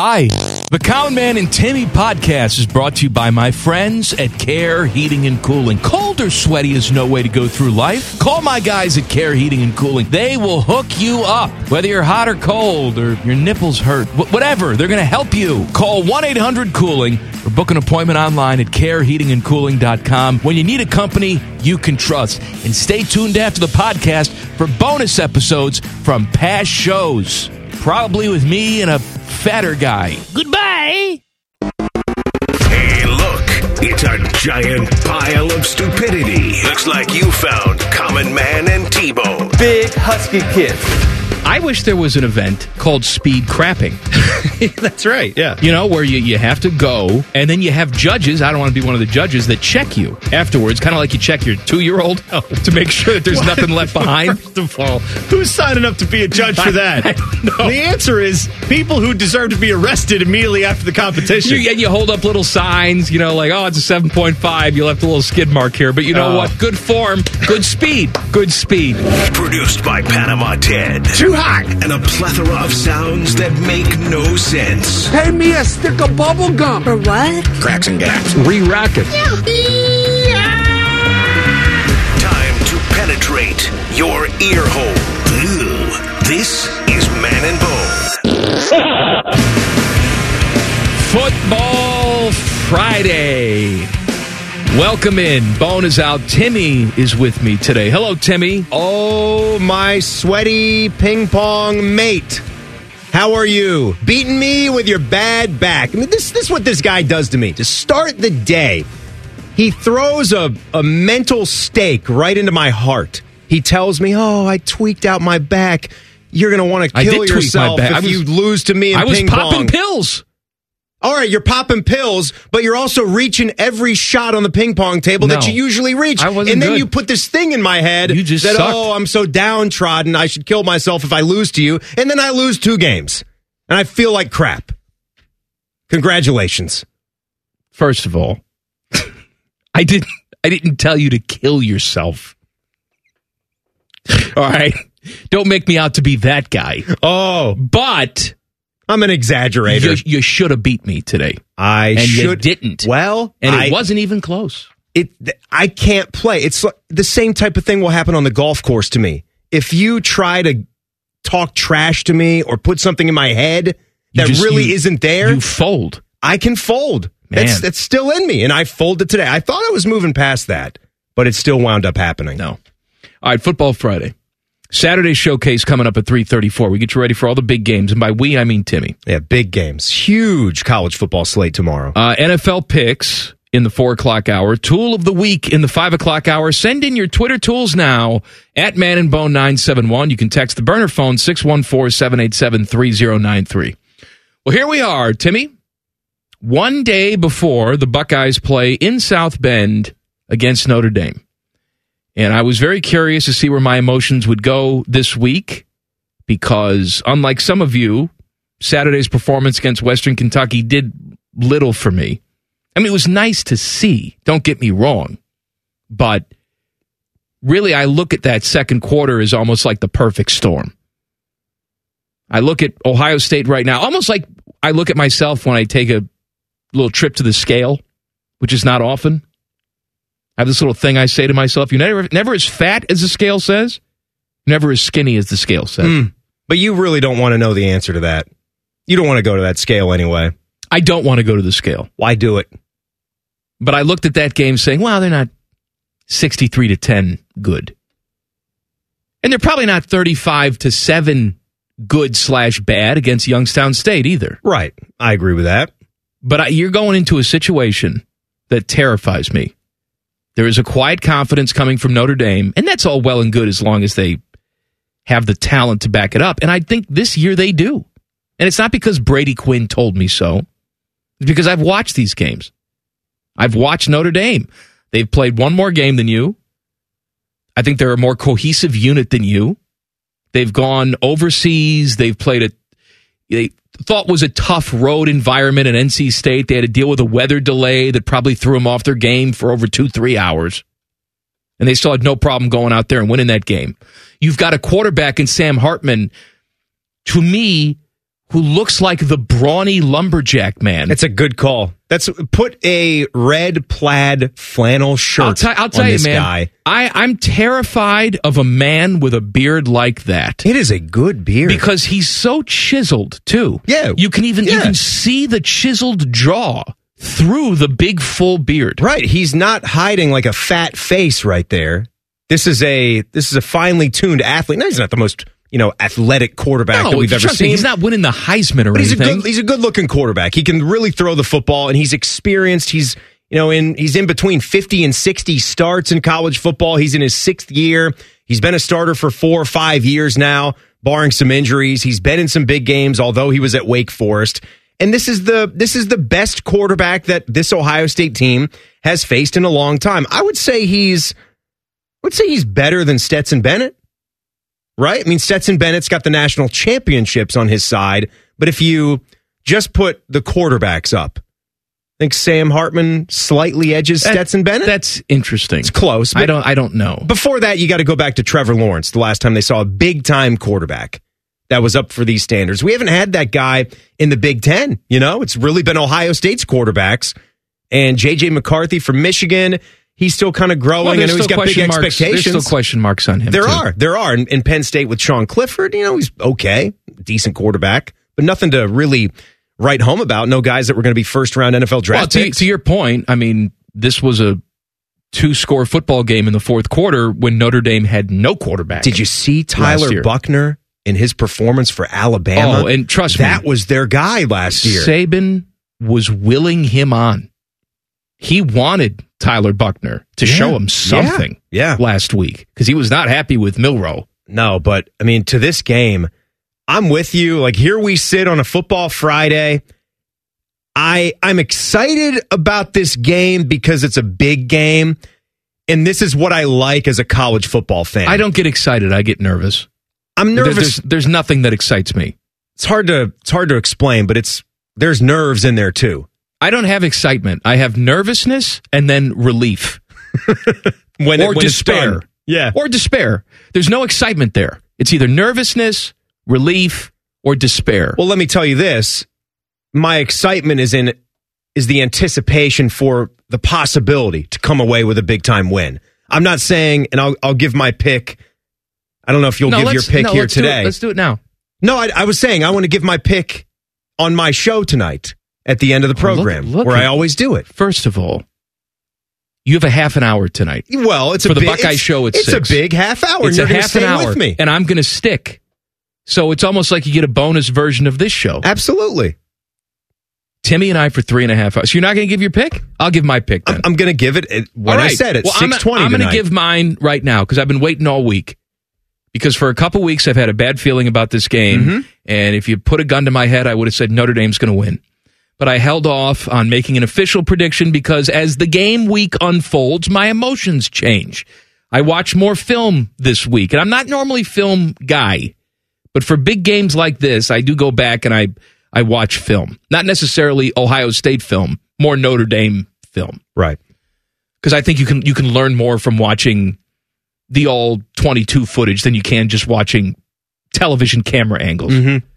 Hi. The Cowan Man and Timmy podcast is brought to you by my friends at Care Heating and Cooling. Cold or sweaty is no way to go through life. Call my guys at Care Heating and Cooling. They will hook you up. Whether you're hot or cold or your nipples hurt, whatever, they're going to help you. Call 1-800-COOLING or book an appointment online at careheatingandcooling.com when you need a company you can trust. And stay tuned after the podcast for bonus episodes from past shows. Probably with me and a fatter guy. Goodbye. Hey, look. It's a giant pile of stupidity. Looks like you found Common Man and T-Bone. Big husky kids. I wish there was an event called speed crapping. That's right, yeah. You know, where you have to go, and then you have judges. I don't want to be one of the judges that check you afterwards, kind of like you check your 2-year-old to make sure that there's nothing left behind. First of all, who's signing up to be a judge for that? The answer is people who deserve to be arrested immediately after the competition. You hold up little signs, you know, like, oh, it's a 7.5. You left a little skid mark here. But you know what? Good form, good speed. Good speed. Produced by Panama Ted. Too hot. And a plethora of sounds that make no sense. Pay me a stick of bubble gum. For what? Cracks and gaps. Re-rack it. Time to penetrate your ear hole. Ew. This is Man and Bone. Football Friday. Welcome in. Bone is out. Timmy is with me today. Hello, Timmy. Oh, my sweaty ping pong mate. How are you? Beating me with your bad back. I mean, this is what this guy does to me. To start the day, he throws a mental stake right into my heart. He tells me, oh, I tweaked out my back. You're going to want to kill yourself if you lose to me in ping pong. I was popping pills. All right, you're popping pills, but you're also reaching every shot on the ping pong table that you usually reach. And then you put this thing in my head that, I'm so downtrodden, I should kill myself if I lose to you. And then I lose 2 games. And I feel like crap. Congratulations. First of all, I didn't tell you to kill yourself. All right? Don't make me out to be that guy. Oh. But I'm an exaggerator. You should have beat me today. You didn't. Well, it wasn't even close. I can't play. It's like the same type of thing will happen on the golf course to me. If you try to talk trash to me or put something in my head that isn't there, you fold. I can fold. That's still in me, and I folded today. I thought I was moving past that, but it still wound up happening. No. All right, Football Friday. Saturday showcase coming up at 3:34. We get you ready for all the big games, and by we, I mean Timmy. Yeah, big games. Huge college football slate tomorrow. NFL picks in the 4 o'clock hour. Tool of the week in the 5 o'clock hour. Send in your Twitter tools now at Man and Bone 971. You can text the burner phone 614-787-3093. Well, here we are, Timmy. One day before the Buckeyes play in South Bend against Notre Dame. And I was very curious to see where my emotions would go this week because, unlike some of you, Saturday's performance against Western Kentucky did little for me. I mean, it was nice to see, don't get me wrong, but really I look at that second quarter as almost like the perfect storm. I look at Ohio State right now, almost like I look at myself when I take a little trip to the scale, which is not often. I have this little thing I say to myself, you're never as fat as the scale says, never as skinny as the scale says. But you really don't want to know the answer to that. You don't want to go to that scale anyway. I don't want to go to the scale. Why do it? But I looked at that game saying, well, they're not 63-10 good. And they're probably not 35-7 good/bad against Youngstown State either. Right. I agree with that. But you're going into a situation that terrifies me. There is a quiet confidence coming from Notre Dame, and that's all well and good as long as they have the talent to back it up. And I think this year they do. And it's not because Brady Quinn told me so. It's because I've watched these games. I've watched Notre Dame. They've played one more game than you. I think they're a more cohesive unit than you. They've gone overseas. They've played they thought was a tough road environment at NC State. They had to deal with a weather delay that probably threw them off their game for over 2-3 hours. And they still had no problem going out there and winning that game. You've got a quarterback in Sam Hartman, to me, who looks like the brawny lumberjack man. It's a good call. Put a red plaid flannel shirt I'll tell on you, this man, guy. I'm terrified of a man with a beard like that. It is a good beard. Because he's so chiseled, too. Yeah. You can see the chiseled jaw through the big full beard. Right. He's not hiding like a fat face right there. This is a finely tuned athlete. No, he's not the most athletic quarterback that we've ever seen. He's not winning the Heisman or but anything. He's a good-looking quarterback. He can really throw the football, and he's experienced. He's in between 50 and 60 starts in college football. He's in his 6th year. He's been a starter for 4 or 5 years now, barring some injuries. He's been in some big games, although he was at Wake Forest. And this is the best quarterback that this Ohio State team has faced in a long time. I would say he's better than Stetson Bennett. Right? I mean, Stetson Bennett's got the national championships on his side, but if you just put the quarterbacks up, I think Sam Hartman slightly edges Stetson Bennett. That's interesting. It's close. I don't know. Before that, you got to go back to Trevor Lawrence, the last time they saw a big-time quarterback that was up for these standards. We haven't had that guy in the Big Ten. It's really been Ohio State's quarterbacks. And J.J. McCarthy from Michigan, he's still kind of growing. I know he's got big expectations. There's still question marks on him. There are. In Penn State with Sean Clifford, he's okay, decent quarterback, but nothing to really write home about. No guys that were going to be first-round NFL draft picks. To your point, I mean, this was a 2-score football game in the fourth quarter when Notre Dame had no quarterback. Did you see Tyler Buckner in his performance for Alabama? Oh, and trust me, that was their guy last year. Saban was willing him on. He wanted Tyler Buckner to show him something last week because he was not happy with Milroe. No, but I mean, to this game, I'm with you. Like, here we sit on a football Friday. I'm excited about this game because it's a big game, and this is what I like as a college football fan. I don't get excited. I get nervous. I'm nervous. There's nothing that excites me. It's hard to explain, but there's nerves in there too. I don't have excitement. I have nervousness and then relief. When despair. Yeah. Or despair. There's no excitement there. It's either nervousness, relief, or despair. Well, let me tell you this. My excitement is the anticipation for the possibility to come away with a big-time win. I'm not saying, and I'll give my pick. I don't know if you'll give your pick here today. Let's do it now. No, I was saying I want to give my pick on my show tonight. At the end of the program, where I always do it. First of all, you have a half an hour tonight. Well, it's for the Buckeye show at 6. It's a big half hour. It's a half an hour with me, and I'm going to stick. So it's almost like you get a bonus version of this show. Absolutely. Timmy and I for 3.5 hours. So you're not going to give your pick? I'll give my pick then. I'm going to give it what I said at 6:20. I'm going to give mine right now because I've been waiting all week. Because for a couple weeks I've had a bad feeling about this game, and if you put a gun to my head, I would have said Notre Dame's going to win. But I held off on making an official prediction because as the game week unfolds, my emotions change. I watch more film this week, and I'm not normally a film guy. But for big games like this, I do go back and I watch film. Not necessarily Ohio State film, more Notre Dame film. Right. Because I think you can learn more from watching the all 22 footage than you can just watching television camera angles.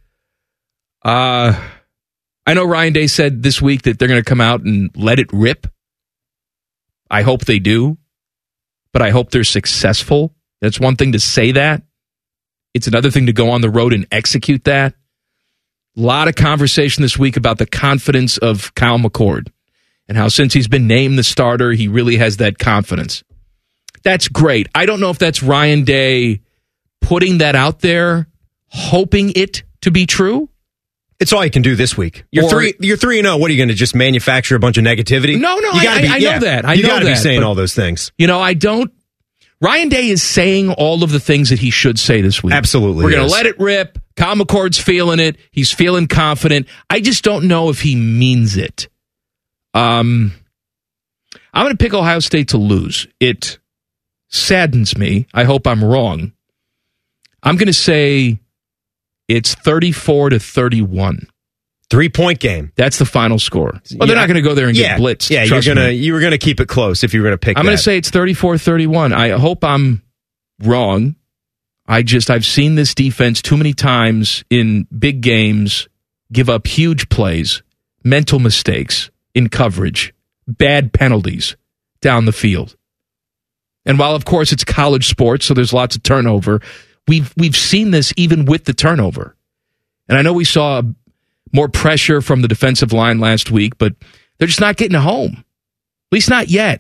I know Ryan Day said this week that they're going to come out and let it rip. I hope they do, but I hope they're successful. It's one thing to say that. It's another thing to go on the road and execute that. A lot of conversation this week about the confidence of Kyle McCord and how since he's been named the starter, he really has that confidence. That's great. I don't know if that's Ryan Day putting that out there, hoping it to be true. It's all you can do this week. You're 3-0. What are you going to just manufacture a bunch of negativity? No. I know that. You got to be saying all those things. I don't. Ryan Day is saying all of the things that he should say this week. Absolutely. We're going to let it rip. Kyle McCord's feeling it. He's feeling confident. I just don't know if he means it. I'm going to pick Ohio State to lose. It saddens me. I hope I'm wrong. I'm going to say it's 34-31. 3-point game. That's the final score. Well, they're not going to go there and get blitzed. Yeah, you were going to keep it close if you were going to pick. I'm going to say it's 34-31. I hope I'm wrong. I've seen this defense too many times in big games give up huge plays, mental mistakes in coverage, bad penalties down the field. And while, of course, it's college sports, so there's lots of turnover, we've seen this even with the turnover. And I know we saw more pressure from the defensive line last week, but they're just not getting home. At least not yet.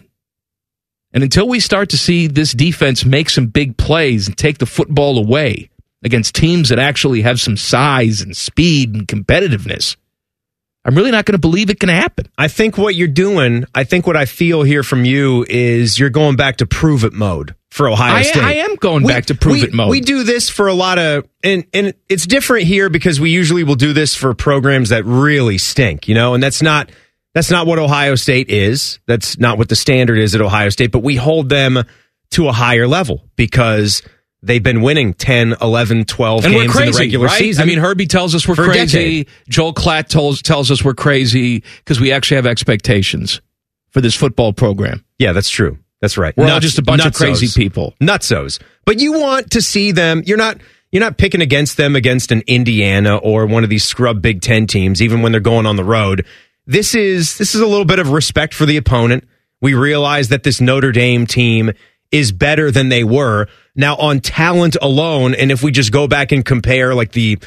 And until we start to see this defense make some big plays and take the football away against teams that actually have some size and speed and competitiveness, I'm really not going to believe it can happen. I think what you're doing, what I feel here from you is you're going back to prove it mode for Ohio State. I am going back to prove it mode. We do this for a lot of, and it's different here because we usually will do this for programs that really stink, and that's not what Ohio State is. That's not what the standard is at Ohio State, but we hold them to a higher level because they've been winning 10, 11, 12 and games we're crazy, in the regular right? season. I mean, Herbie tells us we're crazy. Joel Klatt tells us we're crazy because we actually have expectations for this football program. Yeah, that's true. That's right. We're all just a bunch of crazy people. Nutsos. But you want to see them. You're not picking against them against an Indiana or one of these scrub Big Ten teams, even when they're going on the road. This is a little bit of respect for the opponent. We realize that this Notre Dame team is better than they were. Now, on talent alone, and if we just go back and compare like the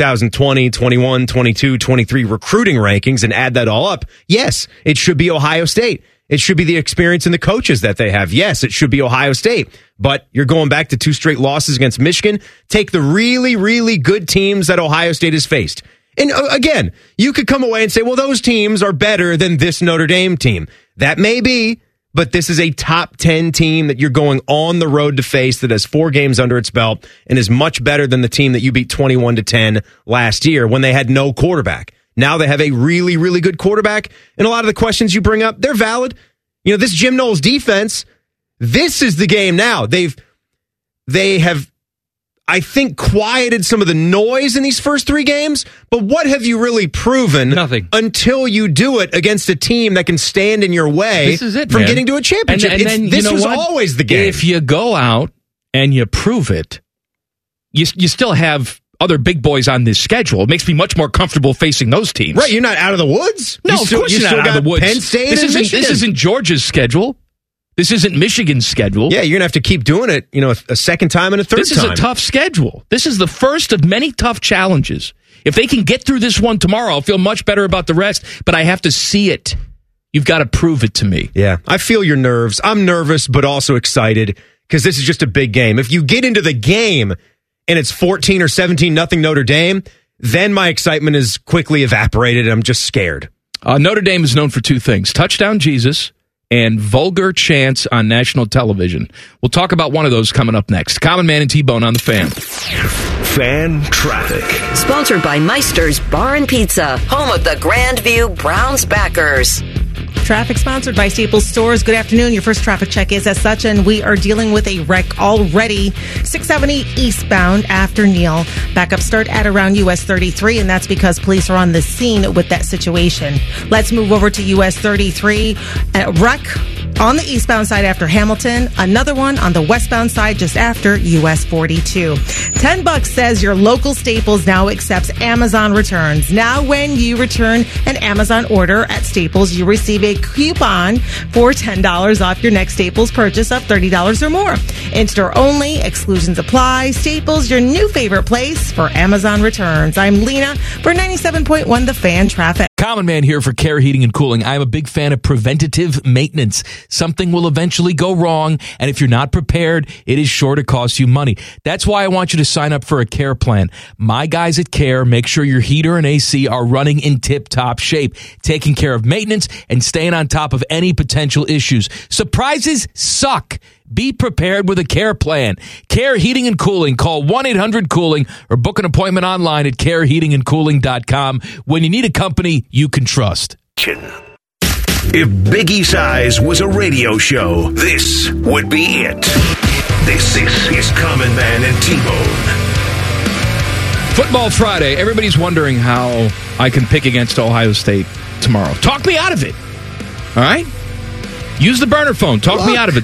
2020, 21, 22, 23 recruiting rankings and add that all up, yes, it should be Ohio State. It should be the experience and the coaches that they have. Yes, it should be Ohio State. But you're going back to 2 straight losses against Michigan. Take the really, really good teams that Ohio State has faced. And again, you could come away and say, well, those teams are better than this Notre Dame team. That may be, but this is a top 10 team that you're going on the road to face that has 4 games under its belt and is much better than the team that you beat 21-10 last year when they had no quarterback. Now they have a really, really good quarterback, and a lot of the questions you bring up, they're valid. This Jim Knowles defense, this is the game now. They have, I think, quieted some of the noise in these first 3 games, but what have you really proven? Nothing. Until you do it against a team that can stand in your way this is it, from man. getting to a championship. And then, this was always the game. If you go out and you prove it, you still have other big boys on this schedule. It makes me much more comfortable facing those teams. Right, you're not out of the woods. No, of course you're not out of the woods. Penn State and Michigan. This isn't Georgia's schedule. This isn't Michigan's schedule. Yeah, you're going to have to keep doing it, a second time and a third time. This is a tough schedule. This is the first of many tough challenges. If they can get through this one tomorrow, I'll feel much better about the rest, but I have to see it. You've got to prove it to me. Yeah, I feel your nerves. I'm nervous, but also excited because this is just a big game. If you get into the game and it's 14 or 17 nothing Notre Dame, then my excitement is quickly evaporated and I'm just scared. Notre Dame is known for 2 things: Touchdown Jesus and vulgar chants on national television. We'll talk about one of those coming up next. Common Man and T-Bone on the Fan. Fan Traffic. Sponsored by Meister's Bar and Pizza, home of the Grandview Browns backers. Traffic sponsored by Staples Stores. Good afternoon. Your first traffic check is as such, and we are dealing with a wreck already. 670 eastbound after Neal. Backup start at around US 33, and that's because police are on the scene with that situation. Let's move over to US 33. A wreck on the eastbound side after Hamilton. Another one on the westbound side just after US 42. $10 says your local Staples now accepts Amazon returns. Now when you return an Amazon order at Staples, you receive a coupon for $10 off your next Staples purchase of $30 or more. In-store only. Exclusions apply. Staples, your new favorite place for Amazon returns. I'm Lena for 97.1 The Fan Traffic. Common Man here for Care Heating and Cooling. I'm a big fan of preventative maintenance. Something will eventually go wrong, and if you're not prepared, it is sure to cost you money. That's why I want you to sign up for a Care plan. My guys at Care make sure your heater and AC are running in tip-top shape, taking care of maintenance and staying on top of any potential issues. Surprises suck. Be prepared with a Care plan. Care Heating and Cooling. Call 1-800-COOLING or book an appointment online at careheatingandcooling.com when you need a company you can trust. If Biggie Size was a radio show, this would be it. This is Common Man and T-Bone. Football Friday. Everybody's wondering how I can pick against Ohio State tomorrow. Talk me out of it. All right? Use the burner phone. Talk me out of it.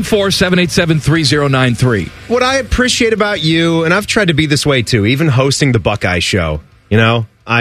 614-787-3093. What I appreciate about you, and I've tried to be this way too, even hosting the Buckeye show, I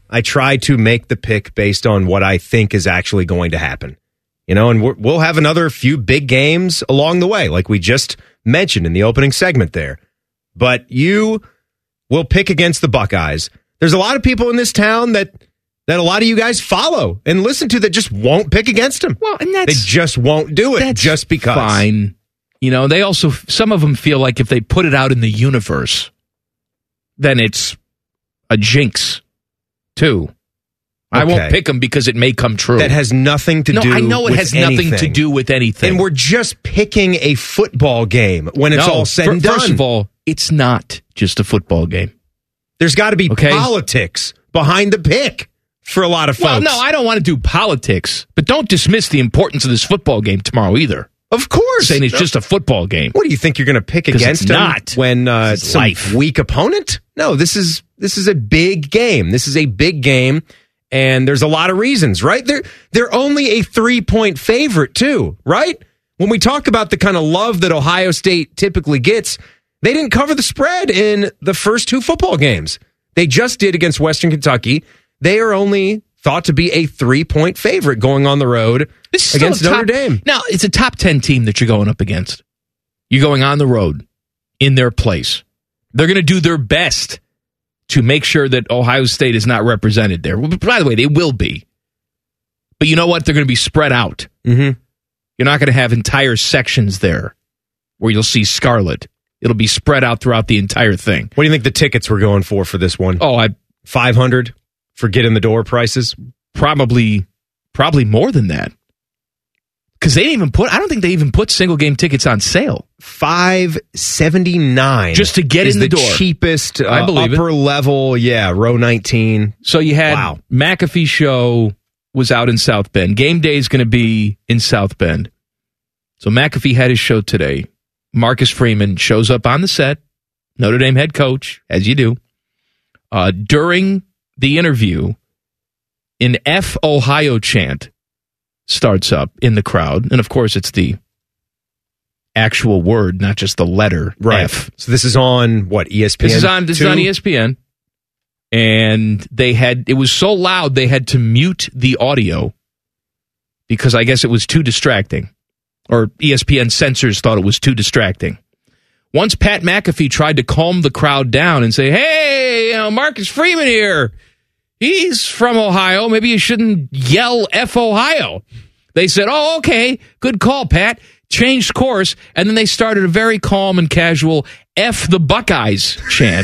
I try to make the pick based on what I think is actually going to happen. And we'll have another few big games along the way, like we just mentioned in the opening segment there. But you will pick against the Buckeyes. There's a lot of people in this town that a lot of you guys follow and listen to that just won't pick against them. Well, and they just won't do it just because. Fine. They also, some of them feel like if they put it out in the universe, then it's a jinx, too. I won't pick them because it may come true. That has nothing to do with anything. No, I know it has nothing to do with anything. And we're just picking a football game when it's all said and done. First of all, it's not just a football game. There's got to be politics behind the pick for a lot of folks. Well, no, I don't want to do politics, but don't dismiss the importance of this football game tomorrow either. Of course. Saying it's just a football game. What do you think you're going to pick against them when some weak opponent? No, this is a big game. This is a big game. And there's a lot of reasons, right? They're only a 3-point favorite, too, right? When we talk about the kind of love that Ohio State typically gets, they didn't cover the spread in the first 2 football games. They just did against Western Kentucky. They are only thought to be a 3-point favorite going on the road against Notre Dame. Now, it's a top 10 team that you're going up against. You're going on the road in their place. They're going to do their best to make sure that Ohio State is not represented there. By the way, they will be. But you know what? They're going to be spread out. Mm-hmm. You're not going to have entire sections there where you'll see scarlet. It'll be spread out throughout the entire thing. What do you think the tickets were going for this one? $500 for get-in-the-door prices? Probably more than that. Because they didn't even I don't think they even put single-game tickets on sale. $579 just to get in the door. Cheapest, I believe upper level, row 19. So you had McAfee show was out in South Bend. Game day is going to be in South Bend. So McAfee had his show today. Marcus Freeman shows up on the set, Notre Dame head coach, as you do. During the interview, an F Ohio chant starts up in the crowd. And of course, it's the actual word, not just the letter F. So this is on what, ESPN? This is on ESPN. And it was so loud they had to mute the audio because I guess it was too distracting. Or ESPN censors thought it was too distracting. Once Pat McAfee tried to calm the crowd down and say, hey, Marcus Freeman here. He's from Ohio. Maybe you shouldn't yell F Ohio. They said, oh, okay, good call, Pat. Changed course. And then they started a very calm and casual F the Buckeyes chant.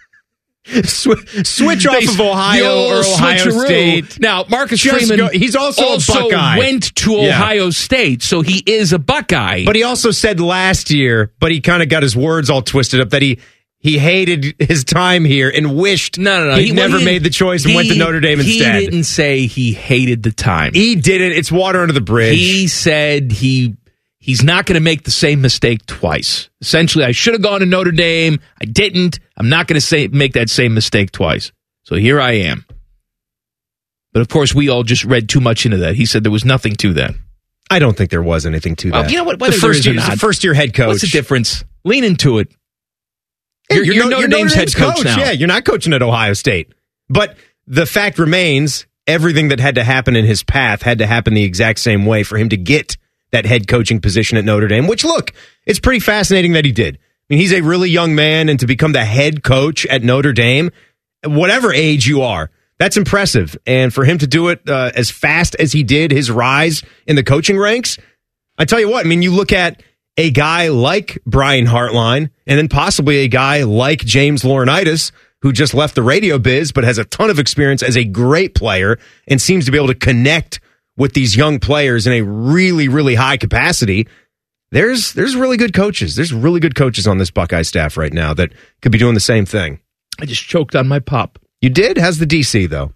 Switch off of Ohio or Ohio State. Now, Marcus Freeman, he's also a Buckeye. Went to Ohio State, so he is a Buckeye. But he also said last year, but he kind of got his words all twisted up, that he hated his time here and wished he never made the choice and went to Notre Dame instead. He didn't say he hated the time. He didn't. It's water under the bridge. He said he's not going to make the same mistake twice. Essentially, I should have gone to Notre Dame. I didn't. I'm not going to make that same mistake twice. So here I am. But of course, we all just read too much into that. He said there was nothing to that. I don't think there was anything to that. You know what? The first-year head coach. What's the difference? Lean into it. You're Notre Dame's head coach now. Yeah, you're not coaching at Ohio State. But the fact remains, everything that had to happen in his path had to happen the exact same way for him to get that head coaching position at Notre Dame, which, look, it's pretty fascinating that he did. I mean, he's a really young man, and to become the head coach at Notre Dame, whatever age you are, that's impressive. And for him to do it as fast as he did, his rise in the coaching ranks, I tell you what, I mean, you look at a guy like Brian Hartline, and then possibly a guy like James Laurinaitis, who just left the radio biz, but has a ton of experience as a great player and seems to be able to connect with these young players in a really, really high capacity. There's really good coaches. There's really good coaches on this Buckeye staff right now that could be doing the same thing. I just choked on my pop. You did? How's the DC, though?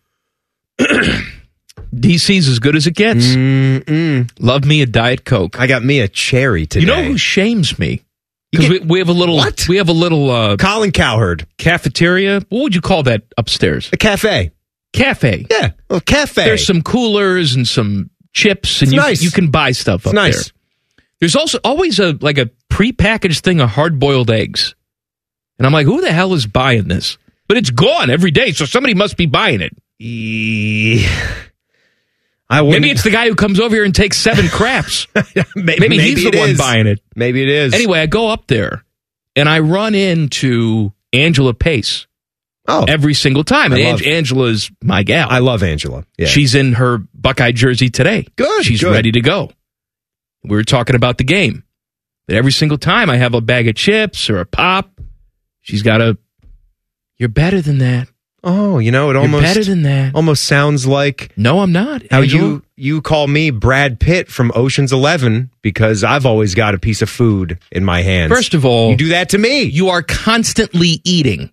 DC's as good as it gets. Love me a Diet Coke. I got me a cherry today. You know who shames me? Because we have a little... What? We have a little... Colin Cowherd. Cafeteria? What would you call that upstairs? A cafe. Cafe. Yeah, a cafe. There's some coolers and some chips, and you can buy stuff up there. There's also always a prepackaged thing of hard-boiled eggs. And I'm like, who the hell is buying this? But it's gone every day, so somebody must be buying it. Maybe Maybe it's the guy who comes over here and takes 7 craps. Maybe he's the one buying it. Maybe it is. Anyway, I go up there and I run into Angela Pace every single time. And Angela's my gal. I love Angela. Yeah. She's in her Buckeye jersey today. Good. She's ready to go. We were talking about the game. But every single time I have a bag of chips or a pop, she's got you're better than that. Oh, it almost better than that. Almost sounds like no, I'm not. How you call me Brad Pitt from Ocean's 11 because I've always got a piece of food in my hands. First of all, you do that to me. You are constantly eating,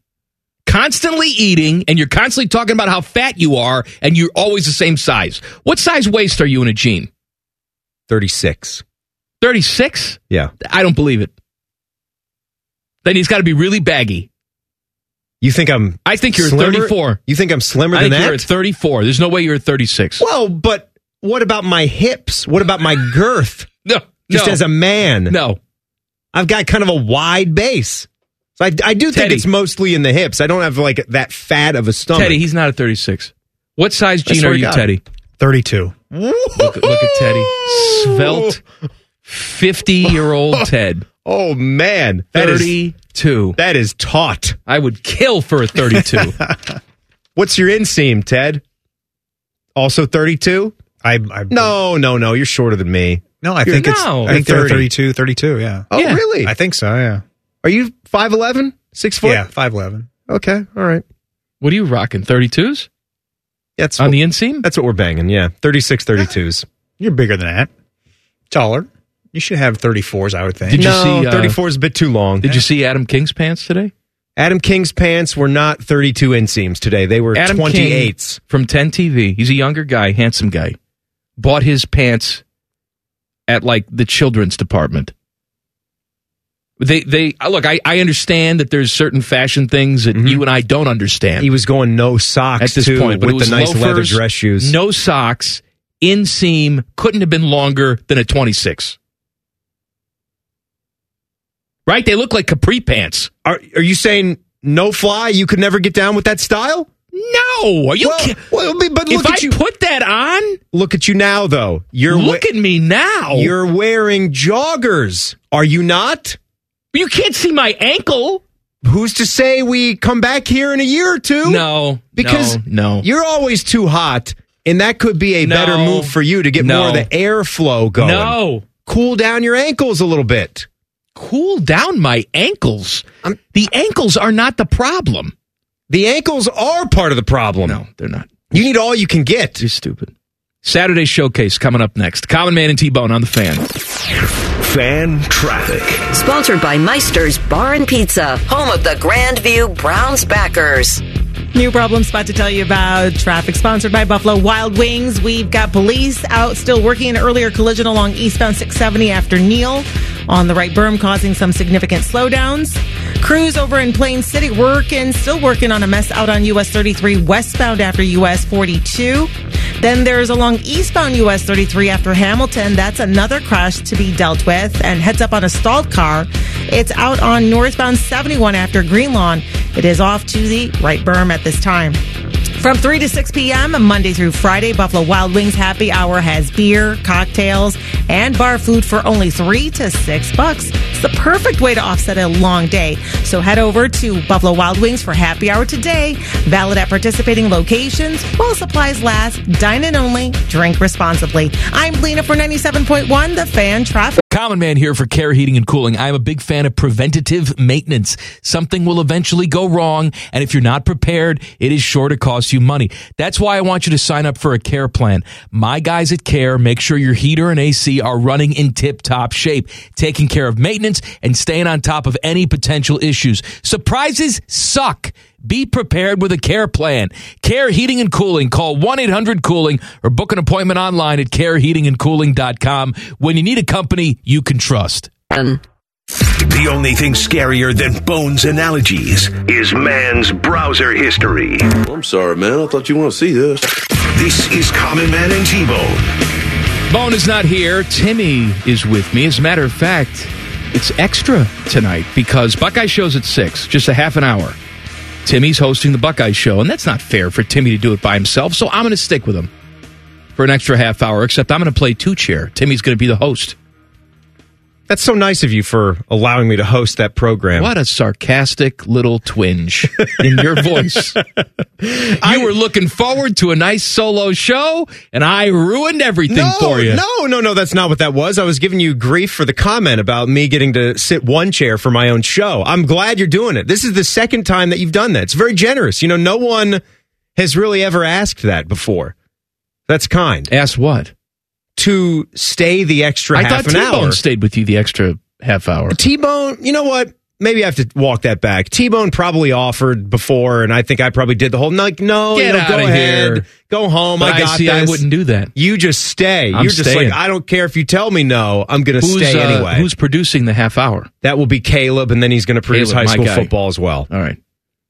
and you're constantly talking about how fat you are, and you're always the same size. What size waist are you in a jean? 36. 36? Yeah. I don't believe it. Then he's got to be really baggy. You think I think you're slimmer? 34. You think I'm slimmer than that? I think you're at 34. There's no way you're at 36. Well, but what about my hips? What about my girth? No. Just as a man. No. I've got kind of a wide base. So I do think it's mostly in the hips. I don't have like that fat of a stomach. Teddy, he's not at 36. What size jean are you, Teddy? 32. Look at Teddy. Svelte, 50-year-old Ted. Oh, man. 32. That is taut. I would kill for a 32. What's your inseam, Ted? Also 32? No. You're shorter than me. No, I think they're 32, yeah. Oh, yeah. Really? I think so, yeah. Are you 5'11"? 6 foot? Yeah, 5'11". Okay, all right. What are you rocking, 32s? That's on the inseam? That's what we're banging, yeah. 36, 32s. You're bigger than that. Taller. You should have 34s, I would think. Did you see 34 is a bit too long. Did you see Adam King's pants today? Adam King's pants were not 32 inseams today. They were Adam 28s. King from 10 TV. He's a younger guy, handsome guy. Bought his pants at like the children's department. They look, I understand that there's certain fashion things that you and I don't understand. He was going no socks at this point, but with it was the nice loafers, leather dress shoes. No socks, inseam, couldn't have been longer than a 26. Right? They look like capri pants. Are you saying no fly? You could never get down with that style? No. Are you kidding? But look if at I put that on? Look at you now, though. Look at me now. You're wearing joggers. Are you not? You can't see my ankle. Who's to say we come back here in a year or two? No. Because no. You're always too hot, and that could be a better move for you to get more of the airflow going. No. Cool down your ankles a little bit. Cool down my ankles? The ankles are not the problem. The ankles are part of the problem. No, they're not. You need all you can get. You're stupid. Saturday Showcase coming up next. Common Man and T-Bone on the Fan. Fan Traffic. Sponsored by Meister's Bar and Pizza, home of the Grandview Browns backers. New problem spot to tell you about. Traffic sponsored by Buffalo Wild Wings. We've got police out still working an earlier collision along eastbound 670 after Neal on the right berm, causing some significant slowdowns. Crews over in Plain City still working on a mess out on US 33 westbound after US 42. Then there's along eastbound US 33 after Hamilton. That's another crash to be dealt with. And heads up on a stalled car. It's out on northbound 71 after Greenlawn. It is off to the right berm at this time. From 3 to 6 p.m., Monday through Friday, Buffalo Wild Wings Happy Hour has beer, cocktails, and bar food for only $3 to $6. It's the perfect way to offset a long day. So head over to Buffalo Wild Wings for Happy Hour today. Valid at participating locations while supplies last. Dine in only. Drink responsibly. I'm Lena for 97.1, The Fan Traffic. Common Man here for Care Heating and Cooling. I'm a big fan of preventative maintenance. Something will eventually go wrong, and if you're not prepared, it is sure to cost you money. That's why I want you to sign up for a Care plan. My guys at Care make sure your heater and AC are running in tip-top shape, taking care of maintenance and staying on top of any potential issues. Surprises suck. Be prepared with a Care plan. Care Heating and Cooling. Call 1-800-COOLING or book an appointment online at careheatingandcooling.com when you need a company you can trust. The only thing scarier than Bone's analogies is man's browser history. I'm sorry, man. I thought you want to see this. This is Common Man and T-Bone. Bone is not here. Timmy is with me. As a matter of fact, it's extra tonight because Buckeye show's at 6, just a half an hour. Timmy's hosting the Buckeye Show, and that's not fair for Timmy to do it by himself, so I'm going to stick with him for an extra half hour, except I'm going to play two-chair. Timmy's going to be the host. That's so nice of you for allowing me to host that program. What a sarcastic little twinge in your voice. You were looking forward to a nice solo show, and I ruined everything for you. No, that's not what that was. I was giving you grief for the comment about me getting to sit one chair for my own show. I'm glad you're doing it. This is the second time that you've done that. It's very generous. You know, no one has really ever asked that before. That's kind. Asked what? To stay the extra half an hour. I thought T-Bone stayed with you the extra half hour. T-Bone, you know what? Maybe I have to walk that back. T-Bone probably offered before, and I think I probably did the whole, like, no, Get out go of ahead. Here. Go home. But I got this. I wouldn't do that. You just stay. You're just staying. like, I don't care if you tell me no. I'm going to stay anyway. Who's producing the half hour? That will be Caleb, and then he's going to produce high school football as well. All right.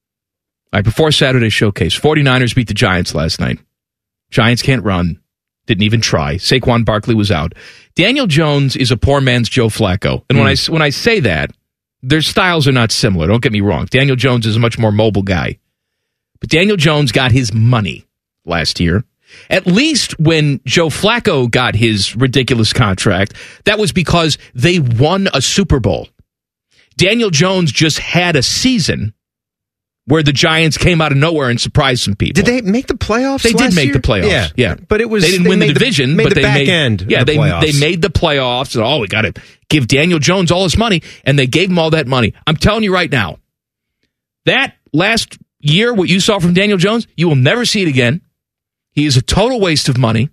Before Saturday's showcase, 49ers beat the Giants last night. Giants can't run. Didn't even try. Saquon Barkley was out. Daniel Jones is a poor man's Joe Flacco. And when I say that, their styles are not similar. Don't get me wrong. Daniel Jones is a much more mobile guy. But Daniel Jones got his money last year. At least when Joe Flacco got his ridiculous contract, that was because they won a Super Bowl. Daniel Jones just had a season where the Giants came out of nowhere and surprised some people. Did they make the playoffs? They did make the playoffs. Yeah. But it was they didn't win the division, but they made they made the playoffs. And we got to give Daniel Jones all his money, and they gave him all that money. I'm telling you right now, that last year, what you saw from Daniel Jones, you will never see it again. He is a total waste of money.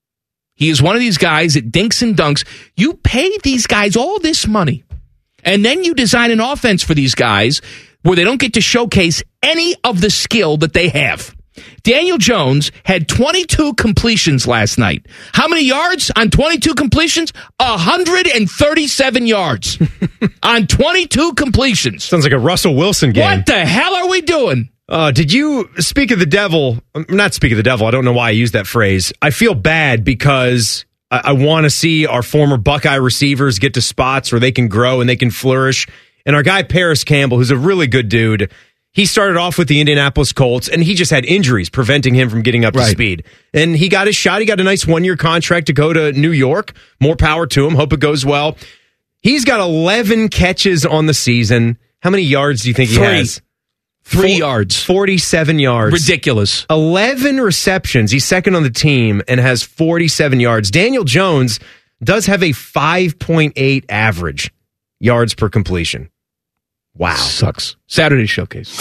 He is one of these guys that dinks and dunks. You pay these guys all this money, and then you design an offense for these guys where they don't get to showcase any of the skill that they have. Daniel Jones had 22 completions last night. How many yards on 22 completions? 137 yards on 22 completions. Sounds like a Russell Wilson game. What the hell are we doing? Did you speak of the devil? Not speak of the devil. I don't know why I used that phrase. I feel bad because I want to see our former Buckeye receivers get to spots where they can grow and they can flourish. And our guy, Paris Campbell, who's a really good dude, he started off with the Indianapolis Colts, and he just had injuries preventing him from getting up to speed. And he got his shot. He got a nice one-year contract to go to New York. More power to him. Hope it goes well. He's got 11 catches on the season. How many yards do you think he has? 3 yards. 47 yards. Ridiculous. 11 receptions. He's second on the team and has 47 yards. Daniel Jones does have a 5.8 average yards per completion. Wow. Sucks. Saturday Showcase.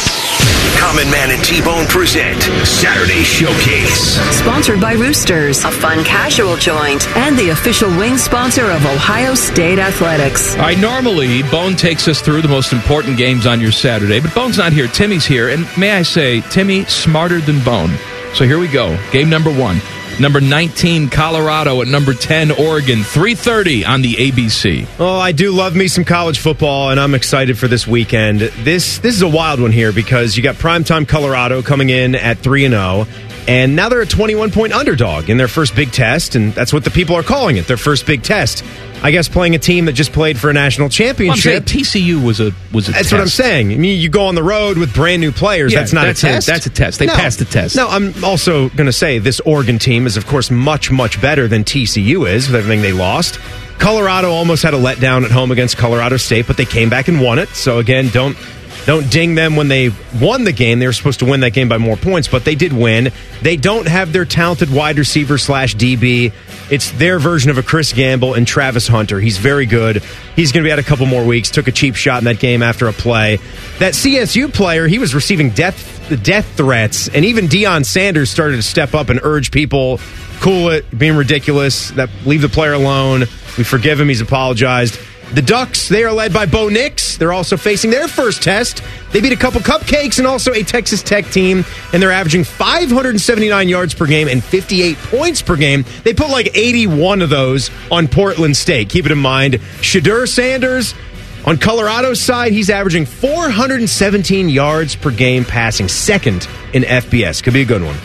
Common Man and T-Bone present Saturday Showcase. Sponsored by Roosters, a fun casual joint, and the official wing sponsor of Ohio State Athletics. All right, normally, Bone takes us through the most important games on your Saturday, but Bone's not here. Timmy's here, and may I say, Timmy, smarter than Bone. So here we go. Game number 1. Number 19, Colorado at number 10, Oregon. 3:30 on the ABC. Oh, I do love me some college football, and I'm excited for this weekend. This is a wild one here because you got primetime Colorado coming in at 3-0, and now they're a 21-point underdog in their first big test, and that's what the people are calling it, their first big test. I guess playing a team that just played for a national championship. I'm saying TCU was a That's test. what I'm saying. I mean, you go on the road with brand new players. That's not a test. That's a test. They passed the test. No, I'm also going to say this Oregon team is, of course, much, much better than TCU is with everything they lost. Colorado almost had a letdown at home against Colorado State, but they came back and won it. So, again, don't ding them when they won the game. They were supposed to win that game by more points, but they did win. They don't have their talented wide receiver / DB. It's their version of a Chris Gamble and Travis Hunter. He's very good. He's going to be out a couple more weeks. Took a cheap shot in that game after a play. That CSU player, he was receiving death threats, and even Deion Sanders started to step up and urge people, cool it, being ridiculous, that leave the player alone. We forgive him. He's apologized. The Ducks, they are led by Bo Nix. They're also facing their first test. They beat a couple cupcakes and also a Texas Tech team, and they're averaging 579 yards per game and 58 points per game. They put like 81 of those on Portland State. Keep it in mind. Shedeur Sanders, on Colorado's side, he's averaging 417 yards per game passing, second in FBS. Could be a good one.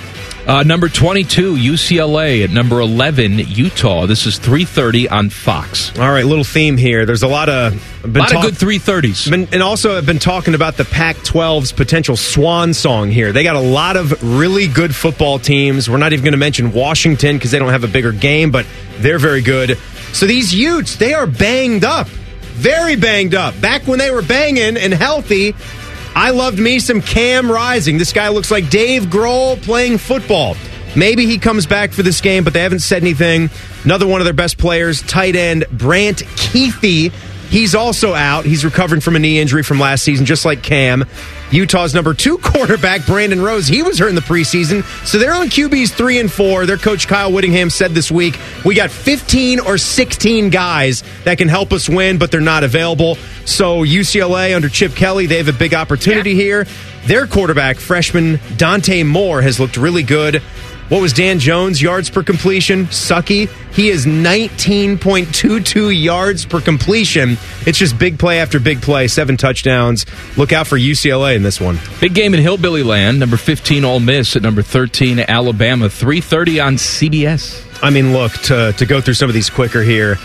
Number 22, UCLA. At number 11, Utah. This is 3:30 on Fox. All right, little theme here. There's a lot of good 3:30s. And also, I've been talking about the Pac-12's potential swan song here. They got a lot of really good football teams. We're not even going to mention Washington because they don't have a bigger game, but they're very good. So these Utes, they are banged up. Very banged up. Back when they were banging and healthy, I loved me some Cam Rising. This guy looks like Dave Grohl playing football. Maybe he comes back for this game, but they haven't said anything. Another one of their best players, tight end Brant Kuithe. He's also out. He's recovering from a knee injury from last season, just like Cam. Utah's number 2 quarterback, Brandon Rose, he was hurt in the preseason. So they're on QBs 3 and 4. Their coach, Kyle Whittingham, said this week, we got 15 or 16 guys that can help us win, but they're not available. So UCLA under Chip Kelly, they have a big opportunity here. Their quarterback, freshman Dante Moore, has looked really good. What was Dan Jones' yards per completion? Sucky. He is 19.22 yards per completion. It's just big play after big play, 7 touchdowns. Look out for UCLA in this one. Big game in Hillbilly Land. Number 15, Ole Miss. At number 13, Alabama. 3:30 on CBS. I mean, look, to go through some of these quicker here,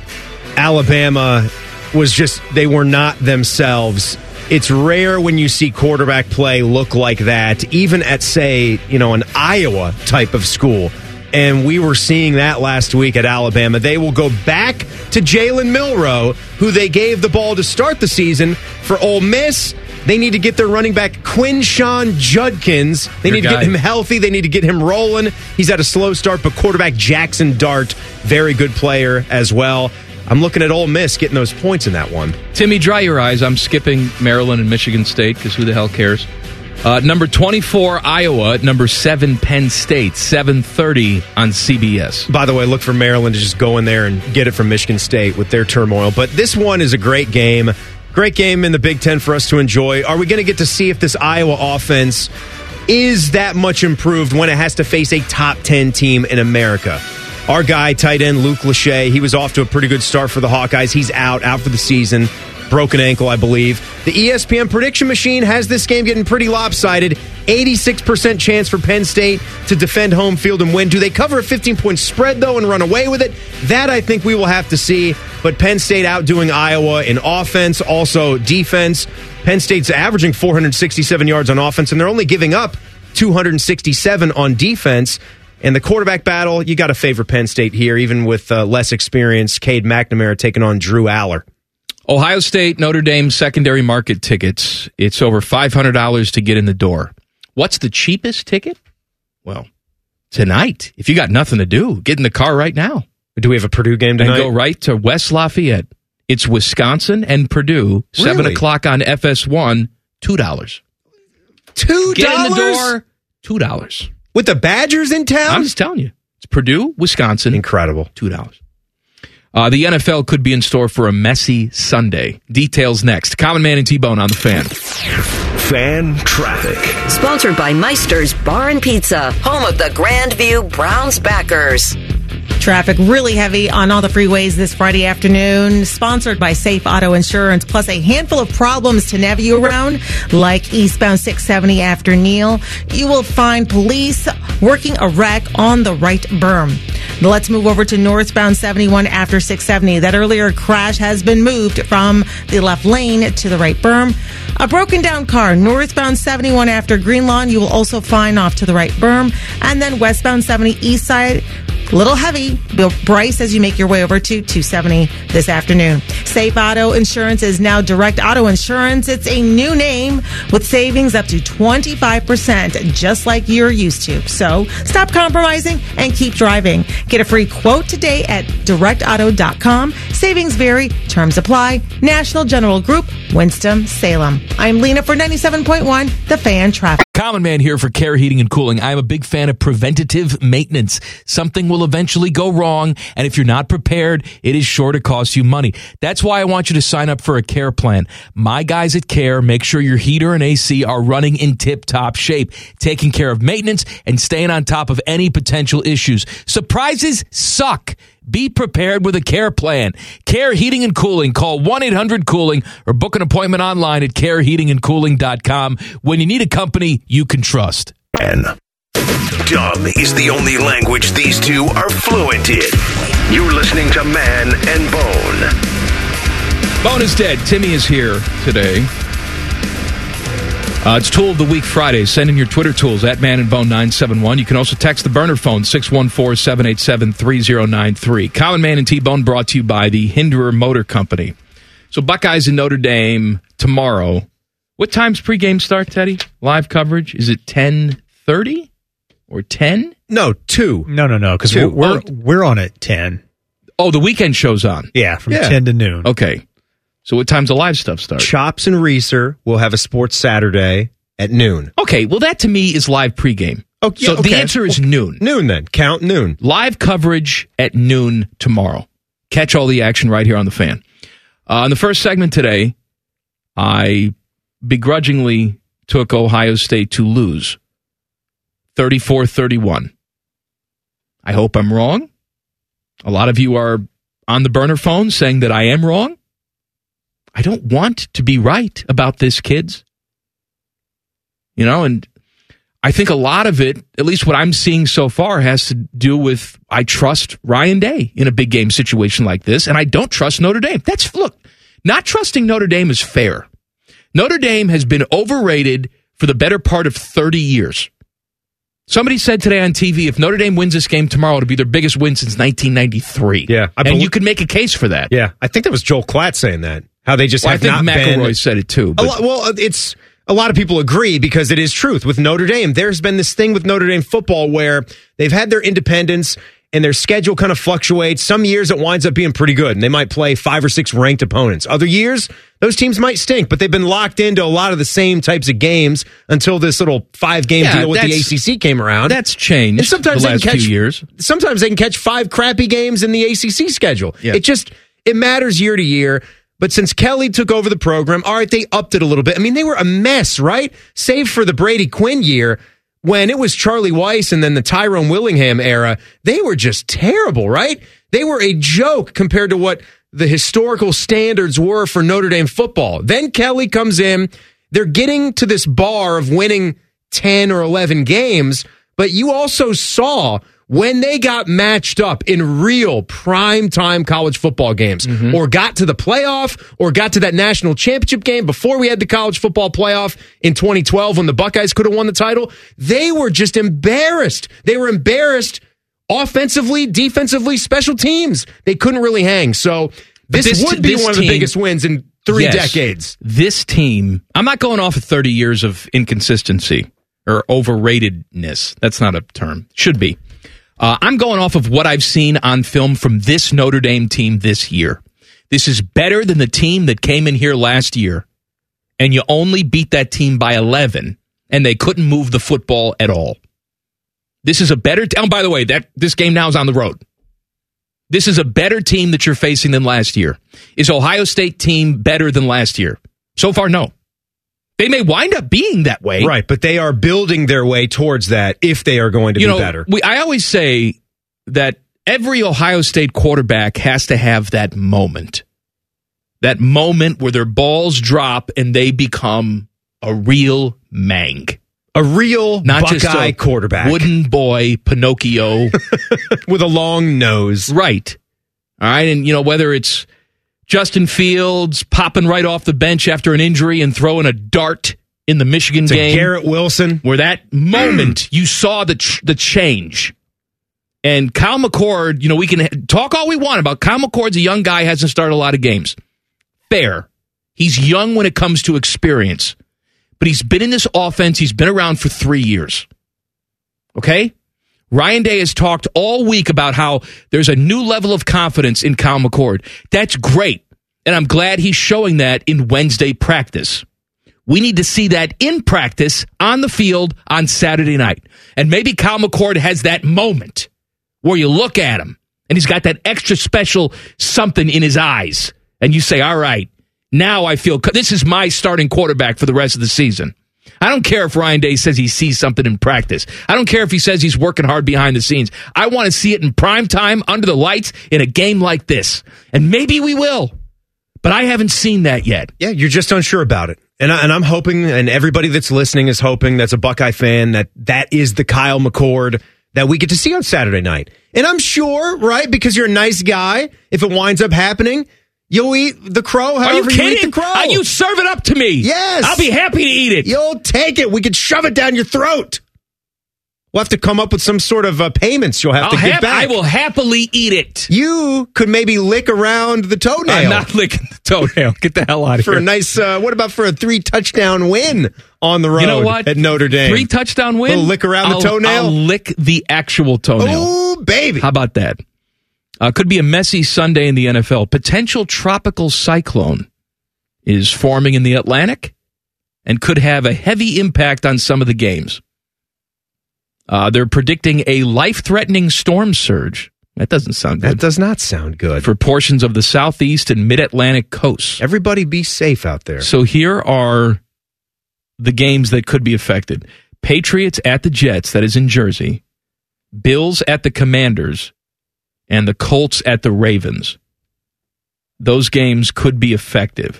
Alabama was just, they were not themselves. It's rare when you see quarterback play look like that, even at, say, an Iowa type of school. And we were seeing that last week at Alabama. They will go back to Jalen Milroe, who they gave the ball to start the season. For Ole Miss, they need to get their running back, Quinshawn Judkins. They need to get him healthy. They need to get him rolling. He's had a slow start, but quarterback Jackson Dart, very good player as well. I'm looking at Ole Miss getting those points in that one. Timmy, dry your eyes. I'm skipping Maryland and Michigan State because who the hell cares? Number 24, Iowa. At number 7, Penn State. 7:30 on CBS. By the way, look for Maryland to just go in there and get it from Michigan State with their turmoil. But this one is a great game. Great game in the Big Ten for us to enjoy. Are we going to get to see if this Iowa offense is that much improved when it has to face a top 10 team in America? Our guy, tight end Luke Lachey, he was off to a pretty good start for the Hawkeyes. He's out for the season. Broken ankle, I believe. The ESPN prediction machine has this game getting pretty lopsided. 86% chance for Penn State to defend home field and win. Do they cover a 15-point spread, though, and run away with it? That I think we will have to see. But Penn State outdoing Iowa in offense, also defense. Penn State's averaging 467 yards on offense, and they're only giving up 267 on defense. And the quarterback battle, you got to favor Penn State here, even with less experience. Cade McNamara taking on Drew Aller. Ohio State, Notre Dame secondary market tickets. It's over $500 to get in the door. What's the cheapest ticket? Well, tonight. If you got nothing to do, get in the car right now. Do we have a Purdue game tonight? And go right to West Lafayette. It's Wisconsin and Purdue, 7 o'clock on FS1, $2. $2? Get in the door, $2. With the Badgers in town? I'm just telling you. It's Purdue, Wisconsin. Incredible. $2. The NFL could be in store for a messy Sunday. Details next. Common Man and T-Bone on the Fan. Fan Traffic. Sponsored by Meister's Bar and Pizza, home of the Grandview Browns backers. Traffic really heavy on all the freeways this Friday afternoon, sponsored by Safe Auto Insurance, plus a handful of problems to navigate around, like eastbound 670 after Neal. You will find police working a wreck on the right berm. Let's move over to northbound 71 after 670. That earlier crash has been moved from the left lane to the right berm. A broken down car, northbound 71 after Green Lawn, you will also find off to the right berm. And then westbound 70 east side, a little heavy. Bryce as you make your way over to 270 this afternoon. Safe Auto Insurance is now Direct Auto Insurance. It's a new name with savings up to 25%, just like you're used to. So stop compromising and keep driving. Get a free quote today at directauto.com. Savings vary. Terms apply. National General Group, Winston-Salem. I'm Lena for 97.1, The Fan Traffic. Common Man here for Care Heating and Cooling. I'm a big fan of preventative maintenance. Something will eventually go wrong, and if you're not prepared, it is sure to cost you money. That's why I want you to sign up for a Care plan. My guys at Care make sure your heater and AC are running in tip-top shape, taking care of maintenance and staying on top of any potential issues. Surprises suck. Be prepared with a Care plan. Care Heating and Cooling. Call 1-800-COOLING or book an appointment online at careheatingandcooling.com when you need a company you can trust. Dumb is the only language these two are fluent in. You're listening to Man and Bone. Bone is dead. Timmy is here today. It's Tool of the Week Friday. Send in your Twitter tools at Man and Bone 971. You can also text the burner phone 614-787-3093. Common Man and T-Bone brought to you by the Hinderer Motor Company. So Buckeyes in Notre Dame tomorrow. What time's pregame start, Teddy? Live coverage? Is it 10:30 or 10? No, 2. No, because we're on at 10. Oh, the weekend show's on. Yeah, from 10 to noon. Okay. So what time's the live stuff start? Chops and Reeser will have a Sports Saturday at noon. Okay, well, that to me is live pregame. Oh, yeah, so the answer is noon. Noon then. Count noon. Live coverage at noon tomorrow. Catch all the action right here on the Fan. In the first segment today, I begrudgingly took Ohio State to lose 34-31. I hope I'm wrong. A lot of you are on the burner phone saying that I am wrong. I don't want to be right about this, kids. You know, and I think a lot of it, at least what I'm seeing so far, has to do with I trust Ryan Day in a big game situation like this, and I don't trust Notre Dame. Look, not trusting Notre Dame is fair. Notre Dame has been overrated for the better part of 30 years. Somebody said today on TV, if Notre Dame wins this game tomorrow, it'll be their biggest win since 1993. Yeah. And you could make a case for that. Yeah. I think that was Joel Klatt saying that. How they just have I think not McElroy been... said it too. It's a lot of people agree because it is truth with Notre Dame. There's been this thing with Notre Dame football where they've had their independence and their schedule kind of fluctuates. Some years it winds up being pretty good and they might play 5 or 6 ranked opponents. Other years, those teams might stink, but they've been locked into a lot of the same types of games until this little 5-game deal with the ACC came around. That's changed and sometimes the last few years. Sometimes they can catch 5 crappy games in the ACC schedule. Yeah. It matters year to year. But since Kelly took over the program, all right, they upped it a little bit. I mean, they were a mess, right? Save for the Brady Quinn year when it was Charlie Weiss and then the Tyrone Willingham era. They were just terrible, right? They were a joke compared to what the historical standards were for Notre Dame football. Then Kelly comes in. They're getting to this bar of winning 10 or 11 games. But you also saw when they got matched up in real prime-time college football games or got to the playoff or got to that national championship game before we had the college football playoff in 2012 when the Buckeyes could have won the title, they were just embarrassed. They were embarrassed offensively, defensively, special teams. They couldn't really hang. So this would be one of the biggest wins in 3 decades. This team, I'm not going off of 30 years of inconsistency or overratedness. That's not a term. Should be. I'm going off of what I've seen on film from this Notre Dame team this year. This is better than the team that came in here last year, and you only beat that team by 11, and they couldn't move the football at all. This is a better team. Oh, by the way, this game now is on the road. This is a better team that you're facing than last year. Is Ohio State team better than last year? So far, no. They may wind up being that way. Right, but they are building their way towards that if they are going to be better. I always say that every Ohio State quarterback has to have that moment. That moment where their balls drop and they become a real mang. A real Not Buckeye just a quarterback. Wooden boy, Pinocchio. With a long nose. Right. All right, and whether it's Justin Fields popping right off the bench after an injury and throwing a dart in the Michigan game. Garrett Wilson. Where that moment you saw the change. And Kyle McCord, we can talk all we want about Kyle McCord's a young guy, hasn't started a lot of games. Fair. He's young when it comes to experience. But he's been in this offense. He's been around for 3 years. Okay? Ryan Day has talked all week about how there's a new level of confidence in Kyle McCord. That's great. And I'm glad he's showing that in Wednesday practice. We need to see that in practice on the field on Saturday night. And maybe Kyle McCord has that moment where you look at him and he's got that extra special something in his eyes. And you say, all right, now I feel this is my starting quarterback for the rest of the season. I don't care if Ryan Day says he sees something in practice. I don't care if he says he's working hard behind the scenes. I want to see it in prime time, under the lights, in a game like this. And maybe we will. But I haven't seen that yet. Yeah, you're just unsure about it. And I'm hoping, and everybody that's listening is hoping, that's a Buckeye fan, that is the Kyle McCord that we get to see on Saturday night. And I'm sure, right, because you're a nice guy, if it winds up happening, you'll eat the crow however you eat the crow. You serve it up to me. Yes. I'll be happy to eat it. You'll take it. We could shove it down your throat. We'll have to come up with some sort of payments you'll have to give back. I will happily eat it. You could maybe lick around the toenail. I'm not licking the toenail. Get the hell out of here. For a nice, what about for a 3-touchdown win on the road you know what? at Notre Dame? 3-touchdown win? A little lick around the toenail? I'll lick the actual toenail. Oh, baby. How about that? Could be a messy Sunday in the NFL. Potential tropical cyclone is forming in the Atlantic and could have a heavy impact on some of the games. They're predicting a life-threatening storm surge. That doesn't sound good. That does not sound good. For portions of the southeast and mid-Atlantic coasts. Everybody be safe out there. So here are the games that could be affected. Patriots at the Jets, that is in Jersey. Bills at the Commanders. And the Colts at the Ravens. Those games could be effective.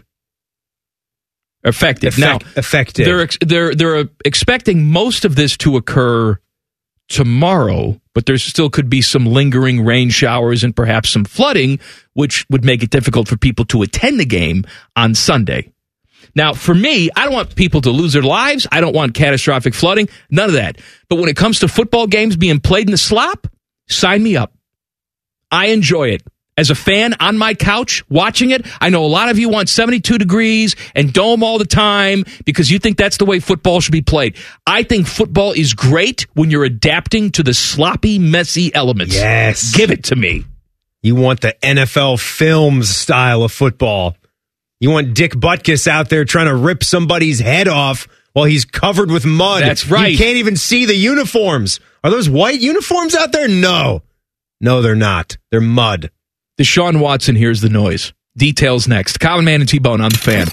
Now, effective. They're expecting most of this to occur tomorrow, but there still could be some lingering rain showers and perhaps some flooding, which would make it difficult for people to attend the game on Sunday. Now, for me, I don't want people to lose their lives. I don't want catastrophic flooding. None of that. But when it comes to football games being played in the slop, sign me up. I enjoy it. As a fan on my couch watching it, I know a lot of you want 72 degrees and dome all the time because you think that's the way football should be played. I think football is great when you're adapting to the sloppy, messy elements. Yes. Give it to me. You want the NFL Films style of football. You want Dick Butkus out there trying to rip somebody's head off while he's covered with mud. That's right. You can't even see the uniforms. Are those white uniforms out there? No, they're not. They're mud. Deshaun Watson hears the noise. Details next. Common Man and T-Bone on the Fan.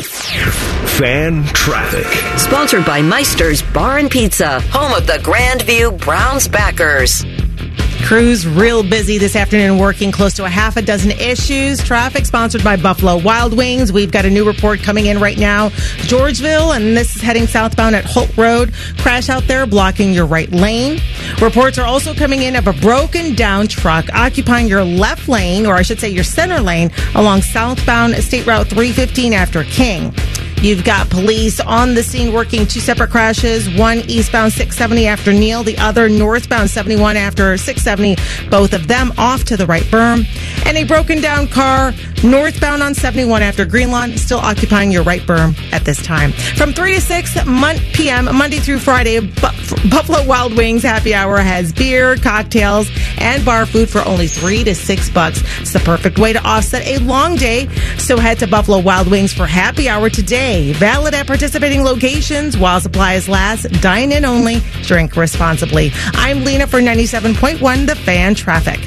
Fan traffic. Sponsored by Meister's Bar and Pizza, home of the Grandview Browns backers. Crews real busy this afternoon working close to a half a dozen issues. Traffic sponsored by Buffalo Wild Wings. We've got a new report coming in right now. Georgeville, and this is heading southbound at Holt Road. Crash out there blocking your right lane. Reports are also coming in of a broken down truck occupying your left lane, or I should say your center lane, along southbound State Route 315 after King. You've got police on the scene working two separate crashes, one eastbound 670 after Neal, the other northbound 71 after 670, both of them off to the right berm. And a broken down car northbound on 71 after Greenlawn, still occupying your right berm at this time. From 3 to 6 p.m., Monday through Friday, Buffalo Wild Wings happy hour has beer, cocktails, and bar food for only $3 to $6. It's the perfect way to offset a long day. So head to Buffalo Wild Wings for happy hour today. Valid at participating locations while supplies last. Dine in only. Drink responsibly. I'm Lena for 97.1 The Fan Traffic.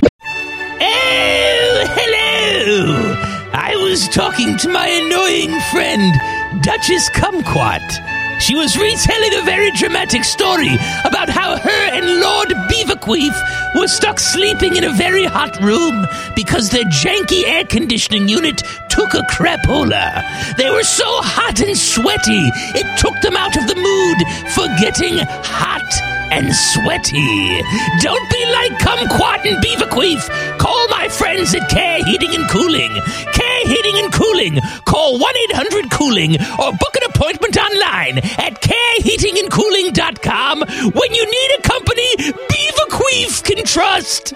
Oh, hello. I was talking to my annoying friend, Duchess Kumquat. She was retelling a very dramatic story about how her and Lord Beaverqueef were stuck sleeping in a very hot room because their janky air conditioning unit took a crapola. They were so hot and sweaty, it took them out of the mood for getting hot and sweaty. Don't be like Kumquat and Beaverqueef. Call my friends at Care Heating and Cooling. Care Heating and Cooling. Call 1-800-COOLING or book an appointment online at careheatingandcooling.com when you need a company Beaverqueef can trust.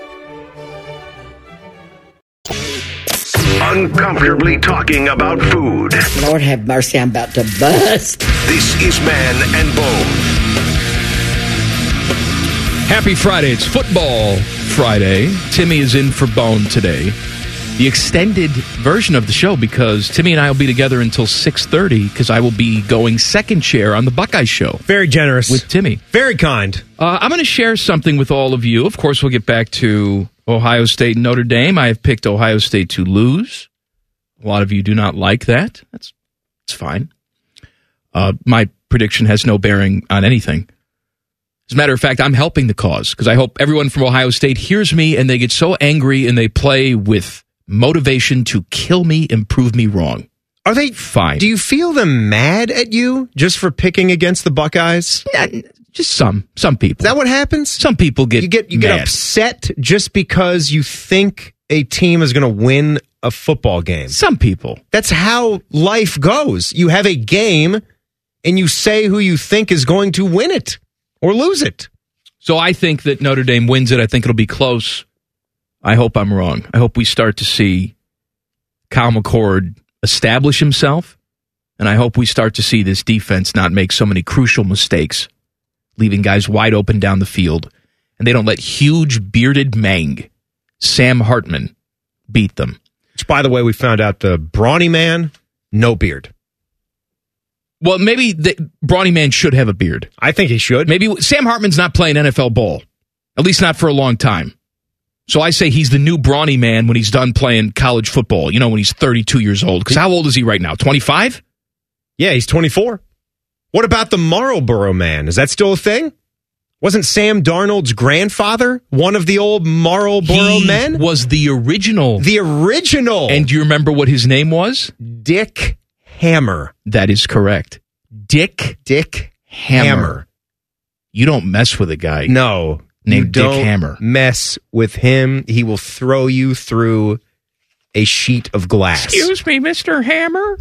Uncomfortably talking about food. Lord have mercy, I'm about to bust. This is Man and Bone. Happy Friday. It's Football Friday. Timmy is in for Bone today. The extended version of the show because Timmy and I will be together until 6:30 because I will be going second chair on the Buckeye Show. Very generous. With Timmy. Very kind. I'm going to share something with all of you. Of course, we'll get back to Ohio State and Notre Dame. I have picked Ohio State to lose. A lot of you do not like that. It's fine. My prediction has no bearing on anything. As a matter of fact, I'm helping the cause because I hope everyone from Ohio State hears me and they get so angry and they play with motivation to kill me and prove me wrong. Are they fine. Do you feel them mad at you just for picking against the Buckeyes? Just some people. Is that what happens? Some people get you get upset just because you think a team is going to win a football game. Some people. That's how life goes. You have a game and you say who you think is going to win it or lose it. So I think that Notre Dame wins it. I think it'll be close. I hope I'm wrong. I hope we start to see Kyle McCord establish himself, and I hope we start to see this defense not make so many crucial mistakes, leaving guys wide open down the field, and they don't let huge bearded Mang, Sam Hartman, beat them. Which, by the way, we found out the Brawny Man, no beard. Well, maybe the Brawny Man should have a beard. I think he should. Maybe Sam Hartman's not playing NFL ball, at least not for a long time. So I say he's the new Brawny Man when he's done playing college football, when he's 32 years old. Because how old is he right now, 25? Yeah, he's 24. What about the Marlboro Man? Is that still a thing? Wasn't Sam Darnold's grandfather one of the old Marlboro men? He was the original. The original. And do you remember what his name was? Dick Hammer. That is correct. Dick Hammer. You don't mess with a guy. No. Named Dick Hammer. Mess with him. He will throw you through a sheet of glass. Excuse me, Mr. Hammer?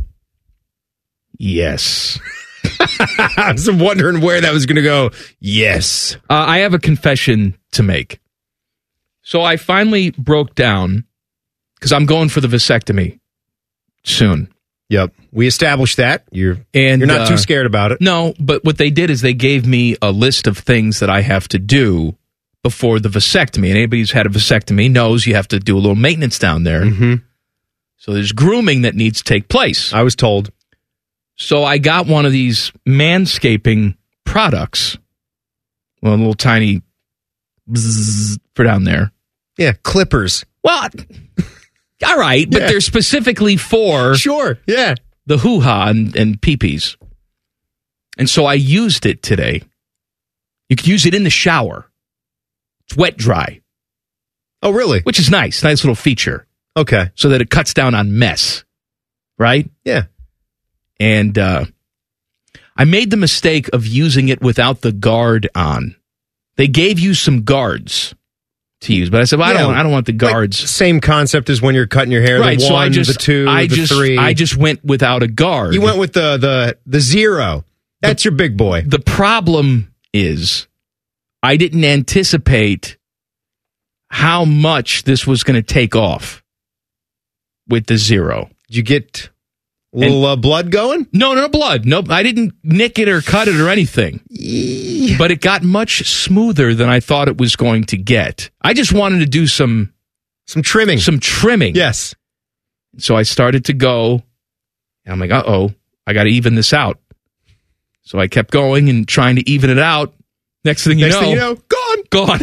Yes. I was wondering where that was going to go. Yes. I have a confession to make. So I finally broke down because I'm going for the vasectomy soon. Yep. We established that. You're not too scared about it. No, but what they did is they gave me a list of things that I have to do before the vasectomy. And anybody who's had a vasectomy knows you have to do a little maintenance down there. Mm-hmm. So there's grooming that needs to take place. I was told. So I got one of these manscaping products. Well, a little tiny bzzz for down there. Yeah, clippers. Well, all right, but they're specifically for the hoo-ha and pee-pees. And so I used it today. You could use it in the shower. It's wet dry. Oh, really? Which is nice. Nice little feature. Okay. So that it cuts down on mess. Right? Yeah. And I made the mistake of using it without the guard on. They gave you some guards to use, but I said, well, I don't want the guards. Like, same concept as when you're cutting your hair. Right, the one, the two, the three. I just went without a guard. You went with the zero. That's your big boy. The problem is I didn't anticipate how much this was going to take off with the zero. Did you get a little blood going? No blood. Nope. I didn't nick it or cut it or anything. But it got much smoother than I thought it was going to get. I just wanted to do some trimming. Some trimming. Yes. So I started to go, and I'm like, uh-oh, I got to even this out. So I kept going and trying to even it out. Next thing you know, gone.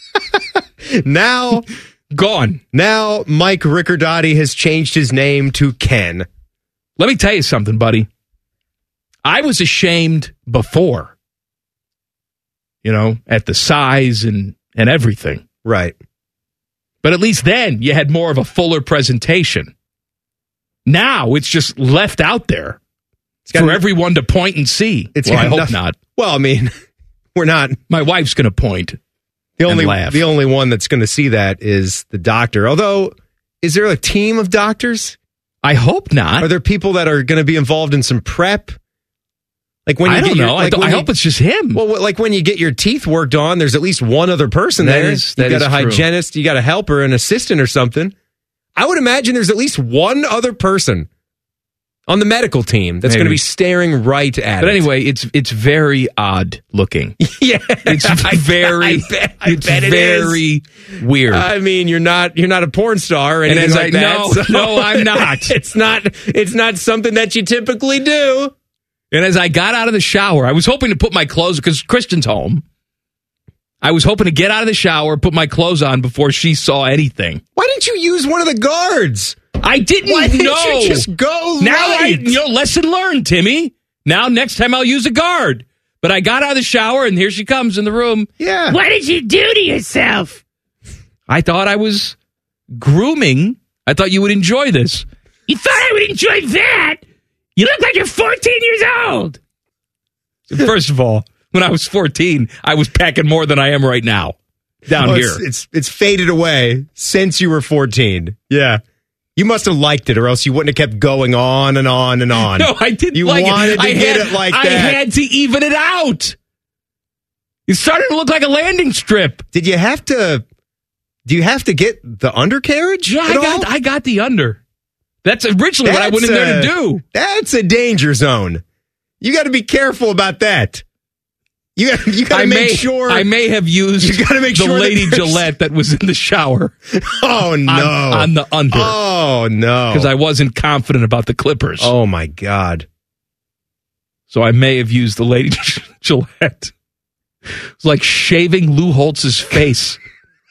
Now, gone. Now, Mike Riccardotti has changed his name to Ken. Let me tell you something, buddy. I was ashamed before, at the size and everything. Right. But at least then you had more of a fuller presentation. Now it's just left out there for everyone to point and see. I hope not. Well, I mean, we're not. My wife's going to point. The only one that's going to see that is the doctor. Although, is there a team of doctors? I hope not. Are there people that are going to be involved in some prep? Like when you I don't know. I hope it's just him. Well, like when you get your teeth worked on, there's at least one other person there. You got a hygienist, you got a helper, an assistant or something. I would imagine there's at least one other person on the medical team that's going to be staring right at it. But anyway, it's very odd looking. Yeah. It's very weird. I mean, you're not a porn star or anything like that. No, I'm not. It's not something that you typically do. And as I got out of the shower, I was hoping to put my clothes, because Kristen's home. I was hoping to get out of the shower, put my clothes on before she saw anything. Why didn't you use one of the guards? I didn't know. Why didn't you just go now right? Lesson learned, Timmy. Now, next time I'll use a guard. But I got out of the shower, and here she comes in the room. Yeah. What did you do to yourself? I thought I was grooming. I thought you would enjoy this. You thought I would enjoy that? You look like you're 14 years old. First of all, when I was 14, I was packing more than I am right now down here. It's faded away since you were 14. Yeah. You must have liked it, or else you wouldn't have kept going on and on and on. No, I didn't you like it. wanted to get it like that. I had to even it out. It started to look like a landing strip. Do you have to get the undercarriage? Yeah, I got the under. That's originally what I went in there to do. That's a danger zone. You got to be careful about that. You got to make sure. I may have used the Lady Gillette that was in the shower. Oh, no. On the under. Oh, no. Because I wasn't confident about the clippers. Oh, my God. So I may have used the Lady Gillette. It's like shaving Lou Holtz's face.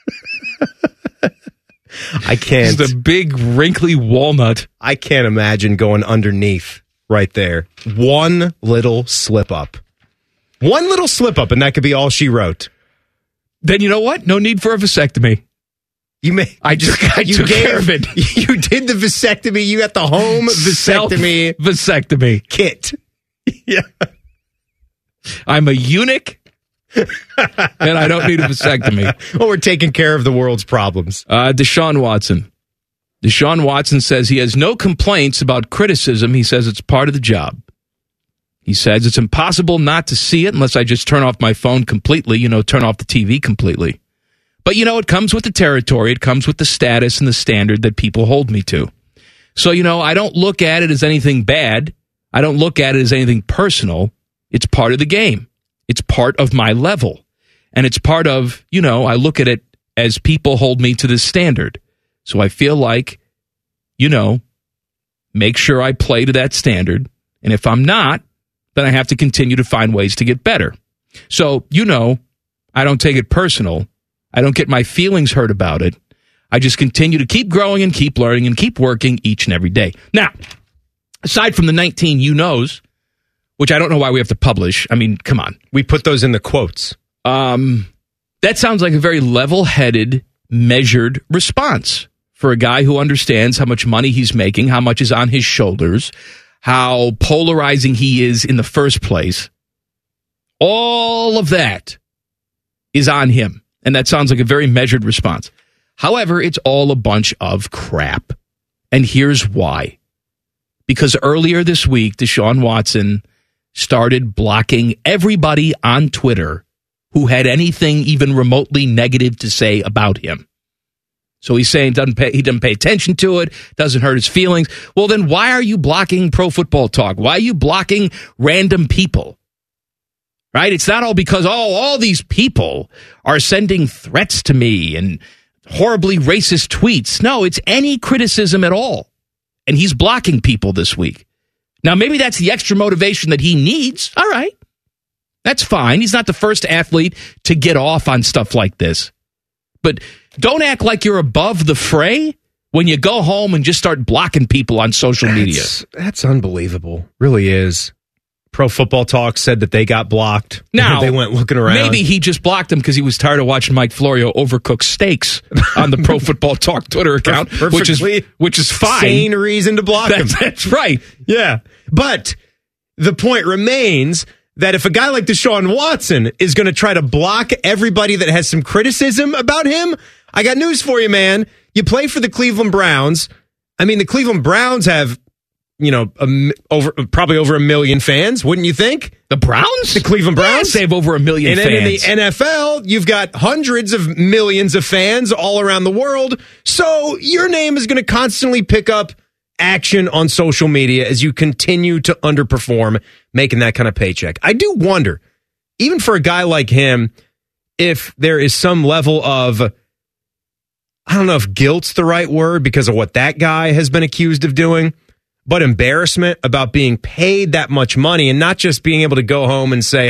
I can't. It's a big, wrinkly walnut. I can't imagine going underneath right there. One little slip up. One little slip up, and that could be all she wrote. Then you know what? No need for a vasectomy. I took care of it. You did the vasectomy. You got the home vasectomy. Vasectomy kit. Yeah. I'm a eunuch, and I don't need a vasectomy. Well, we're taking care of the world's problems. Deshaun Watson. Deshaun Watson says he has no complaints about criticism. He says it's part of the job. He says it's impossible not to see it unless I just turn off my phone completely, turn off the TV completely. But, it comes with the territory. It comes with the status and the standard that people hold me to. So, I don't look at it as anything bad. I don't look at it as anything personal. It's part of the game. It's part of my level. And it's part of, I look at it as people hold me to this standard. So I feel like, make sure I play to that standard. And if I'm not, then I have to continue to find ways to get better. So, I don't take it personal. I don't get my feelings hurt about it. I just continue to keep growing and keep learning and keep working each and every day. Now, aside from the 19 you-knows, which I don't know why we have to publish. I mean, come on. We put those in the quotes. That sounds like a very level-headed, measured response for a guy who understands how much money he's making, how much is on his shoulders, how polarizing he is in the first place. All of that is on him. And that sounds like a very measured response. However, it's all a bunch of crap. And here's why. Because earlier this week, Deshaun Watson started blocking everybody on Twitter who had anything even remotely negative to say about him. So he's saying he doesn't pay attention to it, doesn't hurt his feelings. Well, then why are you blocking Pro Football Talk? Why are you blocking random people? Right? It's not all because, all these people are sending threats to me and horribly racist tweets. No, it's any criticism at all. And he's blocking people this week. Now, maybe that's the extra motivation that he needs. All right. That's fine. He's not the first athlete to get off on stuff like this. But don't act like you're above the fray when you go home and just start blocking people on social media. That's unbelievable. Really is. Pro Football Talk said that they got blocked. Now, they went looking around. Maybe he just blocked them because he was tired of watching Mike Florio overcook steaks on the Pro Football Talk Twitter account, which is fine. Sane reason to block him. That's right. Yeah. But the point remains that if a guy like Deshaun Watson is going to try to block everybody that has some criticism about him, I got news for you, man. You play for the Cleveland Browns. I mean, the Cleveland Browns have, probably over 1 million fans, wouldn't you think? The Browns? The Cleveland Browns? Yes, they have over 1 million fans. And then in the NFL, you've got hundreds of millions of fans all around the world. So your name is going to constantly pick up action on social media as you continue to underperform, making that kind of paycheck. I do wonder, even for a guy like him, if there is some level of, I don't know if guilt's the right word because of what that guy has been accused of doing, but embarrassment about being paid that much money and not just being able to go home and say,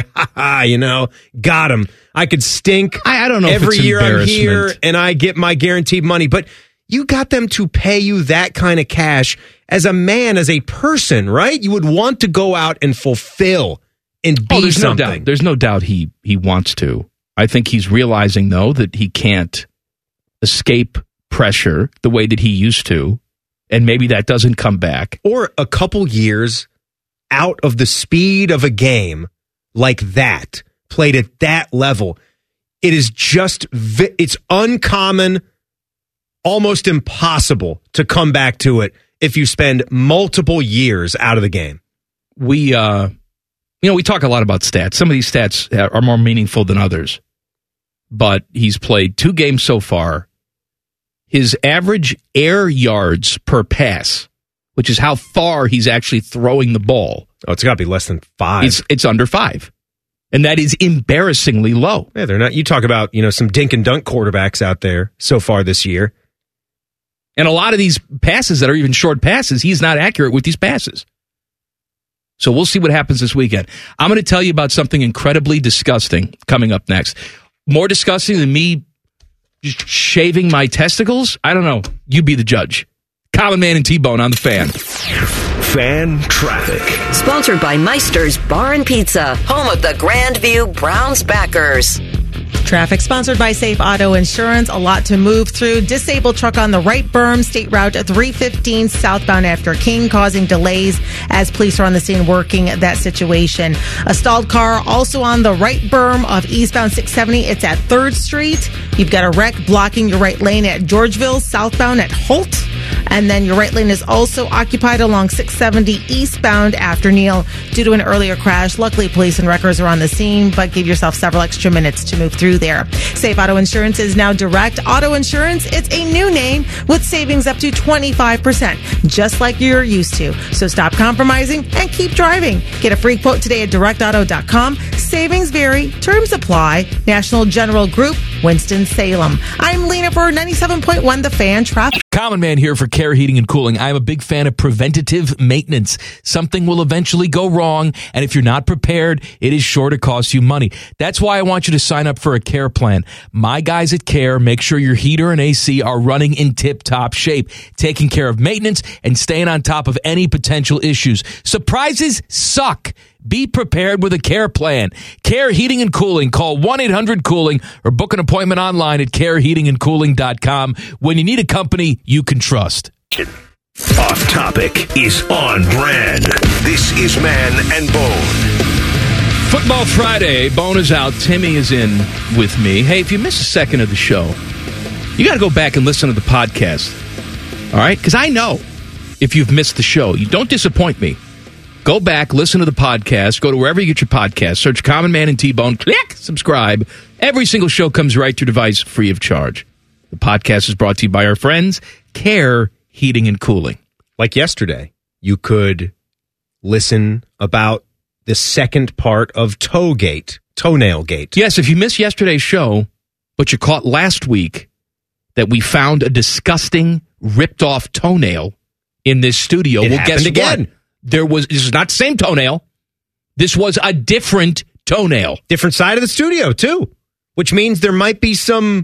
got him. I could stink. I don't know every if it's year I'm here and I get my guaranteed money. But you got them to pay you that kind of cash as a man, as a person, right? You would want to go out and fulfill and be there's something. No doubt. There's no doubt he wants to. I think he's realizing, though, that he can't escape pressure the way that he used to. And maybe that doesn't come back. Or a couple years out of the speed of a game like that, played at that level, it is just, it's uncommon, almost impossible to come back to it if you spend multiple years out of the game. We talk a lot about stats. Some of these stats are more meaningful than others. But he's played 2 games so far. His average air yards per pass, which is how far he's actually throwing the ball. Oh, it's got to be less than 5. It's under 5. And that is embarrassingly low. Yeah, they're not. You talk about, some dink and dunk quarterbacks out there so far this year. And a lot of these passes that are even short passes, he's not accurate with these passes. So we'll see what happens this weekend. I'm going to tell you about something incredibly disgusting coming up next. More disgusting than me just shaving my testicles? I don't know. You be the judge. Common Man and T-Bone on the Fan. Fan Traffic. Sponsored by Meister's Bar and Pizza, home of the Grandview Browns backers. Traffic sponsored by Safe Auto Insurance. A lot to move through. Disabled truck on the right berm, State Route 315 southbound after King, causing delays as police are on the scene working that situation. A stalled car also on the right berm of eastbound 670. It's at 3rd Street. You've got a wreck blocking your right lane at Georgeville, southbound at Holt. And then your right lane is also occupied along 670 eastbound after Neal due to an earlier crash. Luckily, police and wreckers are on the scene, but give yourself several extra minutes to move through there. Safe Auto Insurance is now Direct Auto Insurance. It's a new name with savings up to 25%, just like you're used to. So stop compromising and keep driving. Get a free quote today at directauto.com. Savings vary. Terms apply. National General Group, Winston-Salem. I'm Lena for 97.1 The Fan Traffic. Common Man here for Care Heating and Cooling. I'm a big fan of preventative maintenance. Something will eventually go wrong, and if you're not prepared, it is sure to cost you money. That's why I want you to sign up for a Care plan. My guys at Care make sure your heater and AC are running in tip-top shape, taking care of maintenance and staying on top of any potential issues. Surprises suck. Be prepared with a Care plan. Care Heating and Cooling. Call 1-800-COOLING or book an appointment online at careheatingandcooling.com when you need a company you can trust. Off topic is on brand. This is Man and Bone. Football Friday. Bone is out. Timmy is in with me. Hey, if you miss a second of the show, you got to go back and listen to the podcast. All right? Because I know if you've missed the show, you don't disappoint me. Go back, listen to the podcast. Go to wherever you get your podcast. Search Common Man and T-Bone. Click subscribe. Every single show comes right to your device free of charge. The podcast is brought to you by our friends, Care Heating and Cooling. Like yesterday, you could listen about the second part of Toenail Gate. Yes, if you missed yesterday's show, but you caught last week that we found a disgusting, ripped-off toenail in this studio. It well, guess happened again. What? This is not the same toenail. This was a different toenail. Different side of the studio, too. Which means there might be some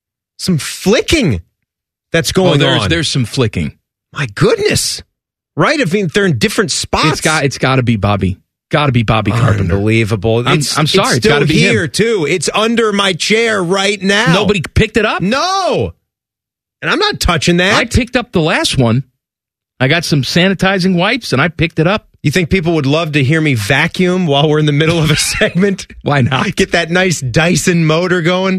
flicking that's going on. There's some flicking. My goodness. Right? I mean, they're in different spots. It's got to be Bobby. Got to be Bobby Carpenter. Unbelievable. I'm sorry. It's still be here, him. too. It's under my chair right now. Nobody picked it up? No. And I'm not touching that. I picked up the last one. I got some sanitizing wipes, and I picked it up. You think people would love to hear me vacuum while we're in the middle of a segment? Why not? Get that nice Dyson motor going.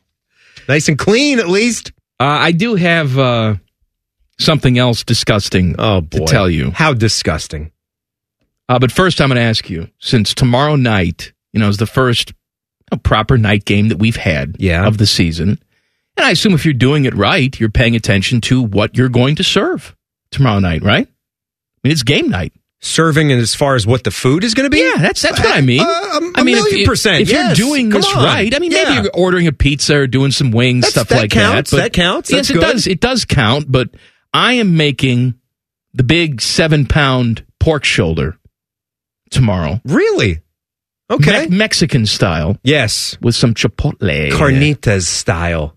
Nice and clean, at least. I do have something else disgusting to tell you. How disgusting. But first, I'm going to ask you, since tomorrow night, is the first proper night game that we've had of the season, and I assume if you're doing it right, you're paying attention to what you're going to serve tomorrow night, right? I mean, it's game night. Serving as far as what the food is going to be? Yeah, that's what I mean. I mean, if you're doing this right, I mean, maybe you're ordering a pizza or doing some wings, stuff like that. That counts. Yes, it does count, but I am making the big 7-pound pork shoulder tomorrow. Really? Okay. Mexican style. Yes. With some chipotle. Carnitas style.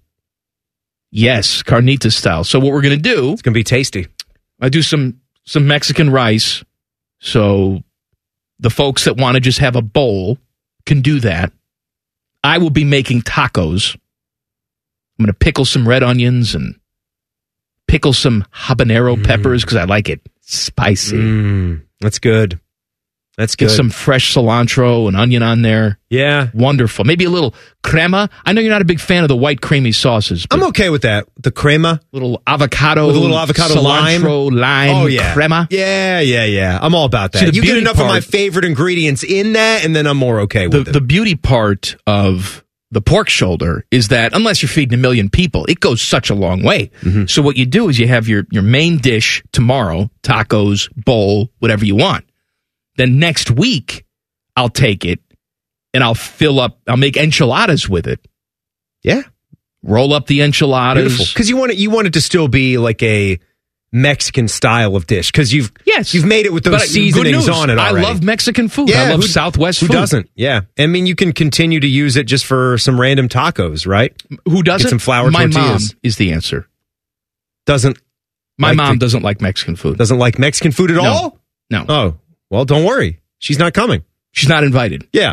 Yes, carnitas style. So what we're going to do... It's going to be tasty. I do some Mexican rice, so the folks that want to just have a bowl can do that. I will be making tacos. I'm going to pickle some red onions and pickle some habanero peppers because I like it spicy. That's good. That's good. Get some fresh cilantro and onion on there. Yeah. Wonderful. Maybe a little crema. I know you're not a big fan of the white creamy sauces. I'm okay with that. The crema. Little avocado. With a little avocado cilantro, lime crema. Yeah. I'm all about that. See, you get enough of my favorite ingredients in that, and then I'm more okay with it. The beauty part of the pork shoulder is that unless you're feeding 1 million people, it goes such a long way. Mm-hmm. So what you do is you have your main dish tomorrow, tacos, bowl, whatever you want. Then next week, I'll take it and I'll make enchiladas with it. Yeah. Roll up the enchiladas. Because you want it to still be like a Mexican style of dish. Because you've made it with those seasonings on it already. I love Mexican food. Yeah, I love Southwest food. Who doesn't? Yeah. I mean, you can continue to use it just for some random tacos, right? Who doesn't? Get some flour tortillas. My mom is the answer. My mom doesn't like Mexican food. Doesn't like Mexican food at all? No. Oh, well, don't worry. She's not coming. She's not invited. Yeah.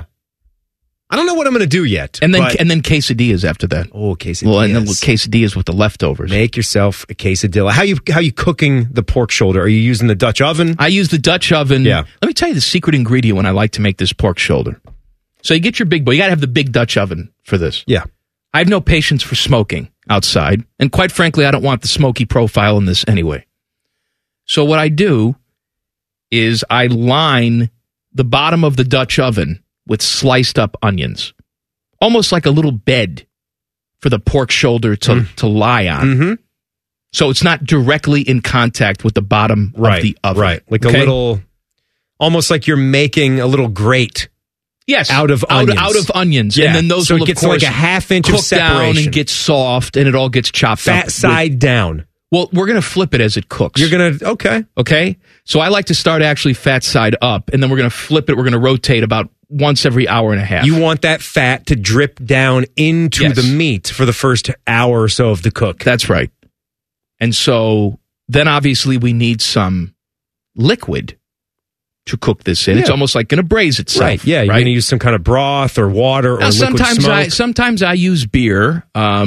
I don't know what I'm going to do yet. And then quesadillas after that. Oh, quesadillas. Well, and then quesadillas with the leftovers. Make yourself a quesadilla. How you cooking the pork shoulder? Are you using the Dutch oven? I use the Dutch oven. Yeah. Let me tell you the secret ingredient when I like to make this pork shoulder. So you get your big boy. You got to have the big Dutch oven for this. Yeah. I have no patience for smoking outside. And quite frankly, I don't want the smoky profile in this anyway. So what I do is I line the bottom of the Dutch oven with sliced up onions, almost like a little bed for the pork shoulder to lie on. Mm-hmm. So it's not directly in contact with the bottom of the oven. Right, like a little, almost like you're making a little grate. Yes, out of onions. Out of onions. Yeah. And then those so will, it gets of course, like a half inch of cook separation. down and get soft, and it all gets chopped up. Fat side down. Well, we're going to flip it as it cooks. You're going to, okay. Okay? So I like to start actually fat side up, and then we're going to flip it. We're going to rotate about once every hour and a half. You want that fat to drip down into the meat for the first hour or so of the cook. That's right. And so then obviously we need some liquid to cook this in. Yeah. It's almost like going to braise itself. Right, yeah. You're going to use some kind of broth or water or liquid smoke. Sometimes I use beer.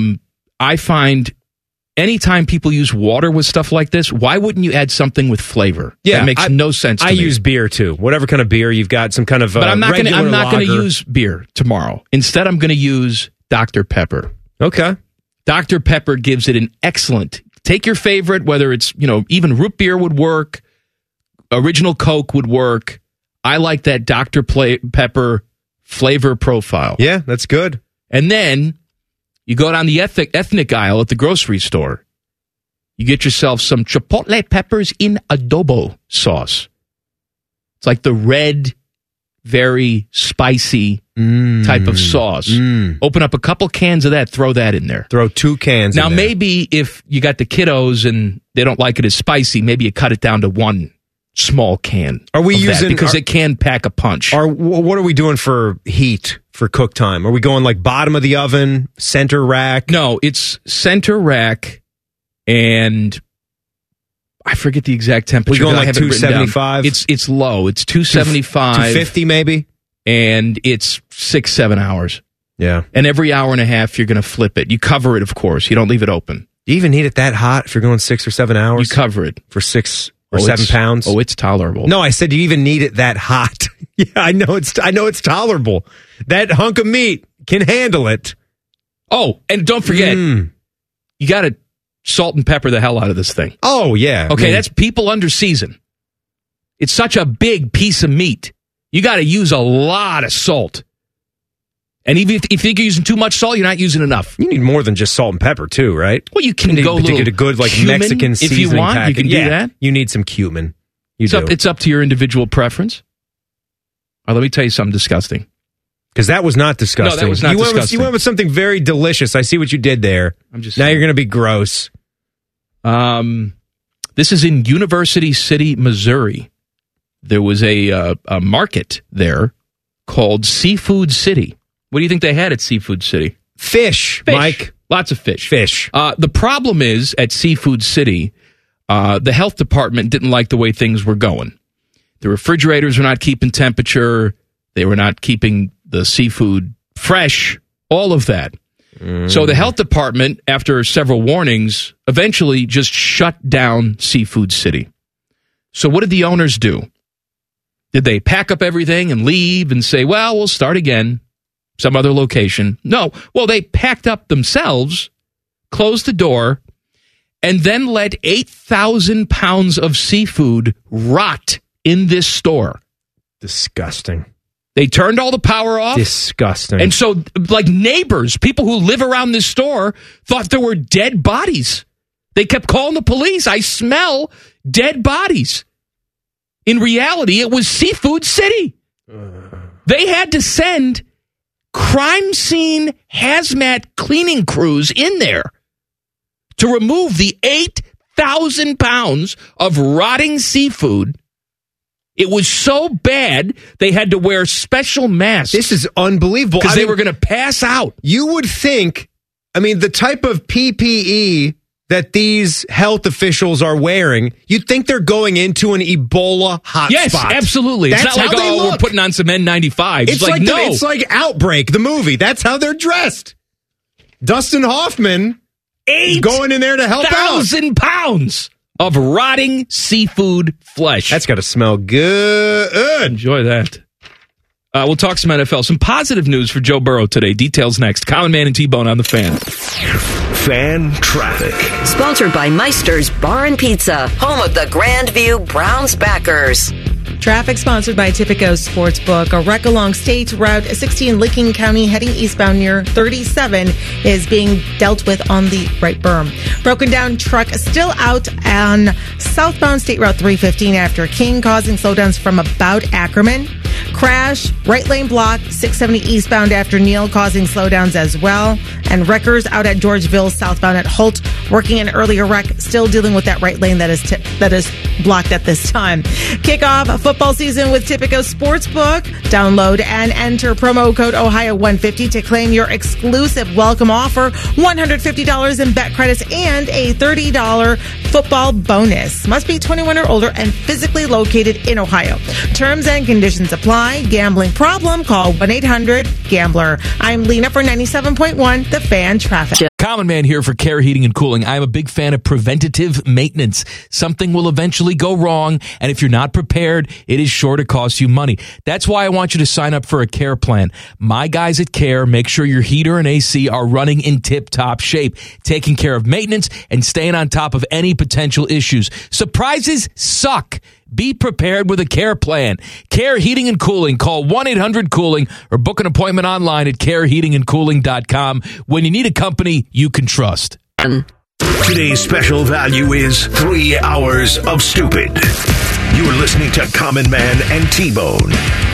I find anytime people use water with stuff like this, why wouldn't you add something with flavor? Yeah, that makes no sense to me. I use beer too. Whatever kind of beer you've got, some kind of but I'm not going to use beer tomorrow. Instead, I'm going to use Dr. Pepper. Okay. Dr. Pepper gives it an excellent. Take your favorite, whether it's even root beer would work, original Coke would work. I like that Dr. Pepper flavor profile. Yeah, that's good. And then you go down the ethnic aisle at the grocery store. You get yourself some chipotle peppers in adobo sauce. It's like the red, very spicy type of sauce. Open up a couple cans of that, throw that in there. Throw 2 cans now, in there. maybe if you got the kiddos and they don't like it as spicy, maybe you cut it down to 1 small can. Are we using because it can pack a punch? What are we doing for heat for cook time? Are we going like bottom of the oven, center rack? No, it's center rack, and I forget the exact temperature. We going like 275? It's low. It's 275, 250 maybe, and it's 6-7 hours. Yeah, and every hour and a half you're going to flip it. You cover it, of course. You don't leave it open. Do you even need it that hot if you're going 6 or 7 hours? You cover it for 6 or 7 pounds. Oh, it's tolerable. No, I said, do you even need it that hot? Yeah, I know it's tolerable. That hunk of meat can handle it. Oh, and don't forget, you got to salt and pepper the hell out of this thing. Oh, yeah. Okay, that's people under season. It's such a big piece of meat. You got to use a lot of salt. And even if you think you're using too much salt, you're not using enough. You need more than just salt and pepper, too, right? Well, you can go to get a good Mexican seasoning if you want. packet. You can do that. You need some cumin. It's up to your individual preference. Let me tell you something disgusting. Because that was not disgusting. No, that was not disgusting. You went with something very delicious. I see what you did there. Now you're going to be gross. This is in University City, Missouri. There was a market there called Seafood City. What do you think they had at Seafood City? Fish. Mike. Lots of fish. Fish. The problem is, at Seafood City, the health department didn't like the way things were going. The refrigerators were not keeping temperature. They were not keeping the seafood fresh, all of that. So the health department, after several warnings, eventually just shut down Seafood City. So what did the owners do? Did they pack up everything and leave and say, well, we'll start again, some other location? No. Well, they packed up themselves, closed the door, and then let 8,000 pounds of seafood rot in this store. Disgusting. They turned all the power off. Disgusting. And so, like, neighbors, people who live around this store, thought there were dead bodies. They kept calling the police. I smell dead bodies. In reality, it was Seafood City. They had to send crime scene hazmat cleaning crews in there to remove the 8,000 pounds of rotting seafood. It was so bad, they had to wear special masks. This is unbelievable. Because they were going to pass out. You would think, the type of PPE that these health officials are wearing, you'd think they're going into an Ebola hotspot. Yes, absolutely. It's That's not like, how they we're look. putting on some N95s. It's like no. It's like Outbreak, the movie. That's how they're dressed. Dustin Hoffman is going in there to help out. 8,000 pounds of rotting seafood flesh. That's got to smell good. Enjoy that. We'll talk some NFL. Some positive news for Joe Burrow today. Details next. Common Man and T-Bone on the Fan. Fan traffic. Sponsored by Meister's Bar and Pizza, home of the Grandview Browns backers. Traffic sponsored by Tipico Sportsbook. A wreck along State Route 16 Licking County heading eastbound near 37 is being dealt with on the right berm. Broken down truck still out on southbound State Route 315 after King, causing slowdowns from about Ackerman. Crash, right lane block, 670 eastbound after Neal, causing slowdowns as well. And wreckers out at Georgeville southbound at Holt, working an earlier wreck, still dealing with that right lane that is blocked at this time. Kickoff football season with Tipico Sportsbook. Download and enter promo code Ohio150 to claim your exclusive welcome offer, $150 in bet credits and a $30 football bonus. Must be 21 or older and physically located in Ohio. Terms and conditions apply. Gambling problem? Call 1-800-GAMBLER. I'm Lena for 97.1 The Fan Traffic. Common Man here for Care Heating and Cooling. I'm a big fan of preventative maintenance. Something will eventually go wrong, and if you're not prepared, it is sure to cost you money. That's why I want you to sign up for a Care plan. My guys at Care make sure your heater and AC are running in tip-top shape, taking care of maintenance and staying on top of any potential issues. Surprises suck. Be prepared with a Care plan. Care Heating and Cooling. Call 1-800-COOLING or book an appointment online at careheatingandcooling.com when you need a company you can trust. Today's special value is 3 hours of stupid. You're listening to Common Man and T-Bone.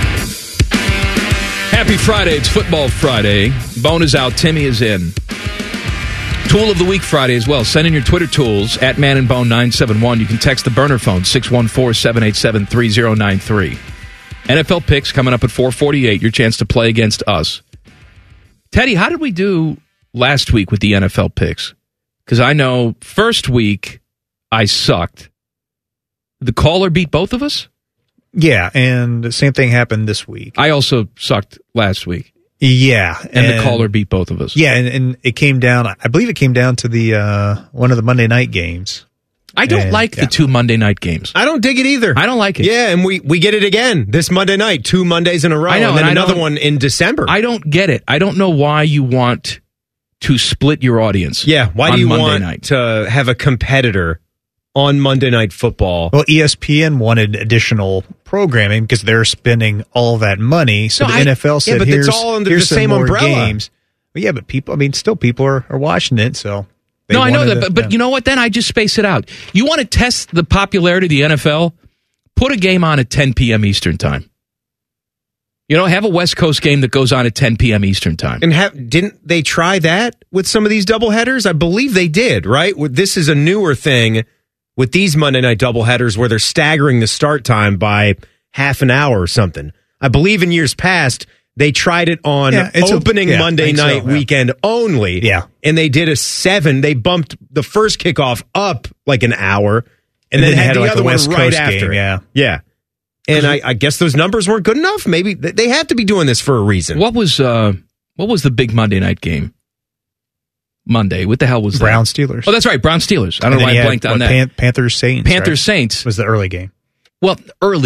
Happy Friday. It's Football Friday. Bone is out. Timmy is in. Tool of the Week Friday as well. Send in your Twitter tools at Man and Bone 971. You can text the burner phone 614-787-3093. NFL picks coming up at 4:48. Your chance to play against us. Teddy, how did we do last week with the NFL picks? Because I know first week I sucked. The caller beat both of us? Yeah, and the same thing happened this week. I also sucked last week. Yeah. And the caller beat both of us. Yeah, and it came down, I believe it came down to the one of the Monday night games. I don't like the 2 Monday night games. I don't dig it either. I don't like it. Yeah, and we get it again this Monday night, 2 Mondays in a row, I know, and then and another one in December. I don't get it. I don't know why you want to split your audience. Yeah, why do you Monday want night to have a competitor on Monday Night Football? Well, ESPN wanted additional programming because they're spending all that money. So the NFL said, but here's, it's all under here's the some same more umbrella. games. But yeah, but people, still people are watching it, so... No, I know that, but you know what? Then I just space it out. You want to test the popularity of the NFL? Put a game on at 10 p.m. Eastern time. Have a West Coast game that goes on at 10 p.m. Eastern time. And didn't they try that with some of these doubleheaders? I believe they did, right? This is a newer thing with these Monday night doubleheaders where they're staggering the start time by half an hour or something. I believe in years past, they tried it on opening Monday night weekend only. Yeah. And they did a 7. They bumped the first kickoff up like an hour and then had the other one right after. Yeah. Yeah. And I guess those numbers weren't good enough. Maybe they have to be doing this for a reason. What was the big Monday night game? Monday. What the hell was that? Browns Steelers. Oh, that's right. Browns Steelers. I don't know why I blanked on that. Panthers Saints. Panthers Saints was the early game. Well, early.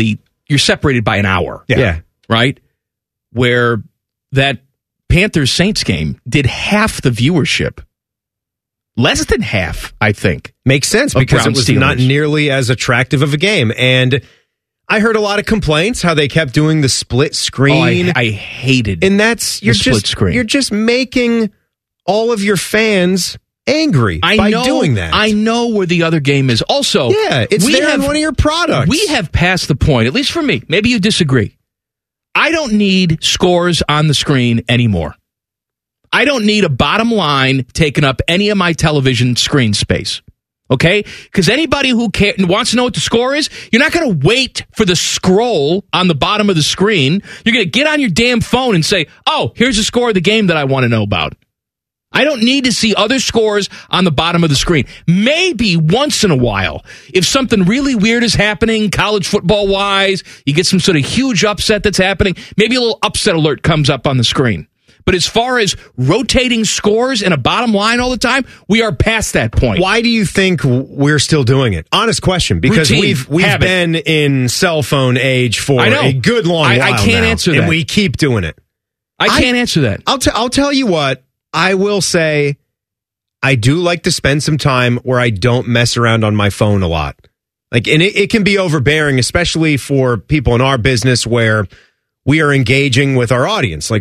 you're separated by an hour. Yeah. Right? Where that Panthers-Saints game did half the viewership. Less than half, I think. Makes sense because it was not nearly as attractive of a game. And I heard a lot of complaints how they kept doing the split screen. Oh, I hated and that's split screen. You're just making all of your fans angry by doing that. I know where the other game is. Also, it's there on one of your products. We have passed the point, at least for me. Maybe you disagree. I don't need scores on the screen anymore. I don't need a bottom line taking up any of my television screen space. Okay? Because anybody who wants to know what the score is, you're not going to wait for the scroll on the bottom of the screen. You're going to get on your damn phone and say, oh, here's the score of the game that I want to know about. I don't need to see other scores on the bottom of the screen. Maybe once in a while, if something really weird is happening, college football-wise, you get some sort of huge upset that's happening, maybe a little upset alert comes up on the screen. But as far as rotating scores and a bottom line all the time, we are past that point. Why do you think we're still doing it? Honest question. Because routine, we've been in cell phone age for a good long while I can't now, answer that. And we keep doing it. I can't answer that. I'll tell you what. I will say I do like to spend some time where I don't mess around on my phone a lot. And it can be overbearing, especially for people in our business where we are engaging with our audience.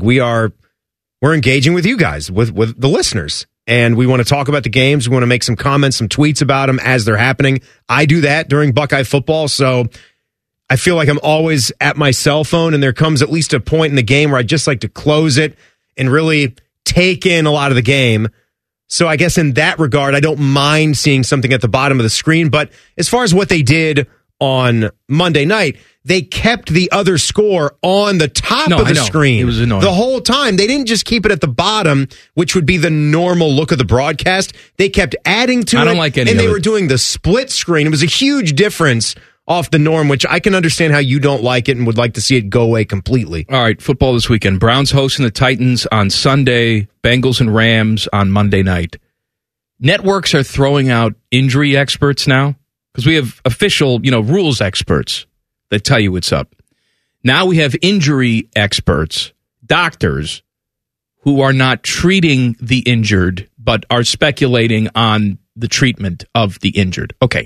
We're engaging with you guys, with the listeners. And we want to talk about the games. We want to make some comments, some tweets about them as they're happening. I do that during Buckeye football. So I feel like I'm always at my cell phone, and there comes at least a point in the game where I just like to close it and really take in a lot of the game. So I guess in that regard, I don't mind seeing something at the bottom of the screen. But as far as what they did on Monday night, they kept the other score on the top of the screen. It was annoying. The whole time. They didn't just keep it at the bottom, which would be the normal look of the broadcast. They kept adding to it. I don't like any and of they it. were doing the split screen. It was a huge difference off the norm, which I can understand how you don't like it and would like to see it go away completely. All right, football this weekend. Browns hosting the Titans on Sunday, Bengals and Rams on Monday night. Networks are throwing out injury experts now because we have official, rules experts that tell you what's up. Now we have injury experts, doctors, who are not treating the injured, but are speculating on the treatment of the injured. Okay.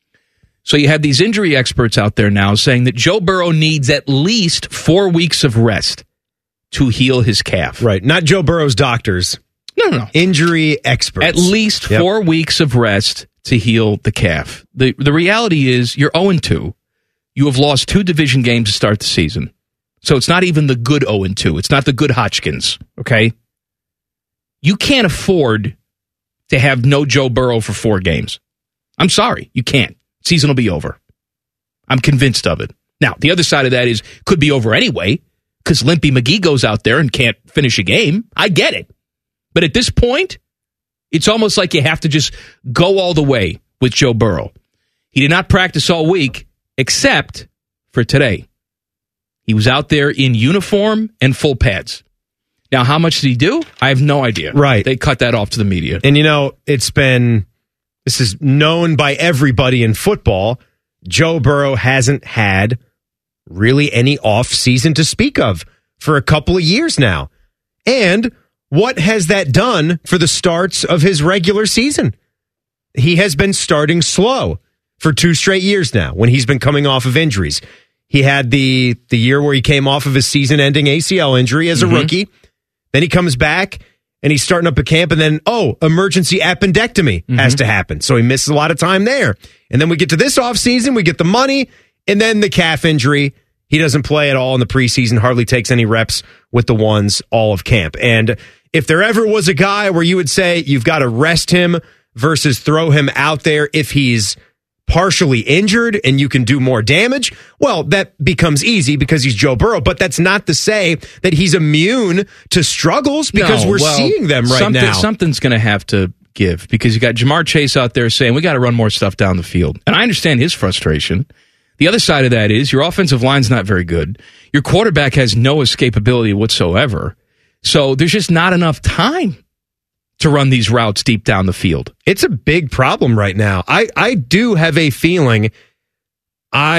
So you have these injury experts out there now saying that Joe Burrow needs at least 4 weeks of rest to heal his calf. Right. Not Joe Burrow's doctors. No. Injury experts. At least 4 weeks of rest to heal the calf. The reality is you're 0-2. You have lost 2 division games to start the season. So it's not even the good 0-2. It's not the good Hodgkins, okay? You can't afford to have no Joe Burrow for 4 games. I'm sorry. You can't. Season will be over. I'm convinced of it. Now, the other side of that is could be over anyway because Limpy McGee goes out there and can't finish a game. I get it. But at this point, it's almost like you have to just go all the way with Joe Burrow. He did not practice all week except for today. He was out there in uniform and full pads. Now, how much did he do? I have no idea. Right. They cut that off to the media. And, this is known by everybody in football. Joe Burrow hasn't had really any off season to speak of for a couple of years now. And what has that done for the starts of his regular season? He has been starting slow for 2 straight years now when he's been coming off of injuries. He had the year where he came off of his season-ending ACL injury as a rookie. Then he comes back and he's starting up a camp, and then, emergency appendectomy has to happen. So he misses a lot of time there. And then we get to this offseason, we get the money, and then the calf injury. He doesn't play at all in the preseason, hardly takes any reps with the ones all of camp. And if there ever was a guy where you would say you've got to rest him versus throw him out there if he's partially injured and you can do more damage, well, that becomes easy because he's Joe Burrow. But that's not to say that he's immune to struggles because we're seeing them right now. Something's going to have to give because you got Jamar Chase out there saying we got to run more stuff down the field. And I understand his frustration. The other side of that is your offensive line's not very good. Your quarterback has no escapability whatsoever. So there's just not enough time to run these routes deep down the field. It's a big problem right now. I do have a feeling I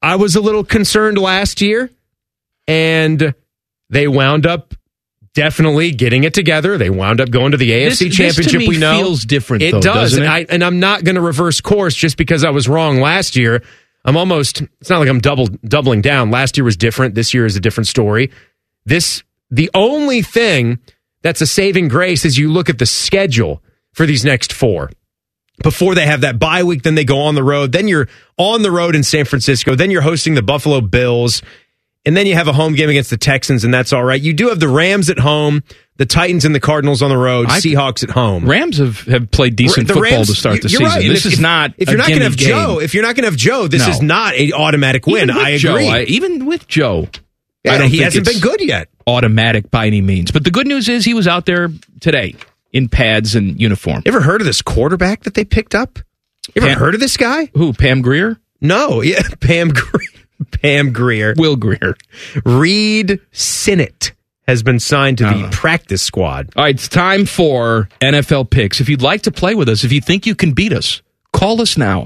I was a little concerned last year, and they wound up definitely getting it together. They wound up going to the AFC Championship. This to me we know feels different. It though, does, doesn't it? and I'm not going to reverse course just because I was wrong last year. It's not like I'm doubling down. Last year was different. This year is a different story. The only thing that's a saving grace is you look at the schedule for these next 4. Before they have that bye week, then they go on the road. Then you're on the road in San Francisco. Then you're hosting the Buffalo Bills. And then you have a home game against the Texans, and that's all right. You do have the Rams at home, the Titans and the Cardinals on the road, Seahawks at home. Rams have played decent football to start the season. Right. This is not if you're not going to have game. Joe, this is not an automatic win. I agree. Even with Joe, yeah, he hasn't been good yet. Automatic by any means. But the good news is he was out there today in pads and uniform. You ever heard of this quarterback that they picked up? You ever heard of this guy? Who, Pam Grier? No, yeah, Pam Grier. Will Grier. Reed Sinnett has been signed to the practice squad. All right, it's time for NFL picks. If you'd like to play with us, if you think you can beat us, call us now.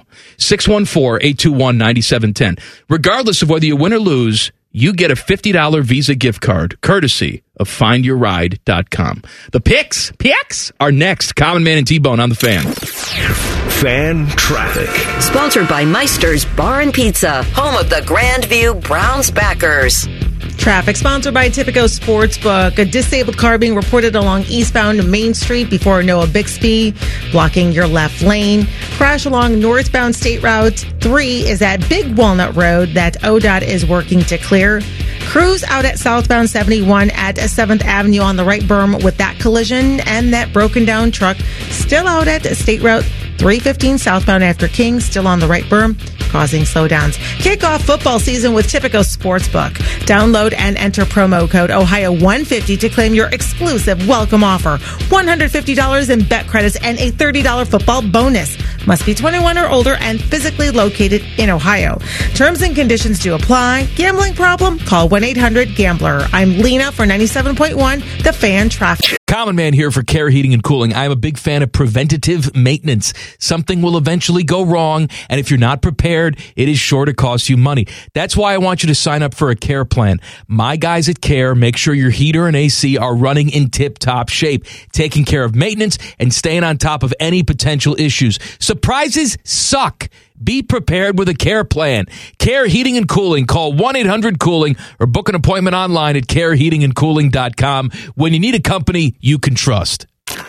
614-821-9710. Regardless of whether you win or lose, you get a $50 Visa gift card, courtesy of FindYourRide.com. The picks are next. Common Man and T-Bone on the Fan. Fan Traffic. Sponsored by Meister's Bar and Pizza, home of the Grandview Browns backers. Traffic sponsored by Tipico Sportsbook. A disabled car being reported along eastbound Main Street before Noah Bixby, blocking your left lane. Crash along northbound State Route 3 is at Big Walnut Road that ODOT is working to clear. Crews out at southbound 71 at 7th Avenue on the right berm with that collision, and that broken down truck still out at State Route 315 southbound after King, still on the right berm, causing slowdowns. Kick off football season with Tipico Sportsbook. Download and enter promo code Ohio150 to claim your exclusive welcome offer. $150 in bet credits and a $30 football bonus. Must be 21 or older and physically located in Ohio. Terms and conditions do apply. Gambling problem? Call 1-800-GAMBLER. I'm Lena for 97.1, The Fan Traffic. Common Man here for Care Heating and Cooling. I'm a big fan of preventative maintenance. Something will eventually go wrong, and if you're not prepared, it is sure to cost you money. That's why I want you to sign up for a Care plan. My guys at Care make sure your heater and AC are running in tip-top shape, taking care of maintenance and staying on top of any potential issues. Surprises suck. Be prepared with a Care plan. Care Heating and Cooling. Call 1-800-COOLING or book an appointment online at careheatingandcooling.com when you need a company you can trust.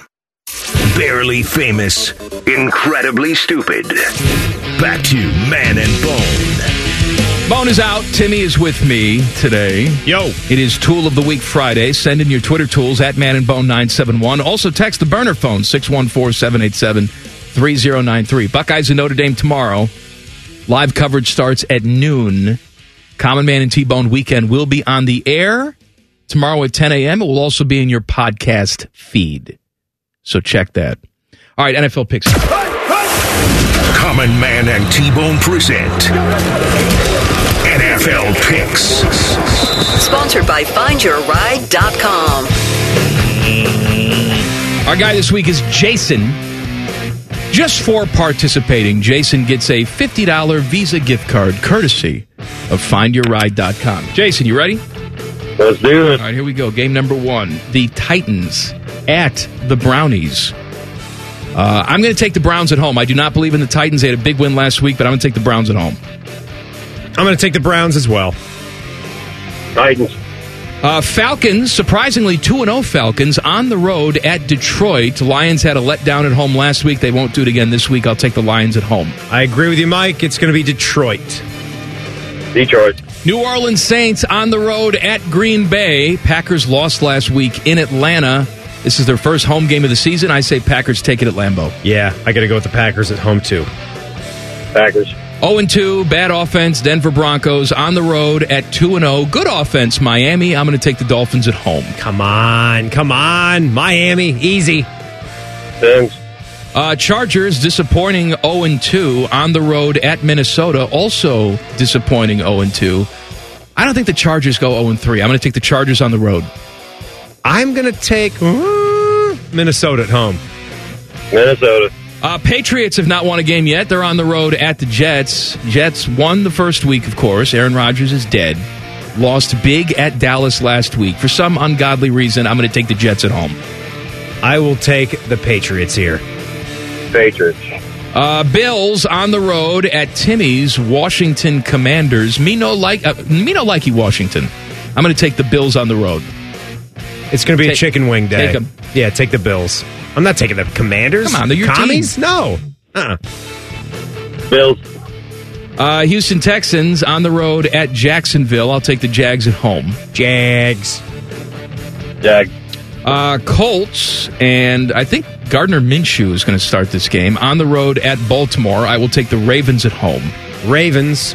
Barely famous, incredibly stupid. Back to Man and Bone. Bone is out. Timmy is with me today. Yo. It is Tool of the Week Friday. Send in your Twitter tools at Man and Bone 971. Also text the burner phone 614-787-3093. Buckeyes and Notre Dame tomorrow. Live coverage starts at noon. Common Man and T-Bone weekend will be on the air tomorrow at 10 a.m. It will also be in your podcast feed. So check that. All right, NFL picks. Common Man and T-Bone present NFL Picks. Sponsored by FindYourRide.com. Our guy this week is Jason. Just for participating, Jason gets a $50 Visa gift card courtesy of FindYourRide.com. Jason, you ready? Let's do it. All right, here we go. Game number 1. The Titans at the Brownies. I'm going to take the Browns at home. I do not believe in the Titans. They had a big win last week, but I'm going to take the Browns at home. I'm going to take the Browns as well. Titans. Falcons, surprisingly 2-0 Falcons on the road at Detroit. Lions had a letdown at home last week. They won't do it again this week. I'll take the Lions at home. I agree with you, Mike. It's going to be Detroit. Detroit. New Orleans Saints on the road at Green Bay. Packers lost last week in Atlanta. This is their first home game of the season. I say Packers take it at Lambeau. Yeah, I got to go with the Packers at home, too. Packers. 0-2, bad offense, Denver Broncos on the road at 2-0. Good offense, Miami. I'm going to take the Dolphins at home. Come on. Miami, easy. Thanks. Chargers disappointing 0-2 on the road at Minnesota. Also disappointing 0-2. I don't think the Chargers go 0-3. I'm going to take the Chargers on the road. I'm going to take Minnesota at home. Minnesota. Patriots have not won a game yet. They're on the road at the Jets. Jets won the first week, of course. Aaron Rodgers is dead. Lost big at Dallas last week. For some ungodly reason, I'm going to take the Jets at home. I will take the Patriots here. Patriots. Bills on the road at Timmy's Washington Commanders. Me no likey Washington. I'm going to take the Bills on the road. It's going to be a chicken wing day. Take 'em. Yeah, take the Bills. I'm not taking the Commanders. Come on, they're your commies? team. No. Bills. Houston Texans on the road at Jacksonville. I'll take the Jags at home. Jags. Jag. Colts, and I think Gardner Minshew is going to start this game. On the road at Baltimore, I will take the Ravens at home. Ravens.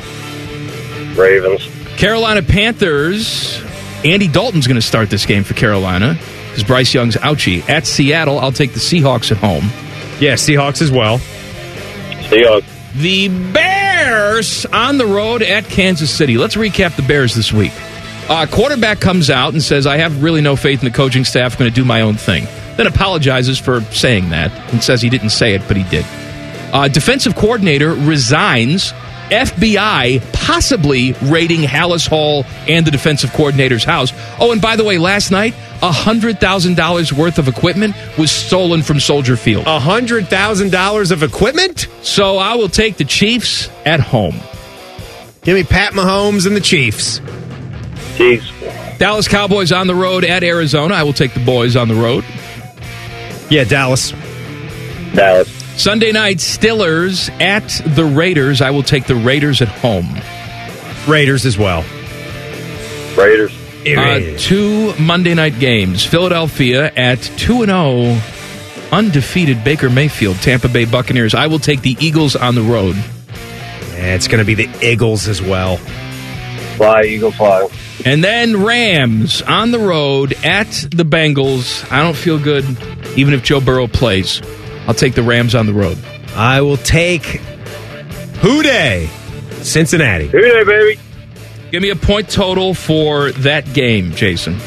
Carolina Panthers, Andy Dalton's going to start this game for Carolina because Bryce Young's ouchie. At Seattle, I'll take the Seahawks at home. Yeah, Seahawks as well. Seahawks. The Bears on the road at Kansas City. Let's recap the Bears this week. Quarterback comes out and says, I have really no faith in the coaching staff. I'm going to do my own thing. Then apologizes for saying that and says he didn't say it, but he did. Defensive coordinator resigns. FBI possibly raiding Hallis Hall and the defensive coordinator's house. Oh, and by the way, last night, $100,000 worth of equipment was stolen from Soldier Field. $100,000 of equipment? So I will take the Chiefs at home. Give me Pat Mahomes and the Chiefs. Chiefs. Dallas Cowboys on the road at Arizona. I will take the boys on the road. Yeah, Dallas. Sunday night, Steelers at the Raiders. I will take the Raiders at home. Raiders as well. Raiders. 2 Monday night games. Philadelphia at 2-0, undefeated Baker Mayfield, Tampa Bay Buccaneers. I will take the Eagles on the road. Yeah, it's going to be the Eagles as well. Fly, Eagle, fly. And then Rams on the road at the Bengals. I don't feel good, even if Joe Burrow plays. I'll take the Rams on the road. I will take Houday, Cincinnati. Houday, baby. Give me a point total for that game, Jason.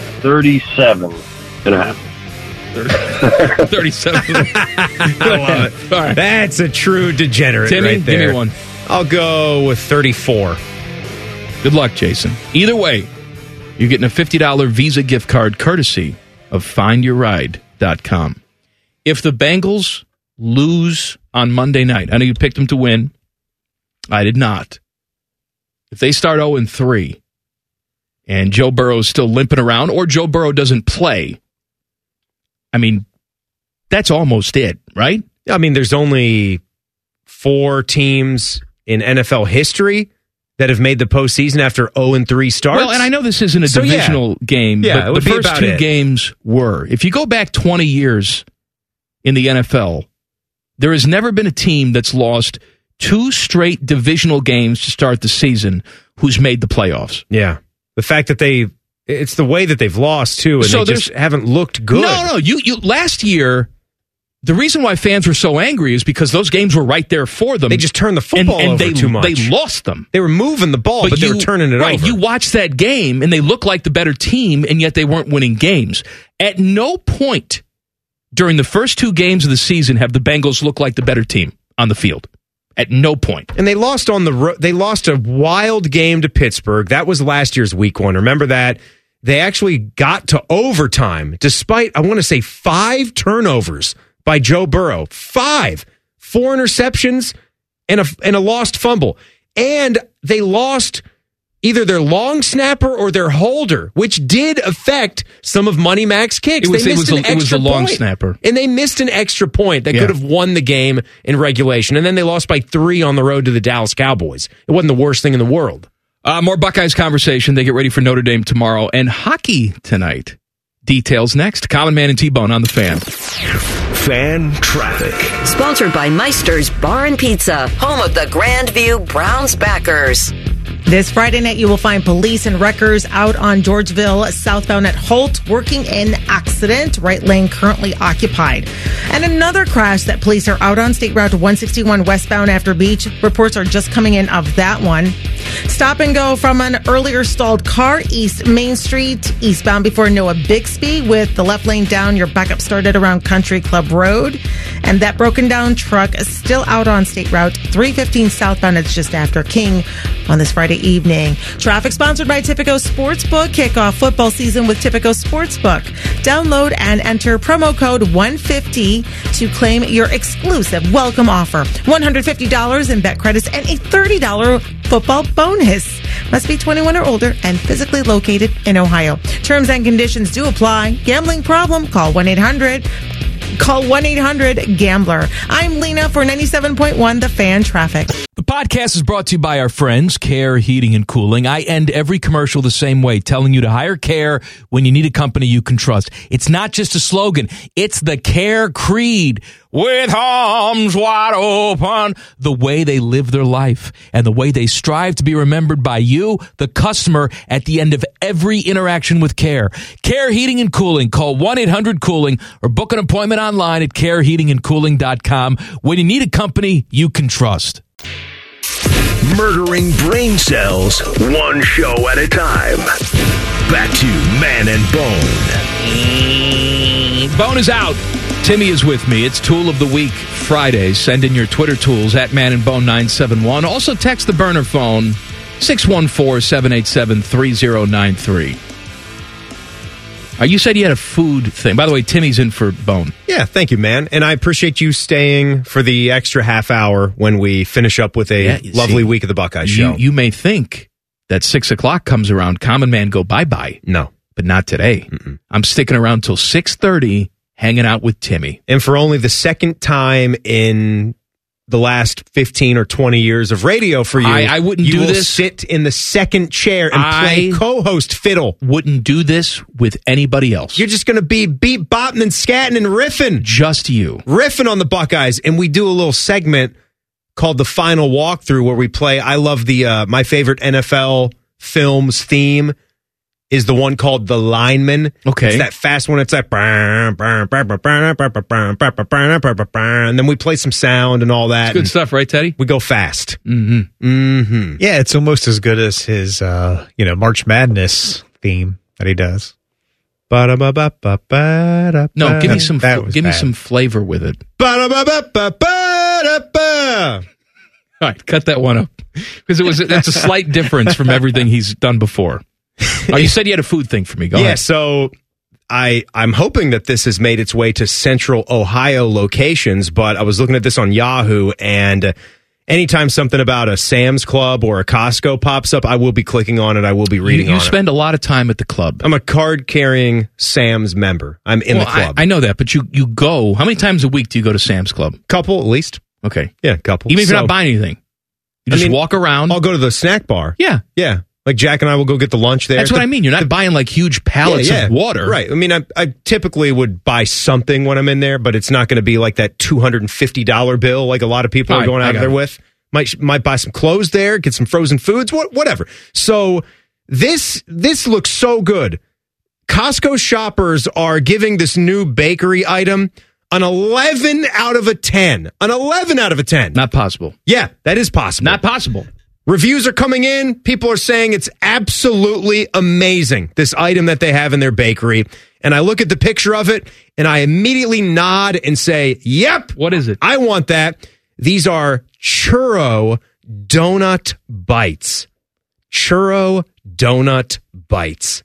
37.5. 37. I love it. All right. That's a true degenerate Timmy, right there. give me one. I'll go with 34. Good luck, Jason. Either way, you're getting a $50 Visa gift card courtesy of FindYourRide.com. If the Bengals lose on Monday night, I know you picked them to win. I did not. If they start 0-3 and Joe Burrow is still limping around or Joe Burrow doesn't play, I mean, that's almost it, right? I mean, there's only 4 teams in NFL history that have made the postseason after 0-3 starts. Well, and I know this isn't a divisional game, but the first 2 games were. If you go back 20 years in the NFL, there has never been a team that's lost 2 straight divisional games to start the season who's made the playoffs. Yeah. The fact that it's the way that they've lost, too, and So they just haven't looked good. No. You last year, the reason why fans were so angry is because those games were right there for them. They just turned the football over too much. They lost them. They were moving the ball, but they were turning it over. You watched that game, and they looked like the better team, and yet they weren't winning games. At no point during the first 2 games of the season have the Bengals looked like the better team on the field. At no point. And they lost they lost a wild game to Pittsburgh. That was last year's week 1. Remember that? They actually got to overtime despite, I want to say, 5 turnovers by Joe Burrow. 5. 4 interceptions and a lost fumble. And they lost either their long snapper or their holder, which did affect some of Money Mac's kicks. It was the long snapper. And they missed an extra point that could have won the game in regulation. And then they lost by 3 on the road to the Dallas Cowboys. It wasn't the worst thing in the world. More Buckeyes conversation. They get ready for Notre Dame tomorrow. And hockey tonight. Details next. Common Man and T-Bone on the Fan. Fan traffic. Sponsored by Meister's Bar and Pizza, home of the Grandview Browns backers. This Friday night, you will find police and wreckers out on Georgeville southbound at Holt working an accident. Right lane currently occupied. And another crash that police are out on State Route 161 westbound after Beach. Reports are just coming in of that one. Stop and go from an earlier stalled car East Main Street, eastbound before Noah Bixby with the left lane down. Your backup started around Country Club Road. And that broken down truck is still out on State Route 315 southbound. It's just after King on this Friday evening. Traffic sponsored by Tipico Sportsbook. Kick off football season with Tipico Sportsbook. Download and enter promo code 150 to claim your exclusive welcome offer. $150 in bet credits and a $30 football bonus. Must be 21 or older and physically located in Ohio. Terms and conditions do apply. Gambling problem? Call 1-800. Call 1-800-GAMBLER. I'm Lena for 97.1 The Fan Traffic. The podcast is brought to you by our friends, Care Heating and Cooling. I end every commercial the same way, telling you to hire Care when you need a company you can trust. It's not just a slogan. It's the Care creed. With arms wide open, the way they live their life and the way they strive to be remembered by you, the customer, at the end of every interaction with Care. Care Heating and Cooling. Call 1-800-COOLING or book an appointment online at careheatingandcooling.com when you need a company you can trust. Murdering brain cells, one show at a time. Back to Man and Bone. Bone is out. Timmy is with me. It's Tool of the Week Friday. Send in your Twitter tools at Man and Bone 971. Also text the burner phone 614-787-3093. You said you had a food thing. By the way, Timmy's in for Bone. Yeah, thank you, man. And I appreciate you staying for the extra half hour when we finish up with a lovely week of the Buckeyes show. You may think that 6 o'clock comes around, Common Man go bye-bye. No. But not today. Mm-mm. I'm sticking around till 6:30, hanging out with Timmy. And for only the second time in the last 15 or 20 years of radio for you, I wouldn't you do will this. sit in the second chair and play co-host fiddle. Wouldn't do this with anybody else. You're just going to be beat, bopping, and scatting and riffing. Just you. Riffing on the Buckeyes. And we do a little segment called The Final Walkthrough where we play, I love the my favorite NFL films theme is the one called The Lineman. Okay. It's that fast one. It's like, and then we play some sound and all that. It's good stuff, right, Teddy? We go fast. Mm-hmm. Mm-hmm. Yeah, it's almost as good as his, March Madness theme that he does. No, give me some flavor with it. All right, cut that one up because that's a slight difference from everything he's done before. Oh, you said you had a food thing for me. Go ahead. Yeah, so I'm hoping that this has made its way to central Ohio locations, but I was looking at this on Yahoo, and anytime something about a Sam's Club or a Costco pops up, I will be clicking on it. I will be reading on it. You spend a lot of time at the club. I'm a card-carrying Sam's member. I'm in the club. I know that, but you go. How many times a week do you go to Sam's Club? Couple, at least. Okay. Yeah, couple. Even if you're not buying anything. You just walk around. I'll go to the snack bar. Yeah. Yeah. Like Jack and I will go get the lunch there. That's what I mean. You're not buying like huge pallets of water. Right. I mean, I typically would buy something when I'm in there, but it's not going to be like that $250 bill like a lot of people are going out of there with. Might buy some clothes there, get some frozen foods, whatever. So this looks so good. Costco shoppers are giving this new bakery item an 11 out of a 10. An 11 out of a 10. Not possible. Yeah, that is possible. Not possible. Reviews are coming in. People are saying it's absolutely amazing, this item that they have in their bakery. And I look at the picture of it, and I immediately nod and say, yep. What is it? I want that. These are churro donut bites. Churro donut bites.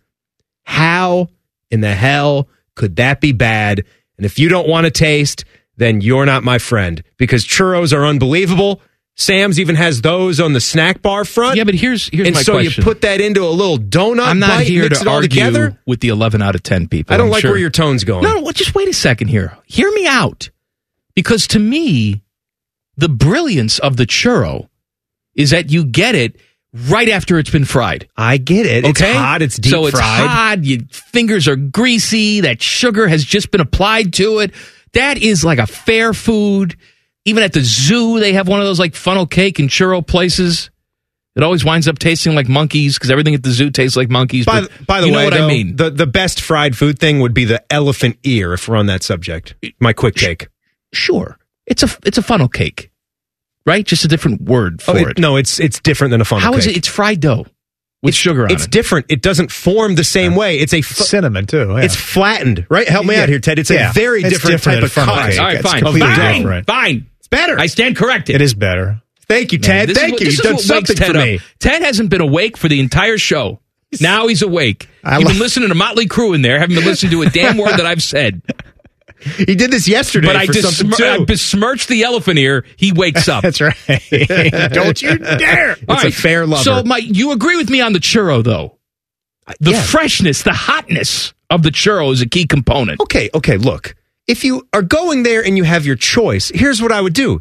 How in the hell could that be bad? And if you don't want to taste, then you're not my friend, because churros are unbelievable. Sam's even has those on the snack bar front. Yeah, but here's my question. And so you put that into a little donut I'm not bite, here mix to it all argue together. with the 11 out of 10 people. I don't like where your tone's going. No, just wait a second here. Hear me out. Because to me, the brilliance of the churro is that you get it right after it's been fried. I get it. Okay? It's hot. It's deep fried. So it's fried. hot. Your fingers are greasy. That sugar has just been applied to it. That is like a fair food. Even at the zoo, they have one of those like funnel cake and churro places. It always winds up tasting like monkeys because everything at the zoo tastes like monkeys. By the you know way, what though, I mean. the best fried food thing would be the elephant ear, if we're on that subject. My quick take. Sure. It's a funnel cake, right? Just a different word for it. No, it's different than a funnel cake. How is it? It's fried dough with sugar on it. It's different. It doesn't form the same way. It's a cinnamon, too. Yeah. It's flattened, right? Help me out here, Ted. It's a very different type of funnel cut. cake. All right, It's fine. completely different. Fine. It's better. I stand corrected. It is better. Thank you, Ted. Thank you. You've done something for me. Ted hasn't been awake for the entire show. Now he's awake. You've been listening to Motley Crue in there. Haven't been listening to a damn word that I've said. He did this yesterday But I besmirched the elephant ear. He wakes up. That's right. Don't you dare. It's a fair lover. So, you agree with me on the churro, though? The freshness, the hotness of the churro is a key component. Okay, look. If you are going there and you have your choice, here's what I would do.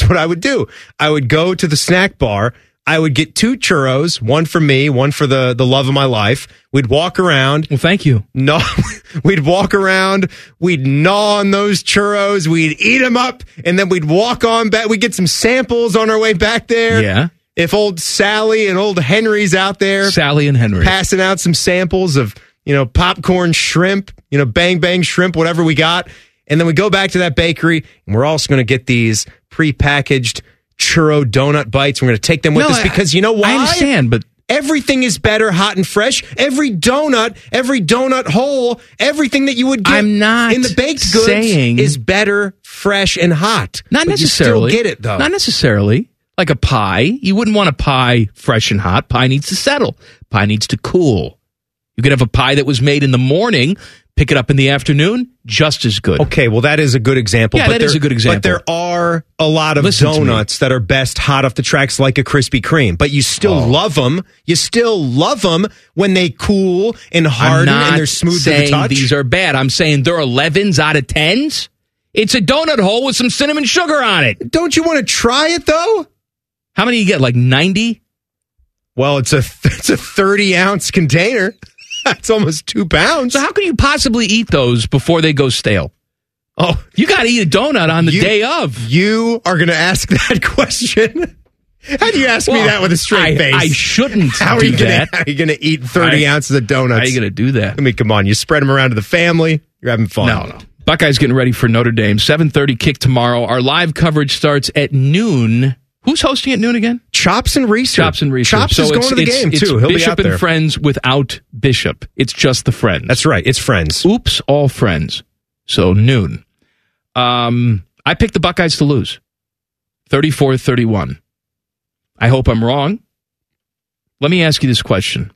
I would go to the snack bar. I would get 2 churros, one for me, one for the love of my life. We'd walk around. Well, thank you. No, we'd walk around. We'd gnaw on those churros. We'd eat them up, and then we'd walk on back. We'd get some samples on our way back there. Yeah. If old Sally and old Henry's out there. Sally and Henry. Passing out some samples of, popcorn shrimp, bang bang shrimp, whatever we got. And then we go back to that bakery, and we're also going to get these prepackaged churro donut bites. We're going to take them with us because you know why? I understand, but everything is better hot and fresh. Every donut hole, everything that you would get in the baked goods is better, fresh, and hot. Not necessarily. You still get it, though. Not necessarily. Like a pie. You wouldn't want a pie fresh and hot. Pie needs to settle. Pie needs to cool. You could have a pie that was made in the morning, pick it up in the afternoon, just as good. Okay, well, that is a good example. Yeah, that is a good example. But there are a lot of donuts that are best hot off the tracks, like a Krispy Kreme. But you still love them. You still love them when they cool and harden and they're smooth to the touch. These are bad. I'm saying they're 11s out of 10s. It's a donut hole with some cinnamon sugar on it. Don't you want to try it, though? How many you get, like 90? Well, it's a 30-ounce container. That's almost 2 pounds. So how can you possibly eat those before they go stale? Oh, you got to eat a donut on the day of. You are going to ask that question? How do you ask me that with a straight face? I shouldn't How are you going to eat 30 ounces of donuts? How are you going to do that? I mean, come on. You spread them around to the family. You're having fun. No. Buckeyes getting ready for Notre Dame. 7:30 kick tomorrow. Our live coverage starts at noon. Who's hosting at noon again? Chops and Reeser. Chops and Reeser. Chops is going to the game, too. He'll Bishop be out there. and Friends without Bishop. It's just the Friends. That's right. It's Friends. Oops, all Friends. So noon. I picked the Buckeyes to lose. 34-31. I hope I'm wrong. Let me ask you this question.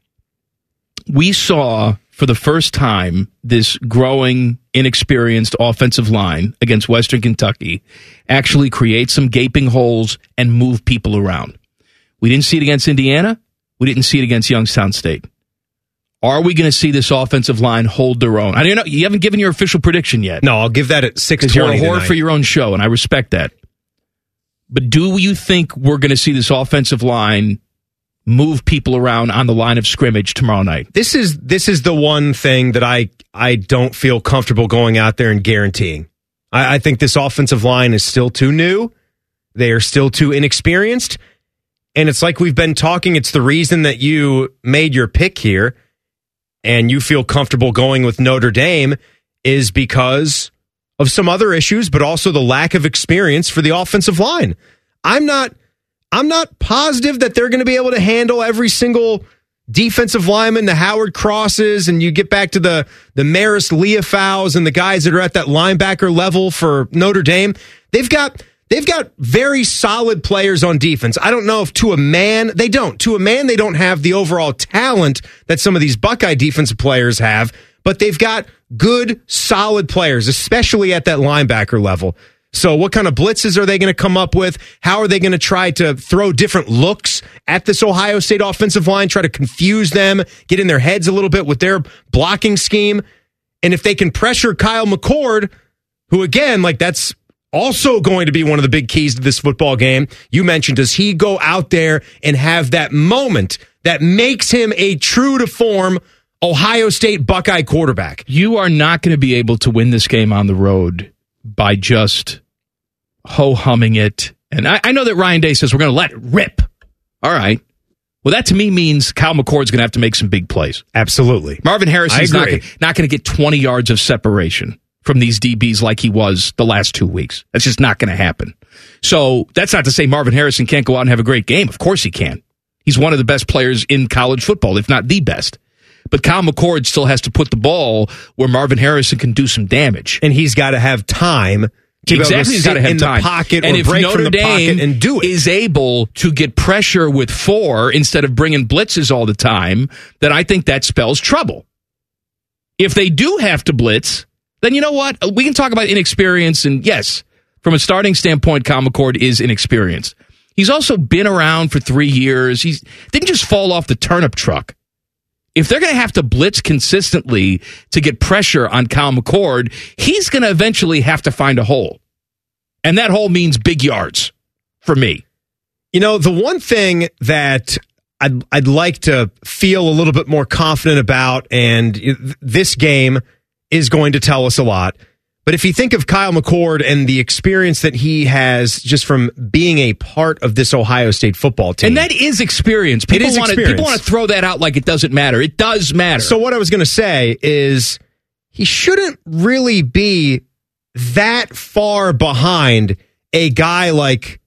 We saw for the first time this growing, inexperienced offensive line against Western Kentucky actually create some gaping holes and move people around. We didn't see it against Indiana. We didn't see it against Youngstown State. Are we going to see this offensive line hold their own? I don't know. You haven't given your official prediction yet. No, I'll give that at 6:20 because you're a whore tonight. for your own show, and I respect that. But do you think we're going to see this offensive line move people around on the line of scrimmage tomorrow night? This is the one thing that I don't feel comfortable going out there and guaranteeing. I think this offensive line is still too new. They are still too inexperienced. And it's like we've been talking. It's the reason that you made your pick here and you feel comfortable going with Notre Dame is because of some other issues, but also the lack of experience for the offensive line. I'm not positive that they're going to be able to handle every single defensive lineman, the Howard Crosses, and you get back to the Maris Leofows and the guys that are at that linebacker level for Notre Dame. They've got very solid players on defense. I don't know if to a man, they don't. To a man, they don't have the overall talent that some of these Buckeye defensive players have, but they've got good, solid players, especially at that linebacker level. So what kind of blitzes are they going to come up with? How are they going to try to throw different looks at this Ohio State offensive line, try to confuse them, get in their heads a little bit with their blocking scheme? And if they can pressure Kyle McCord, who again, like that's also going to be one of the big keys to this football game. You mentioned, does he go out there and have that moment that makes him a true to form Ohio State Buckeye quarterback? You are not going to be able to win this game on the road by just ho-humming it. And I know that Ryan Day says we're going to let it rip. All right. Well, that to me means Kyle McCord's going to have to make some big plays. Absolutely. Marvin Harrison's not going to get 20 yards of separation from these DBs like he was the last 2 weeks. That's just not going to happen. So that's not to say Marvin Harrison can't go out and have a great game. Of course he can. He's one of the best players in college football, if not the best. But Kyle McCord still has to put the ball where Marvin Harrison can do some damage. And he's got to have time to exactly, he's got to have time. The pocket and or if break Notre from the Dame pocket and do it. Is able to get pressure with 4 instead of bringing blitzes all the time, then I think that spells trouble. If they do have to blitz, then you know what? We can talk about inexperience, and yes, from a starting standpoint, Kyle McCord is inexperienced. He's also been around for 3 years. He didn't just fall off the turnip truck. If they're going to have to blitz consistently to get pressure on Kyle McCord, he's going to eventually have to find a hole. And that hole means big yards for me. You know, the one thing that I'd like to feel a little bit more confident about, and this game is going to tell us a lot, but if you think of Kyle McCord and the experience that he has just from being a part of this Ohio State football team. And that is experience. People want to throw that out like it doesn't matter. It does matter. So what I was going to say is he shouldn't really be that far behind a guy like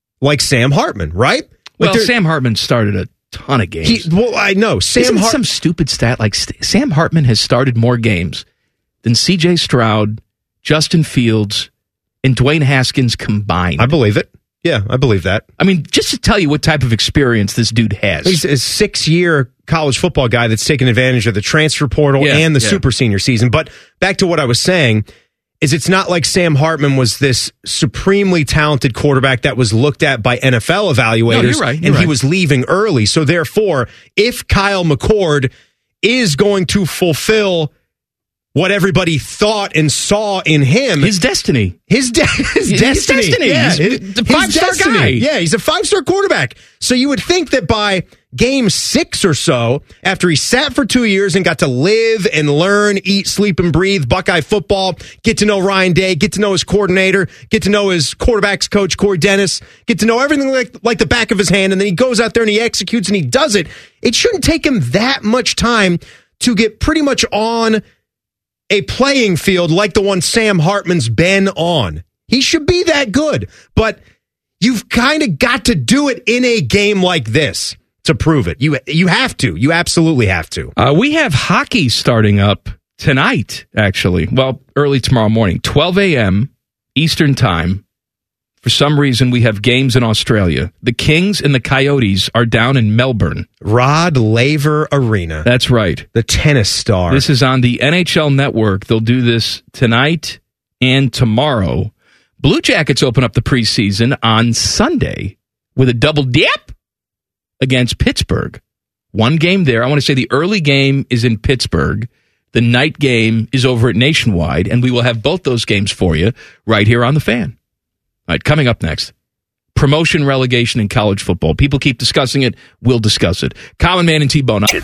Sam Hartman, right? Well, Sam Hartman started a ton of games. I know. Isn't some stupid stat like Sam Hartman has started more games than C.J. Stroud, Justin Fields, and Dwayne Haskins combined. I believe it. Yeah, I believe that. I mean, just to tell you what type of experience this dude has. He's a 6-year college football guy that's taken advantage of the transfer portal and the super senior season. But back to what I was saying, is it's not like Sam Hartman was this supremely talented quarterback that was looked at by NFL evaluators, no, you're right. He was leaving early. So therefore, if Kyle McCord is going to fulfill what everybody thought and saw in him. His destiny. His destiny. Yeah. He's a 5-star guy. Yeah, he's a 5-star quarterback. So you would think that by game 6 or so, after he sat for 2 years and got to live and learn, eat, sleep, and breathe Buckeye football, get to know Ryan Day, get to know his coordinator, get to know his quarterback's coach, Corey Dennis, get to know everything like the back of his hand, and then he goes out there and he executes and he does it. It shouldn't take him that much time to get pretty much on a playing field like the one Sam Hartman's been on. He should be that good, but you've kind of got to do it in a game like this to prove it. You have to. You absolutely have to. We have hockey starting up tonight, actually. Well, early tomorrow morning, 12 a.m. Eastern Time. For some reason, we have games in Australia. The Kings and the Coyotes are down in Melbourne. Rod Laver Arena. That's right. The tennis star. This is on the NHL Network. They'll do this tonight and tomorrow. Blue Jackets open up the preseason on Sunday with a double dip against Pittsburgh. One game there. I want to say the early game is in Pittsburgh. The night game is over at Nationwide, and we will have both those games for you right here on The Fan. All right, coming up next, promotion, relegation in college football. People keep discussing it. We'll discuss it. Common Man and T-Bone. Oh,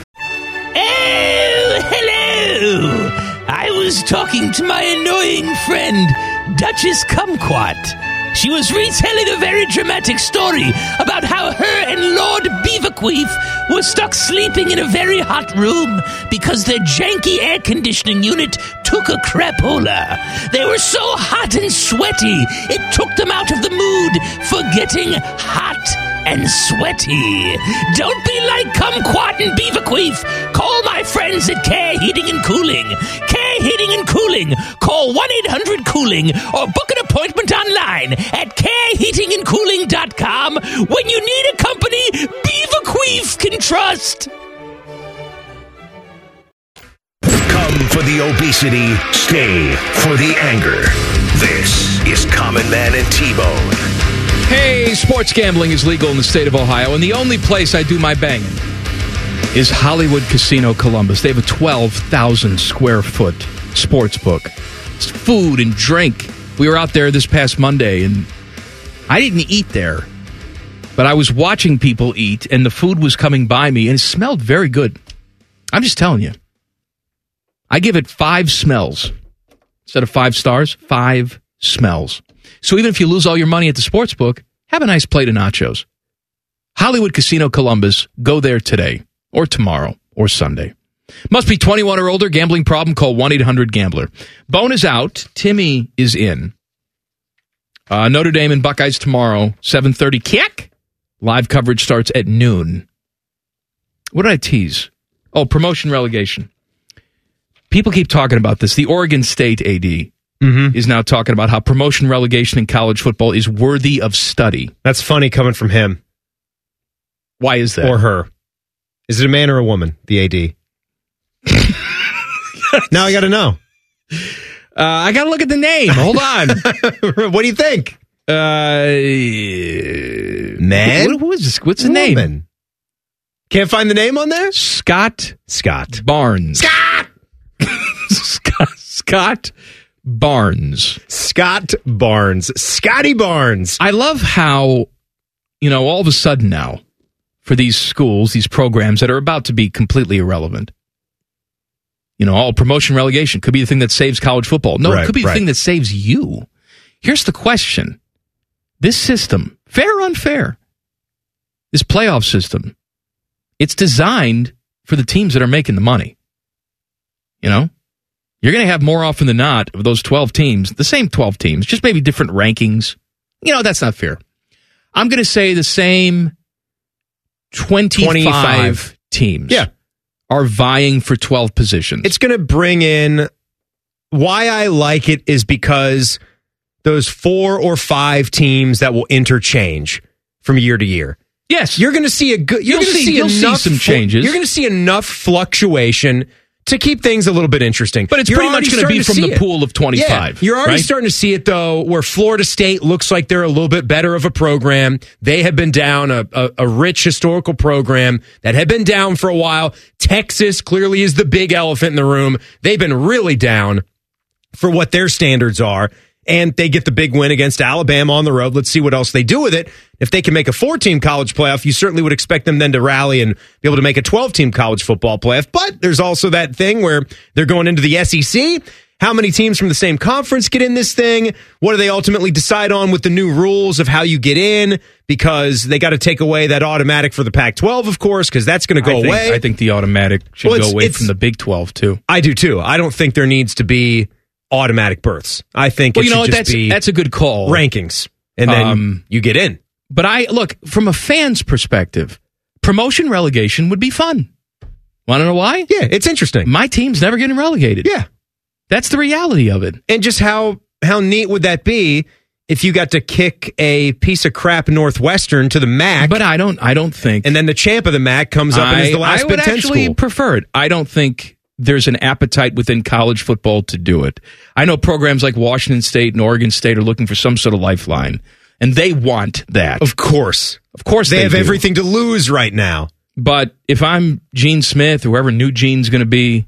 hello. I was talking to my annoying friend, Duchess Kumquat. She was retelling a very dramatic story about how her and Lord Beaverqueef were stuck sleeping in a very hot room because their janky air conditioning unit took a crapola. They were so hot and sweaty, it took them out of the mood for getting hot and sweaty. Don't be like Kumquat and Beaverqueef. Call my friends at Care Heating and Cooling. Care Heating and Cooling. Call 1-800-COOLING or book an appointment online at careheatingandcooling.com when you need a company Beaverqueef can trust. Come for the obesity, stay for the anger. This is Common Man and T-Bone. Hey, sports gambling is legal in the state of Ohio, and the only place I do my banging is Hollywood Casino Columbus. They have a 12,000 square foot sports book. It's food and drink. We were out there this past Monday, and I didn't eat there, but I was watching people eat, and the food was coming by me, and it smelled very good. I'm just telling you. I give it 5 smells. Instead of 5 stars, 5 smells. So even if you lose all your money at the sports book, have a nice plate of nachos. Hollywood Casino Columbus. Go there today or tomorrow or Sunday. Must be 21 or older. Gambling problem? Call 1-800-GAMBLER. Bone is out. Timmy is in. Notre Dame and Buckeyes tomorrow, 7:30 kick. Live coverage starts at noon. What did I tease? Oh, promotion relegation. People keep talking about this. The Oregon State AD is now talking about how promotion relegation in college football is worthy of study. That's funny coming from him. Why is that? Or her. Is it a man or a woman, the AD? Now I got to know. I got to look at the name. Hold on. What do you think? Man? Who is this? What's the name? Can't find the name on there? Scott Barnes. Scott Barnes. Scott Barnes. Scotty Barnes. I love how, all of a sudden now, for these schools, these programs that are about to be completely irrelevant, all promotion relegation could be the thing that saves college football. No, it could be the thing that saves you. Here's the question. This system, fair or unfair, this playoff system, it's designed for the teams that are making the money. You're going to have more often than not of those 12 teams, the same 12 teams, just maybe different rankings. That's not fair. I'm going to say the same 25 teams are vying for 12 positions. It's going to bring in, why I like it is because those 4 or 5 teams that will interchange from year to year. Yes. You're going to see you'll see some changes. You're going to see enough fluctuation to keep things a little bit interesting. But it's pretty much going to be from the pool of 25. Yeah, you're already starting to see it, though, where Florida State looks like they're a little bit better of a program. They have been down, a rich historical program that had been down for a while. Texas clearly is the big elephant in the room. They've been really down for what their standards are. And they get the big win against Alabama on the road. Let's see what else they do with it. If they can make a 4-team college playoff, you certainly would expect them then to rally and be able to make a 12-team college football playoff. But there's also that thing where they're going into the SEC. How many teams from the same conference get in this thing? What do they ultimately decide on with the new rules of how you get in? Because they got to take away that automatic for the Pac-12, of course, because that's going to go away. I think the automatic should go away from the Big 12, too. I do, too. I don't think there needs to be automatic berths. I think it should just be that's a good call. Rankings, and then you get in. But look, from a fan's perspective, promotion relegation would be fun. Want to know why? Yeah, it's interesting. My team's never getting relegated. Yeah. That's the reality of it. And just how neat would that be if you got to kick a piece of crap Northwestern to the MAC? But I don't think. And then the champ of the MAC comes up and is the last Big Ten school. I would actually prefer it. I don't think there's an appetite within college football to do it. I know programs like Washington State and Oregon State are looking for some sort of lifeline, and they want that. Of course. They have everything to lose right now. But if I'm Gene Smith or whoever new Gene's going to be,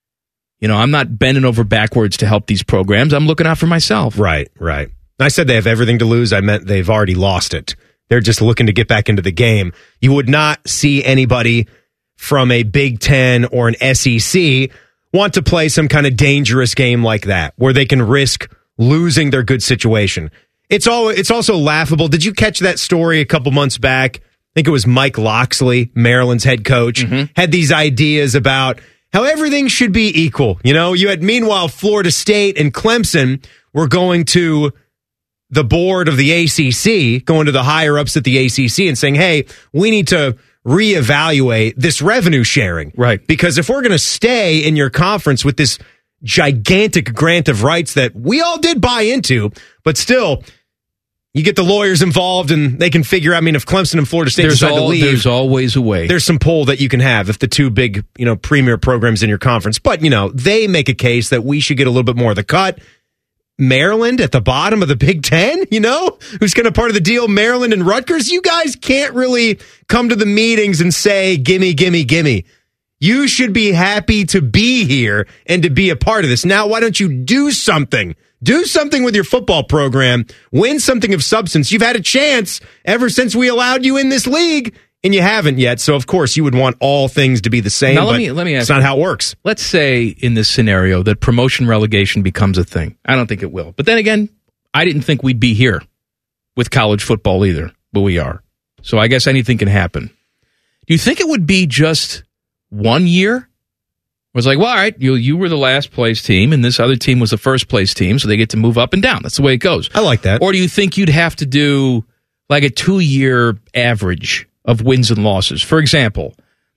I'm not bending over backwards to help these programs. I'm looking out for myself. Right. I said they have everything to lose. I meant they've already lost it. They're just looking to get back into the game. You would not see anybody from a Big Ten or an SEC want to play some kind of dangerous game like that, where they can risk losing their good situation. It's also laughable. Did you catch that story a couple months back? I think it was Mike Locksley, Maryland's head coach, had these ideas about how everything should be equal. You had, meanwhile, Florida State and Clemson were going to the board of the ACC, going to the higher ups at the ACC and saying, hey, we need to reevaluate this revenue sharing. Right. Because if we're going to stay in your conference with this gigantic grant of rights that we all did buy into, but still, you get the lawyers involved and they can figure out, if Clemson and Florida State decide to leave. There's always a way. There's some pull that you can have if the two big, premier programs in your conference. But, they make a case that we should get a little bit more of the cut. Maryland at the bottom of the Big Ten, who's kind of part of the deal, Maryland and Rutgers. You guys can't really come to the meetings and say, gimme, gimme, gimme. You should be happy to be here and to be a part of this. Now, why don't you do something? Do something with your football program. Win something of substance. You've had a chance ever since we allowed you in this league, and you haven't yet. So, of course, you would want all things to be the same. Now, let me ask it's not how it works. Let's say in this scenario that promotion relegation becomes a thing. I don't think it will. But then again, I didn't think we'd be here with college football either, but we are. So I guess anything can happen. Do you think it would be just 1 year? It was like, well, all right, you were the last place team, and this other team was the first place team, so they get to move up and down. That's the way it goes. I like that. Or do you think you'd have to do like a 2-year average of wins and losses? For example,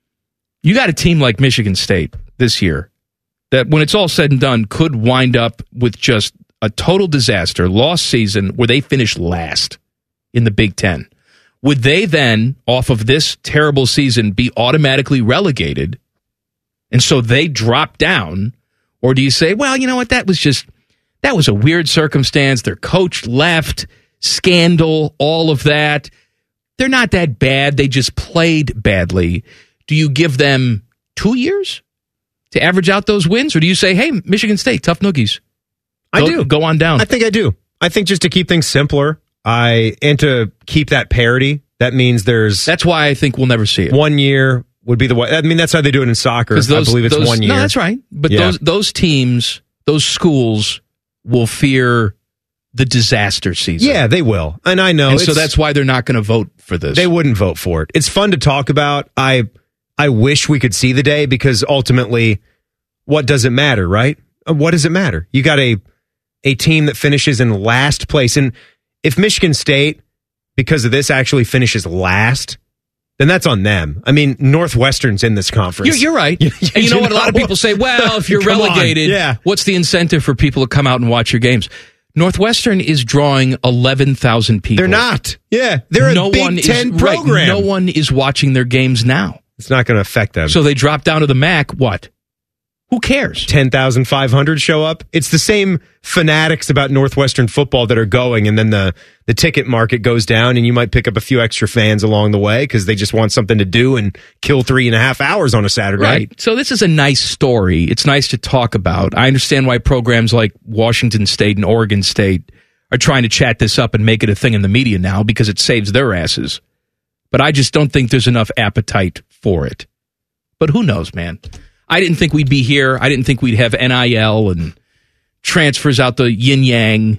you got a team like Michigan State this year that when it's all said and done could wind up with just a total disaster, lost season where they finish last in the Big Ten. Would they then, off of this terrible season, be automatically relegated? And so they drop down? Or do you say, well, you know what, that was a weird circumstance. Their coach left, scandal, all of that. They're not that bad. They just played badly. Do you give them 2 years to average out those wins? Or do you say, hey, Michigan State, tough noogies? I do. Go on down. I think I do. I think just to keep things simpler, and to keep that parity, that means That's why I think we'll never see it. 1 year would be the way. I mean, that's how they do it in soccer. I believe it's 1 year. No, that's right. But those teams, those schools will fear the disaster season. Yeah, they will. And I know. And so that's why they're not going to vote for this. They wouldn't vote for it. It's fun to talk about. I wish we could see the day, because ultimately, what does it matter, right? What does it matter? You got a team that finishes in last place. And if Michigan State, because of this, actually finishes last, then that's on them. I mean, Northwestern's in this conference. You're right. And you know what? A lot of people say, well, if you're relegated, what's the incentive for people to come out and watch your games? Northwestern is drawing 11,000 people. They're not. Yeah, they're a Big Ten program. Right, no one is watching their games now. It's not going to affect them. So they drop down to the MAC, what? Who cares? 10,500 show up. It's the same fanatics about Northwestern football that are going, and then the ticket market goes down, and you might pick up a few extra fans along the way because they just want something to do and kill 3.5 hours on a Saturday. Right. So this is a nice story. It's nice to talk about. I understand why programs like Washington State and Oregon State are trying to chat this up and make it a thing in the media now because it saves their asses. But I just don't think there's enough appetite for it. But who knows, man? I didn't think we'd be here. I didn't think we'd have NIL and transfers out the yin-yang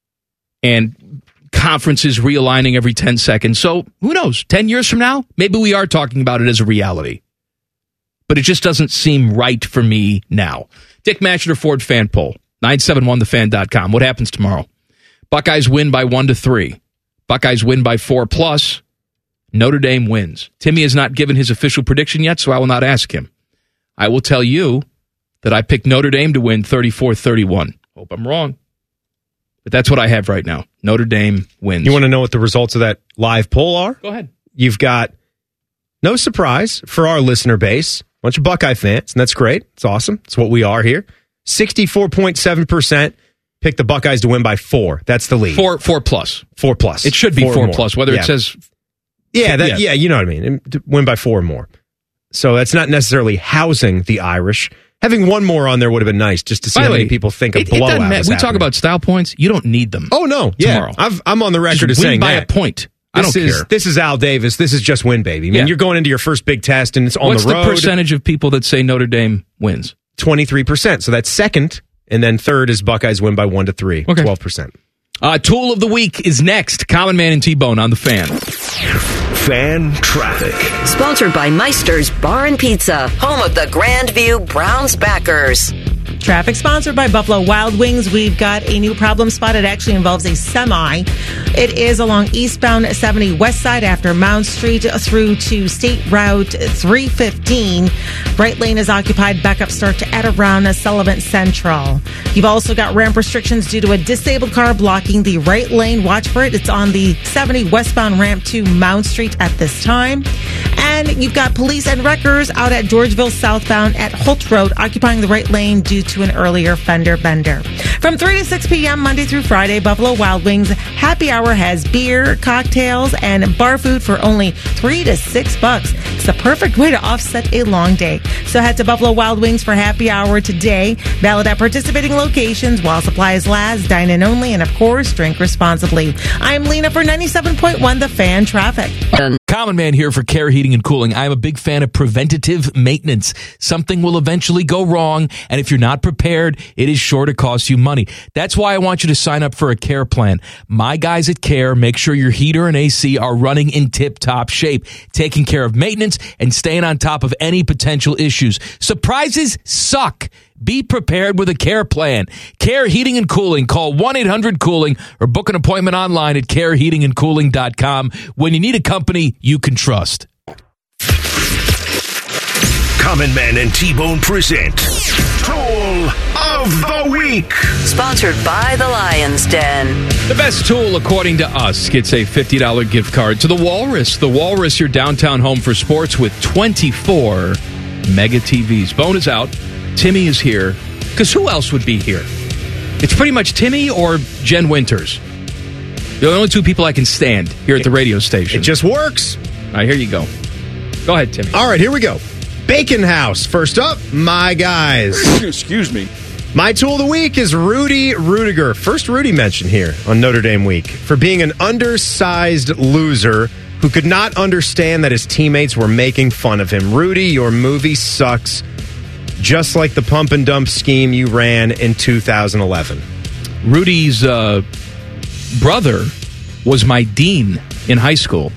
and conferences realigning every 10 seconds. So who knows? 10 years from now, maybe we are talking about it as a reality. But it just doesn't seem right for me now. Dick Matcher Ford fan poll, 971thefan.com. What happens tomorrow? Buckeyes win by 1-3. Buckeyes win by 4+. Notre Dame wins. Timmy has not given his official prediction yet, so I will not ask him. I will tell you that I picked Notre Dame to win 34-31. Hope I'm wrong. But that's what I have right now. Notre Dame wins. You want to know what the results of that live poll are? Go ahead. You've got, no surprise for our listener base, a bunch of Buckeye fans, and that's great. It's awesome. It's what we are here. 64.7% picked the Buckeyes to win by 4. That's the lead. 4+. 4+. It should be 4+, whether it says... Yeah, you know what I mean. Win by 4 or more. So that's not necessarily housing the Irish. Having one more on there would have been nice, just to see how many people think a blowout. We talk about style points. You don't need them. Oh, no. Yeah. Tomorrow. I'm on the record as saying by that. a point. I don't care. This is Al Davis. This is just win, baby. I mean, you're going into your first big test, and it's on the road. What's the percentage of people that say Notre Dame wins? 23%. So that's second, and then third is Buckeyes win by 1-3. Okay. 12%. Tool of the week is next. Common Man and T-Bone on the Fan. Fan traffic. Sponsored by Meister's Bar and Pizza, home of the Grandview Browns backers. Traffic sponsored by Buffalo Wild Wings. We've got a new problem spot. It actually involves a semi. It is along eastbound 70 west side after Mound Street through to State Route 315. Right lane is occupied. Backup start at around Sullivan Central. You've also got ramp restrictions due to a disabled car blocking the right lane. Watch for it. It's on the 70 westbound ramp to Mound Street at this time. And you've got police and wreckers out at Georgeville southbound at Holt Road occupying the right lane due to an earlier fender bender. From 3 to 6 p.m. Monday through Friday, Buffalo Wild Wings Happy Hour has beer, cocktails, and bar food for only $3 to $6. It's the perfect way to offset a long day. So head to Buffalo Wild Wings for Happy Hour today. Valid at participating locations while supplies last. Dine in only, and of course, drink responsibly. I'm Lena for 97.1 The Fan Traffic. Common Man here for Care Heating and Cooling. I'm a big fan of preventative maintenance. Something will eventually go wrong, and if you're not prepared, it is sure to cost you money. That's why I want you to sign up for a Care plan. My guys at Care make sure your heater and AC are running in tip-top shape, taking care of maintenance and staying on top of any potential issues. Surprises suck. Be prepared with a Care plan. Care Heating and Cooling. Call 1-800-COOLING or book an appointment online at careheatingandcooling.com when you need a company you can trust. Common Man and T-Bone present Tool of the Week. Sponsored by the Lion's Den. The best tool, according to us, gets a $50 gift card to the Walrus. The Walrus, your downtown home for sports with 24 mega TVs. Bone is out. Timmy is here. Because who else would be here? It's pretty much Timmy or Jen Winters. They're the only two people I can stand here at the radio station. It just works. All right, here you go. Go ahead, Timmy. All right, here we go. Bacon House. First up, my guys. Excuse me. My tool of the week is Rudy Rudiger. First Rudy mention here on Notre Dame Week for being an undersized loser who could not understand that his teammates were making fun of him. Rudy, your movie sucks. Just like the pump and dump scheme you ran in 2011. Rudy's brother was my dean in high school.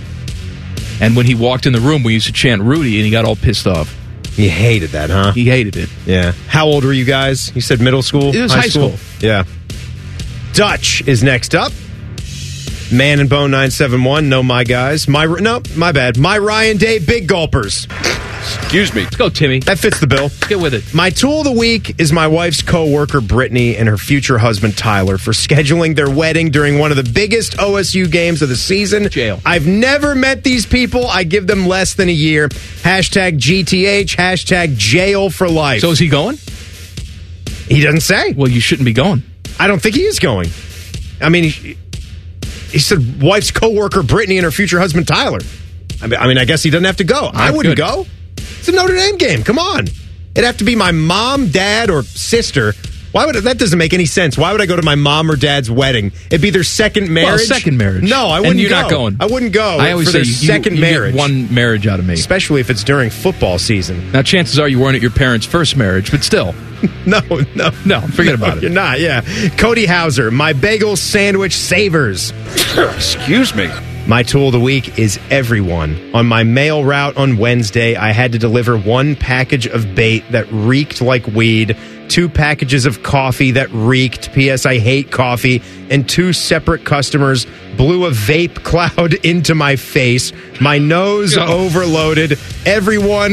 And when he walked in the room, we used to chant Rudy, and he got all pissed off. He hated that, huh? He hated it. Yeah. How old were you guys? You said middle school? It was high school. Yeah. Dutch is next up. Man and Bone 971. No, my guys. My bad. My Ryan Day Big Gulpers. Excuse me. Let's go, Timmy. That fits the bill. Get with it. My tool of the week is my wife's co-worker, Brittany, and her future husband, Tyler, for scheduling their wedding during one of the biggest OSU games of the season. Jail. I've never met these people. I give them less than a year. Hashtag GTH. Hashtag jail for life. So is he going? He doesn't say. Well, you shouldn't be going. I don't think he is going. I mean, he said wife's co-worker, Brittany, and her future husband, Tyler. I mean, I guess he doesn't have to go. I wouldn't go. It's a Notre Dame game. Come on. It'd have to be my mom, dad, or sister. That doesn't make any sense. Why would I go to my mom or dad's wedding? It'd be their second marriage. Well, second marriage. No, I wouldn't and you're go. not going. I wouldn't go. I always for say their second you marriage. Get one marriage out of me. Especially if it's during football season. Now, chances are you weren't at your parents' first marriage, but still. No, forget about it. You're not, yeah. Cody Hauser, my bagel sandwich savers. Excuse me. My tool of the week is everyone. On my mail route on Wednesday, I had to deliver one package of bait that reeked like weed, 2 packages of coffee that reeked, P.S. I hate coffee, and 2 separate customers blew a vape cloud into my face. My nose overloaded. Everyone,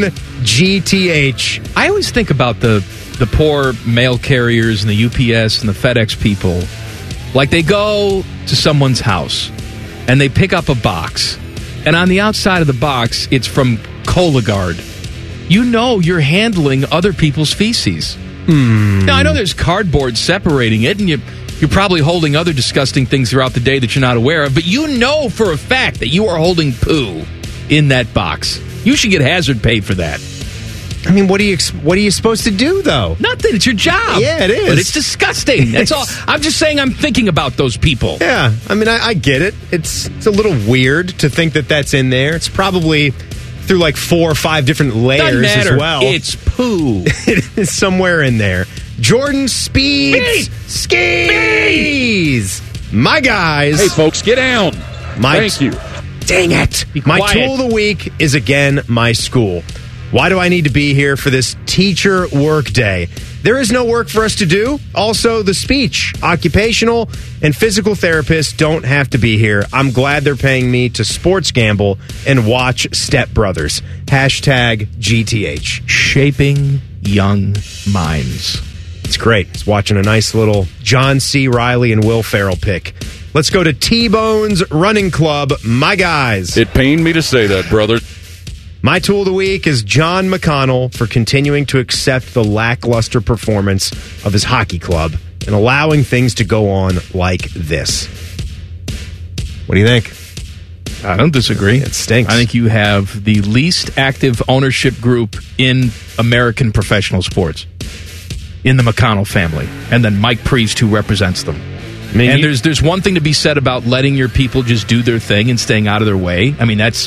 GTH. I always think about the poor mail carriers and the UPS and the FedEx people. Like they go to someone's house and they pick up a box, and on the outside of the box, it's from Cologuard. You know you're handling other people's feces. Now, I know there's cardboard separating it, and you're probably holding other disgusting things throughout the day that you're not aware of, but you know for a fact that you are holding poo in that box. You should get hazard pay for that. I mean, what are you supposed to do, though? Nothing. It's your job. Yeah, it is. But it's disgusting. That's all. I'm just saying I'm thinking about those people. Yeah. I mean, I get it. It's a little weird to think that that's in there. It's probably through like 4 or 5 different layers as well. It's poo. It is somewhere in there. Jordan Speeds. Skis. My guys. Hey, folks, get down. Thank you. Dang it. My tool of the week is, again, my school. Why do I need to be here for this teacher work day? There is no work for us to do. Also, the speech, occupational, and physical therapists don't have to be here. I'm glad they're paying me to sports gamble and watch Step Brothers. Hashtag GTH. Shaping young minds. It's great. It's watching a nice little John C. Reilly and Will Ferrell pick. Let's go to T-Bone's Running Club. My guys. It pained me to say that, brother. My tool of the week is John McConnell for continuing to accept the lackluster performance of his hockey club and allowing things to go on like this. What do you think? I don't disagree. It stinks. I think you have the least active ownership group in American professional sports in the McConnell family, and then Mike Priest, who represents them. I mean, and there's one thing to be said about letting your people just do their thing and staying out of their way. I mean, that's...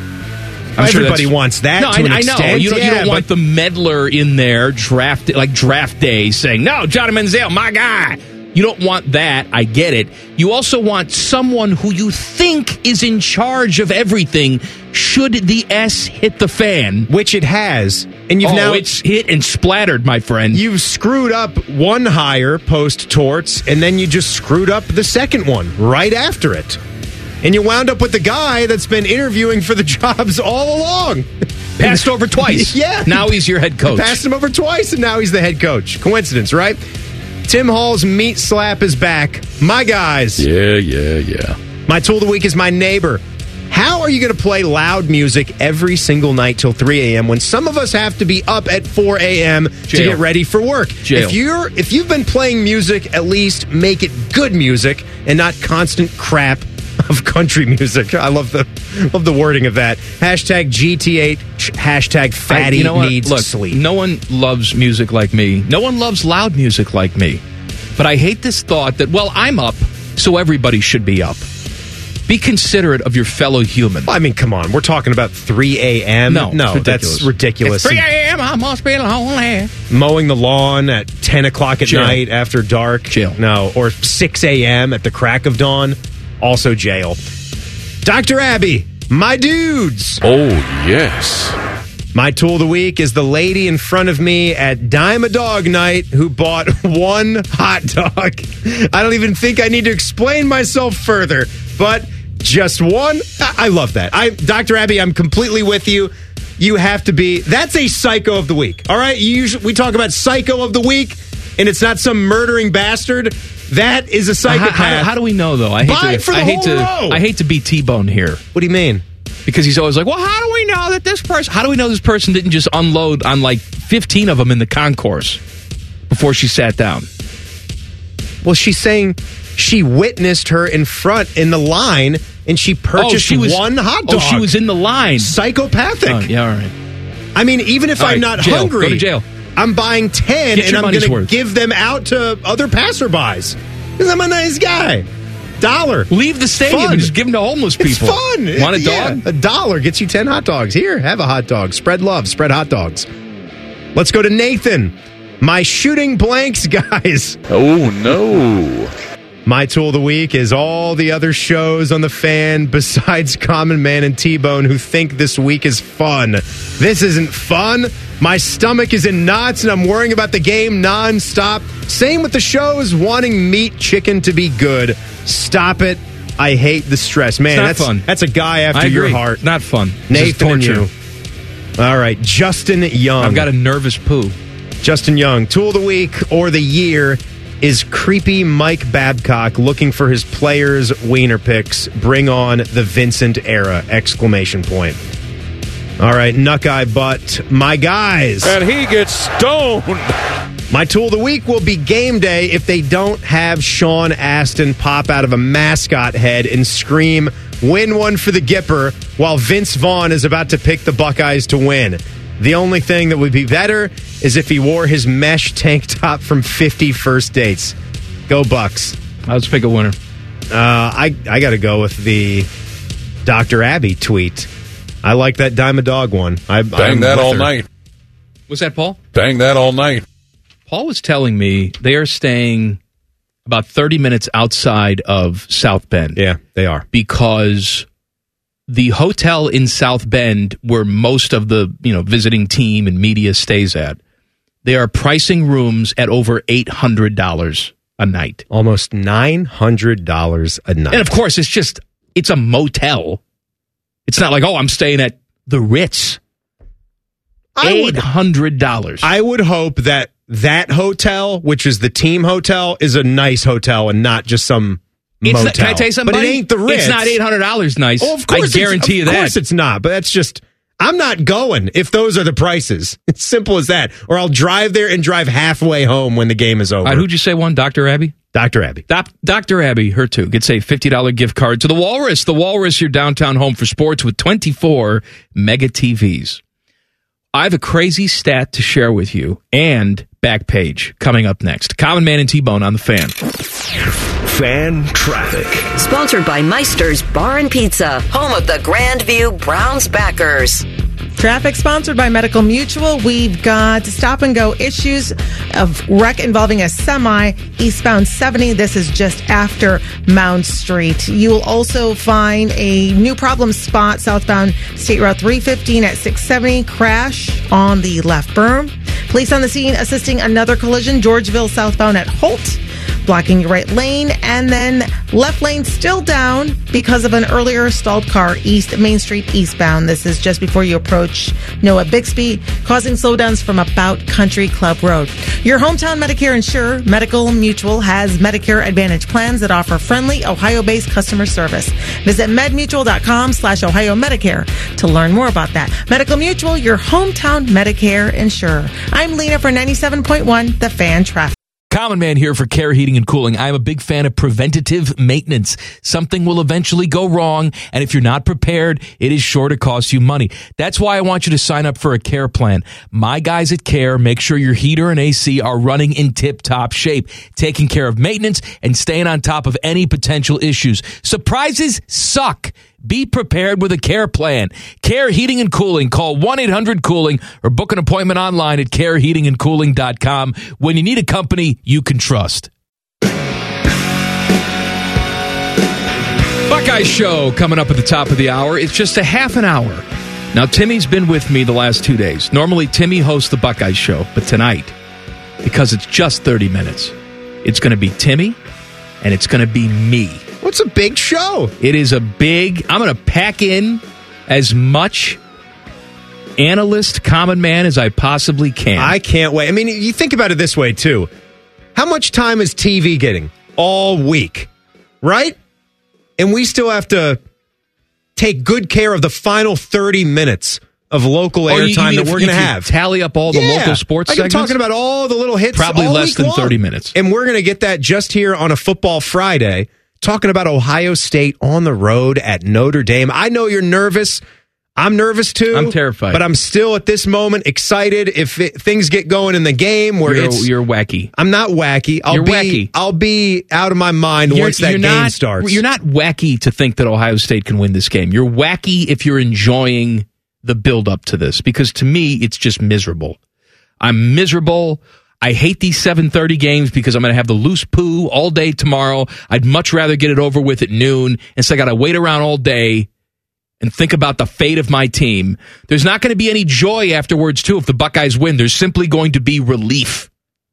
everybody wants that. No, to an I know. extent. You don't want the meddler in there draft day saying, "No, Johnny Manziel, my guy." You don't want that. I get it. You also want someone who you think is in charge of everything should the S hit the fan. Which it has. And it's hit and splattered, my friend. You've screwed up one hire post-torts, and then you just screwed up the second one right after it. And you wound up with the guy that's been interviewing for the jobs all along. Passed over twice. Yeah. Now he's your head coach. Passed him over twice, and now he's the head coach. Coincidence, right? Tim Hall's Meat Slap is back. My guys. Yeah. My tool of the week is my neighbor. How are you going to play loud music every single night till 3 a.m. when some of us have to be up at 4 a.m. to get ready for work? Jail. If you've been playing music, at least make it good music and not constant crap of country music. I love the wording of that. Hashtag GTH, hashtag fatty needs sleep. No one loves music like me. No one loves loud music like me. But I hate this thought that, well, I'm up, so everybody should be up. Be considerate of your fellow human. I mean, come on. We're talking about 3 a.m.? No, that's ridiculous. It's 3 a.m., I must be lonely. Mowing the lawn at 10 o'clock at Jail. night after dark? Jail. No. Or 6 a.m. at the crack of dawn? Also jail. Dr. Abby, my dudes. Oh, yes. My tool of the week is the lady in front of me at Dime a Dog Night who bought one hot dog. I don't even think I need to explain myself further, but just one. I love that. Dr. Abby, I'm completely with you. You have to be. That's a psycho of the week. All right? We talk about psycho of the week, and it's not some murdering bastard. That is a psychopath. How do we know, though? I hate to be T-Bone here. What do you mean? Because he's always like, well, how do we know that this person... How do we know this person didn't just unload on like 15 of them in the concourse before she sat down? Well, she's saying she witnessed her in front in the line and she purchased one hot dog. Oh, she was in the line. Psychopathic. Oh, yeah, all right. I mean, even if I'm not hungry... Go to jail. I'm buying 10 and I'm going to give them out to other passerbys. Because I'm a nice guy. $1. Leave the stadium and just give them to homeless people. It's fun. Want a dog? $1 gets you 10 hot dogs. Here, have a hot dog. Spread love. Spread hot dogs. Let's go to Nathan. My shooting blanks, guys. Oh, no. My tool of the week is all the other shows on the Fan besides Common Man and T-Bone who think this week is fun. This isn't fun. My stomach is in knots and I'm worrying about the game nonstop. Same with the shows wanting meat chicken to be good. Stop it. I hate the stress. Man, that's fun. That's a guy after your heart. Not fun. Nathan and you. All right. Justin Young. I've got a nervous poo. Justin Young. Tool of the week or the year is creepy Mike Babcock looking for his players' wiener pics. Bring on the Vincent era! ! All right, Nuckeye Butt, my guys. And he gets stoned. My tool of the week will be game day if they don't have Sean Astin pop out of a mascot head and scream, "Win one for the Gipper," while Vince Vaughn is about to pick the Buckeyes to win. The only thing that would be better is if he wore his mesh tank top from 50 First Dates. Go Bucks. Let's pick a winner. I got to go with the Dr. Abby tweet. I like that Dime a Dog one. Bang that all night. Was that Paul? Bang that all night. Paul was telling me they are staying about 30 minutes outside of South Bend. Yeah, they are. Because the hotel in South Bend where most of the visiting team and media stays at, they are pricing rooms at over $800 a night. Almost $900 a night. And of course, it's a motel. It's not like, I'm staying at the Ritz. $800. I would hope that hotel, which is the team hotel, is a nice hotel and not just some motel. Can I tell you something? But it ain't the Ritz. It's not $800 nice. Oh, of course, I guarantee you that. Of course it's not, but that's just... I'm not going if those are the prices. It's simple as that. Or I'll drive there and drive halfway home when the game is over. All right, who'd you say won? Dr. Abby? Dr. Abby. Dr. Abby, her too, gets a $50 gift card to the Walrus. The Walrus, your downtown home for sports with 24 mega TVs. I have a crazy stat to share with you and Backpage coming up next. Common Man and T-Bone on the Fan. Fan Traffic. Sponsored by Meister's Bar and Pizza, home of the Grandview Browns backers. Traffic sponsored by Medical Mutual. We've got stop and go issues of wreck involving a semi eastbound 70. This is just after Mound Street. You will also find a new problem spot southbound State Route 315 at 670. Crash on the left berm. Police on the scene assisting another collision. Georgeville southbound at Holt, blocking your right lane, and then left lane still down because of an earlier stalled car east Main Street eastbound. This is just before you approach Noah Bixby, causing slowdowns from about Country Club Road. Your hometown Medicare insurer, Medical Mutual, has Medicare Advantage plans that offer friendly Ohio-based customer service. Visit medmutual.com/Ohio Medicare to learn more about that. Medical Mutual, your hometown Medicare insurer. I'm Lena for 97.1 The Fan Traffic. Common Man here for Care Heating and Cooling. I'm a big fan of preventative maintenance. Something will eventually go wrong, and if you're not prepared, it is sure to cost you money. That's why I want you to sign up for a Care plan. My guys at Care make sure your heater and AC are running in tip-top shape, taking care of maintenance and staying on top of any potential issues. Surprises suck. Be prepared with a Care plan. Care Heating and Cooling. Call 1-800-COOLING or book an appointment online at careheatingandcooling.com when you need a company you can trust. Buckeye Show coming up at the top of the hour. It's just a half an hour. Now, Timmy's been with me the last 2 days. Normally, Timmy hosts the Buckeye Show, but tonight, because it's just 30 minutes, it's going to be Timmy and it's going to be me. What's a big show? It is a big... I'm going to pack in as much analyst, common man as I possibly can. I can't wait. I mean, you think about it this way, too. How much time is TV getting all week, right? And we still have to take good care of the final 30 minutes of local airtime that we're going to have. Tally up all the local sports segments? I'm talking about all the little hits. Probably all less week than long. 30 minutes. And we're going to get that just here on a Football Friday, talking about Ohio State on the road at Notre Dame. I know you're nervous. I'm nervous too. I'm terrified. But I'm still at this moment excited if things get going in the game where you're wacky. I'm not wacky. You're wacky. I'll be out of my mind once that game starts. You're not wacky to think that Ohio State can win this game. You're wacky if you're enjoying the build up to this, because to me it's just miserable. I'm miserable. I hate these 7:30 games because I'm going to have the loose poo all day tomorrow. I'd much rather get it over with at noon, and so I got to wait around all day and think about the fate of my team. There's not going to be any joy afterwards, too, if the Buckeyes win. There's simply going to be relief.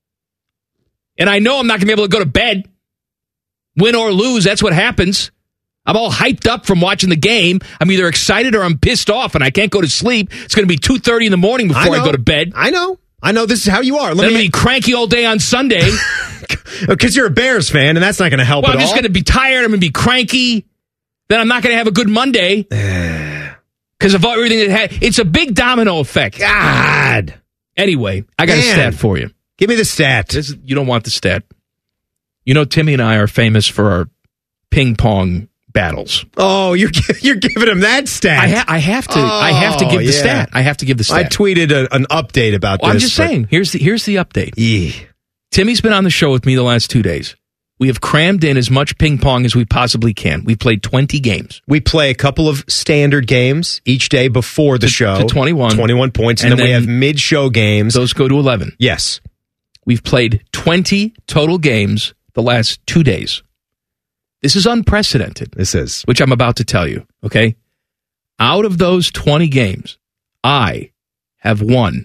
And I know I'm not going to be able to go to bed. Win or lose, that's what happens. I'm all hyped up from watching the game. I'm either excited or I'm pissed off, and I can't go to sleep. It's going to be 2:30 in the morning before I go to bed. I know this is how you are. I'm going to be cranky all day on Sunday. Because you're a Bears fan, and that's not going to help at all. I'm just going to be tired. I'm going to be cranky. Then I'm not going to have a good Monday. Because of everything that had. It's a big domino effect. God. Anyway, I got a stat for you. Give me the stat. You don't want the stat. You know, Timmy and I are famous for our ping pong battles. Oh, you're giving him that stat. I have to. I have to give the stat. I have to give the stat. I tweeted an update about this. I'm just saying. Here's the update. Yeah. Timmy's been on the show with me the last 2 days. We have crammed in as much ping pong as we possibly can. We've played 20 games. We play a couple of standard games each day before the show. To 21. 21 points. And then we have mid-show games. Those go to 11. Yes. We've played 20 total games the last 2 days. This is unprecedented. This is. Which I'm about to tell you, okay? Out of those 20 games, I have won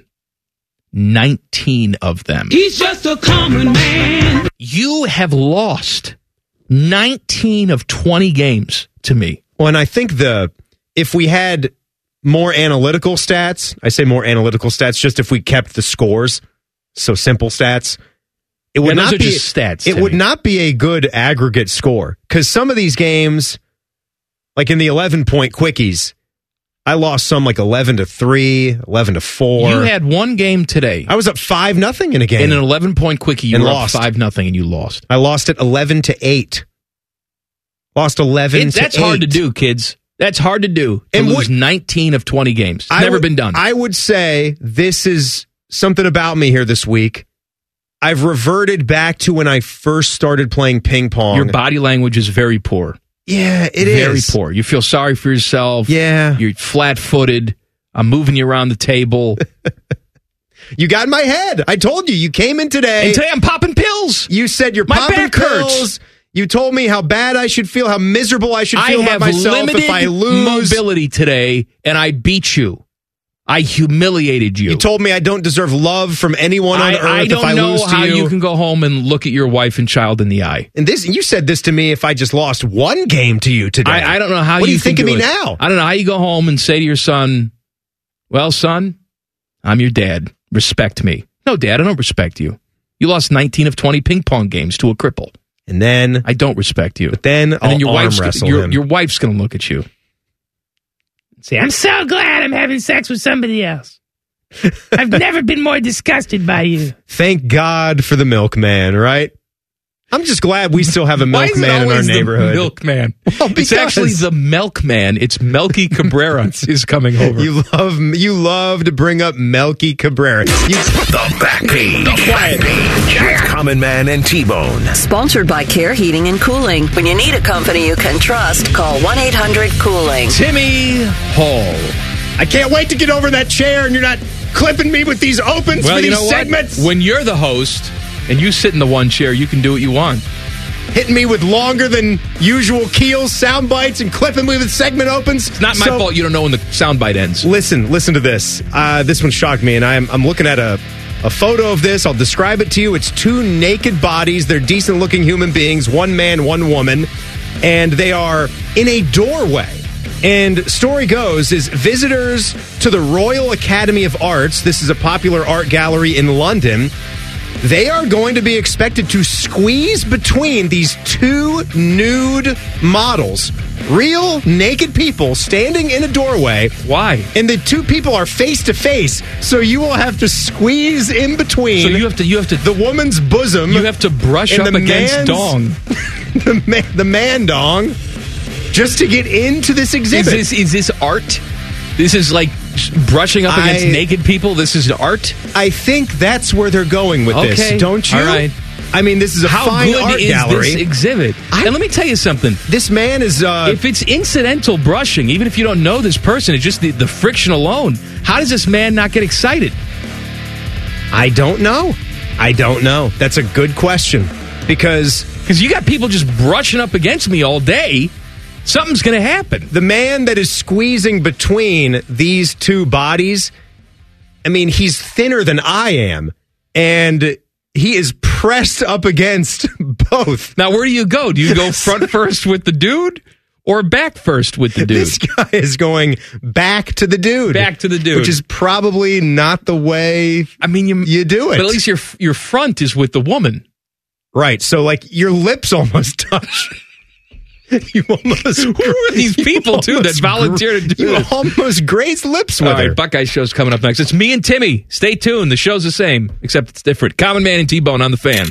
19 of them. He's just a common man. You have lost 19 of 20 games to me. Well, and I think if we had more analytical stats, I say more analytical stats, just if we kept the scores, so simple stats, it would not be just stats. It would not be a good aggregate score, because some of these games, like in the 11-point quickies, I lost some like 11-3, 11-4. You had one game today. I was up 5-0 in a game. In an 11-point quickie, you were up 5-0 and you lost. I lost it 11-8. Lost 11-8. That's hard to do, kids. That's hard to do. To lose 19 of 20 games. It's never been done. I would say this is something about me here this week. I've reverted back to when I first started playing ping pong. Your body language is very poor. Yeah, it is. Very poor. You feel sorry for yourself. Yeah. You're flat-footed. I'm moving you around the table. You got in my head. I told you. You came in today. And today I'm popping pills. You said you're My popping back pills. hurts. You told me how bad I should feel, how miserable I should feel about myself if I lose. Mobility today, and I beat you. I humiliated you. You told me I don't deserve love from anyone on earth I don't if I know lose to how you. you can go home and look at your wife and child in the eye. And you said this to me if I just lost one game to you today. I don't know how what you do you think can of do me it. now? I don't know how you go home and say to your son, well, son, I'm your dad. Respect me. No, Dad, I don't respect you. You lost 19 of 20 ping pong games to a cripple. And then I don't respect you. But then I'll your arm wife's wrestle your, him. Your wife's going to look at you. Say, I'm so glad I'm having sex with somebody else. I've never been more disgusted by you. Thank God for the milkman, right? I'm just glad we still have a Why is it milkman in our always the neighborhood. Milkman. Well, it's actually the milkman. It's Melky Cabrera is coming over. You love to bring up Melky Cabrera. The Back Page. The Back Page with Common Man and T-Bone. Sponsored by Care Heating and Cooling. When you need a company you can trust, call 1-800-COOLING. Timmy Hall. I can't wait to get over that chair and you're not clipping me with these opens for these segments. When you're the host and you sit in the one chair, you can do what you want. Hitting me with longer than usual keels, sound bites, and clipping me with segment opens. It's not my fault you don't know when the sound bite ends. Listen to this. This one shocked me, and I'm looking at a photo of this. I'll describe it to you. It's two naked bodies. They're decent-looking human beings, one man, one woman, and they are in a doorway. And story goes is visitors to the Royal Academy of Arts, this is a popular art gallery in London, they are going to be expected to squeeze between these two nude models. Real naked people standing in a doorway. Why? And the two people are face to face, so you will have to squeeze in between. So you have to the woman's bosom. You have to brush up against dong. the man dong. Just to get into this exhibit. Is this art? This is like brushing up against naked people? This is art? I think that's where they're going with this, don't you? All right. I mean, this is a fine art gallery. This exhibit? And let me tell you something. This man is... if it's incidental brushing, even if you don't know this person, it's just the friction alone, how does this man not get excited? I don't know. That's a good question. Because you got people just brushing up against me all day. Something's going to happen. The man that is squeezing between these two bodies, I mean, he's thinner than I am, and he is pressed up against both. Now, where do you go? Do you go front first with the dude or back first with the dude? This guy is going back to the dude. Back to the dude. Which is probably not the way you do it. But at least your front is with the woman. Right, so like your lips almost touch. You almost. Who are these people, too, that volunteer to do you this? almost grazed lips with All right, her. Buckeye Show's coming up next. It's me and Timmy. Stay tuned. The show's the same, except it's different. Common Man and T-Bone on the Fan.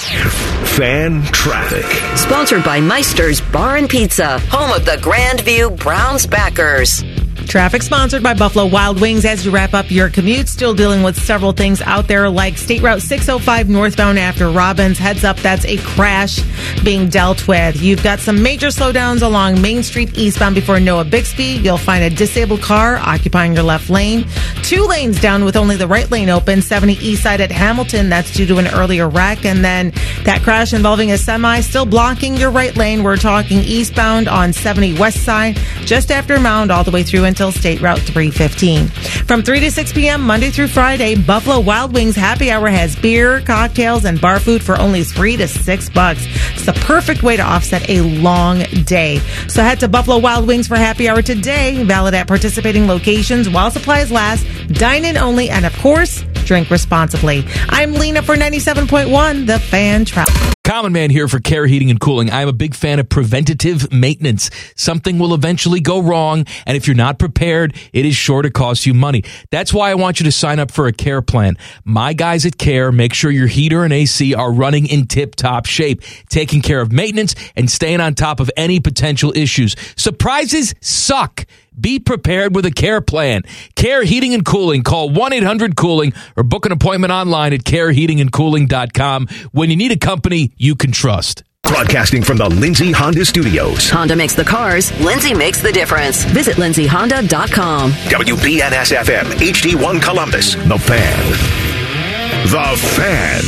Fan traffic. Sponsored by Meister's Bar and Pizza, home of the Grandview Browns backers. Traffic sponsored by Buffalo Wild Wings. As you wrap up your commute, still dealing with several things out there like State Route 605 northbound after Robbins. Heads up, that's a crash being dealt with. You've got some major slowdowns along Main Street eastbound before Noah Bixby. You'll find a disabled car occupying your left lane. 2 lanes down with only the right lane open. 70 east side at Hamilton. That's due to an earlier wreck. And then that crash involving a semi still blocking your right lane. We're talking eastbound on 70 west side, just after Mound, all the way through until State Route 315. From 3 to 6 p.m. Monday through Friday, Buffalo Wild Wings Happy Hour has beer, cocktails, and bar food for only $3 to $6. It's the perfect way to offset a long day. So head to Buffalo Wild Wings for Happy Hour today. Valid at participating locations while supplies last. Dine in only, and of course, drink responsibly. I'm Lena for 97.1, The Fan Traffic. Common Man here for Care Heating and Cooling. I'm a big fan of preventative maintenance. Something will eventually go wrong, and if you're not prepared, it is sure to cost you money. That's why I want you to sign up for a Care plan. My guys at Care make sure your heater and AC are running in tip-top shape, taking care of maintenance and staying on top of any potential issues. Surprises suck. Be prepared with a Care plan. Care Heating and Cooling. Call 1-800-COOLING or book an appointment online at careheatingandcooling.com when you need a company you can trust. Broadcasting from the Lindsay Honda Studios. Honda makes the cars. Lindsay makes the difference. Visit lindsayhonda.com. WBNS-FM, HD1 Columbus. The Fan. The Fan.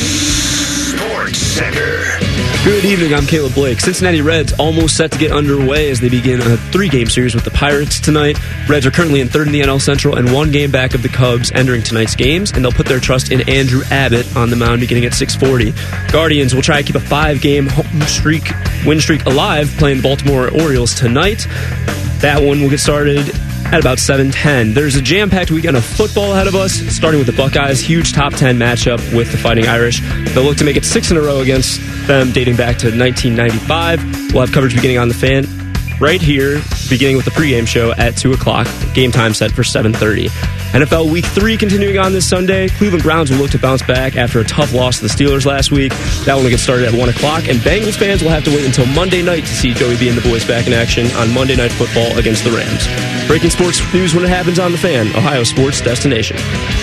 Sports Center. Good evening, I'm Caleb Blake. Cincinnati Reds almost set to get underway as they begin a 3-game series with the Pirates tonight. Reds are currently in third in the NL Central and 1 game back of the Cubs entering tonight's games, and they'll put their trust in Andrew Abbott on the mound beginning at 6:40. Guardians will try to keep a 5-game win streak alive playing the Baltimore Orioles tonight. That one will get started at about 7:10. There's a jam-packed weekend of football ahead of us, starting with the Buckeyes' huge top 10 matchup with the Fighting Irish. They'll look to make it 6 in a row against them dating back to 1995. We'll have coverage beginning on the Fan right here, beginning with the pregame show at 2 o'clock. Game time set for 7:30. NFL Week 3 continuing on this Sunday. Cleveland Browns will look to bounce back after a tough loss to the Steelers last week. That one will get started at 1 o'clock, and Bengals fans will have to wait until Monday night to see Joey B and the boys back in action on Monday Night Football against the Rams. Breaking sports news when it happens on the Fan, Ohio sports destination.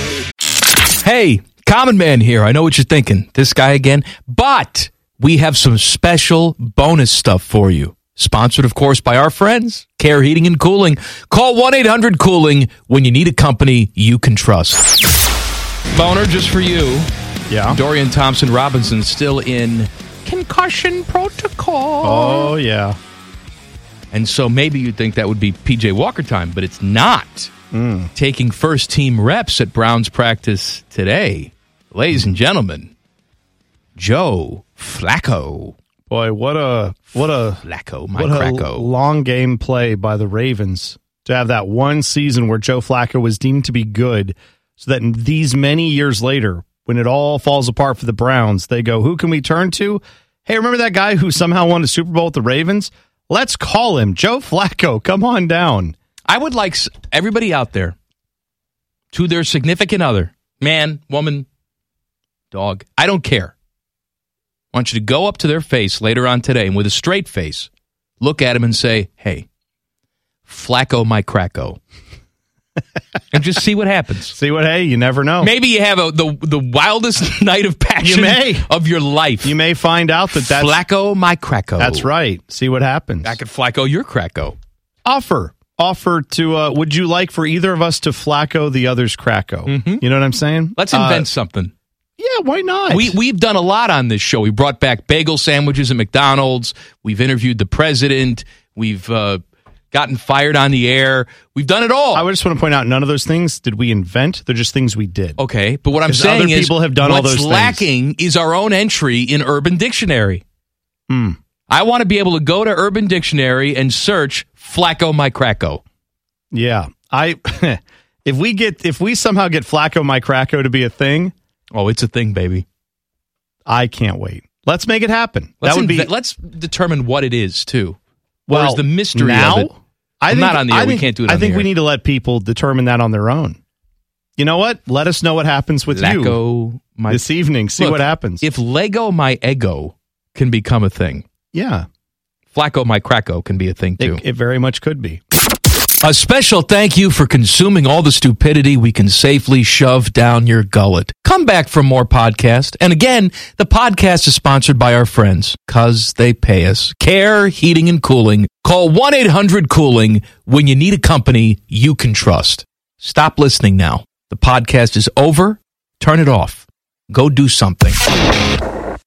Hey, Common Man here. I know what you're thinking. This guy again. But we have some special bonus stuff for you. Sponsored, of course, by our friends, Care Heating and Cooling. Call 1-800-COOLING when you need a company you can trust. Boner, just for you. Yeah. Dorian Thompson-Robinson still in concussion protocol. Oh, yeah. And so maybe you'd think that would be P.J. Walker time, but it's not. Taking first-team reps at Browns practice today. Ladies and gentlemen, Joe Flacco. Boy, what a Flacco, my Cracko. long game play by the Ravens to have that one season where Joe Flacco was deemed to be good, so that in these many years later, when it all falls apart for the Browns, they go, who can we turn to? Hey, remember that guy who somehow won a Super Bowl with the Ravens? Let's call him Joe Flacco. Come on down. I would like everybody out there, to their significant other, man, woman, dog, I don't care. I want you to go up to their face later on today and with a straight face, look at him and say, hey, Flacco my Cracko. And just see what happens. See what, hey, you never know. Maybe you have the wildest night of passion of your life. You may find out that's Flacco my Cracko. That's right. See what happens. I could Flacco your Cracko. Offer to, would you like for either of us to Flacco the other's Cracko? Mm-hmm. You know what I'm saying? Let's invent something. Yeah, why not? We've done a lot on this show. We brought back bagel sandwiches at McDonald's. We've interviewed the president. We've gotten fired on the air. We've done it all. I just want to point out, none of those things did we invent. They're just things we did. Okay, but what I'm saying is people have done all those what's lacking is our own entry in Urban Dictionary. I want to be able to go to Urban Dictionary and search Flacco my Cracko. Yeah. If we somehow get Flacco my Cracko to be a thing. Oh, it's a thing, baby. I can't wait. Let's make it happen. Let's determine what it is, too. Well, is the mystery now, of it? I'm not on the air. We can't do it on the air. I think we need to let people determine that on their own. You know what? Let us know what happens with you this evening. See what happens. If Lego my Ego can become a thing. Yeah. Flacco my Cracko can be a thing, too. It very much could be. A special thank you for consuming all the stupidity we can safely shove down your gullet. Come back for more podcast. And again, the podcast is sponsored by our friends, because they pay us. Care Heating and Cooling. Call 1-800-COOLING when you need a company you can trust. Stop listening now. The podcast is over. Turn it off. Go do something.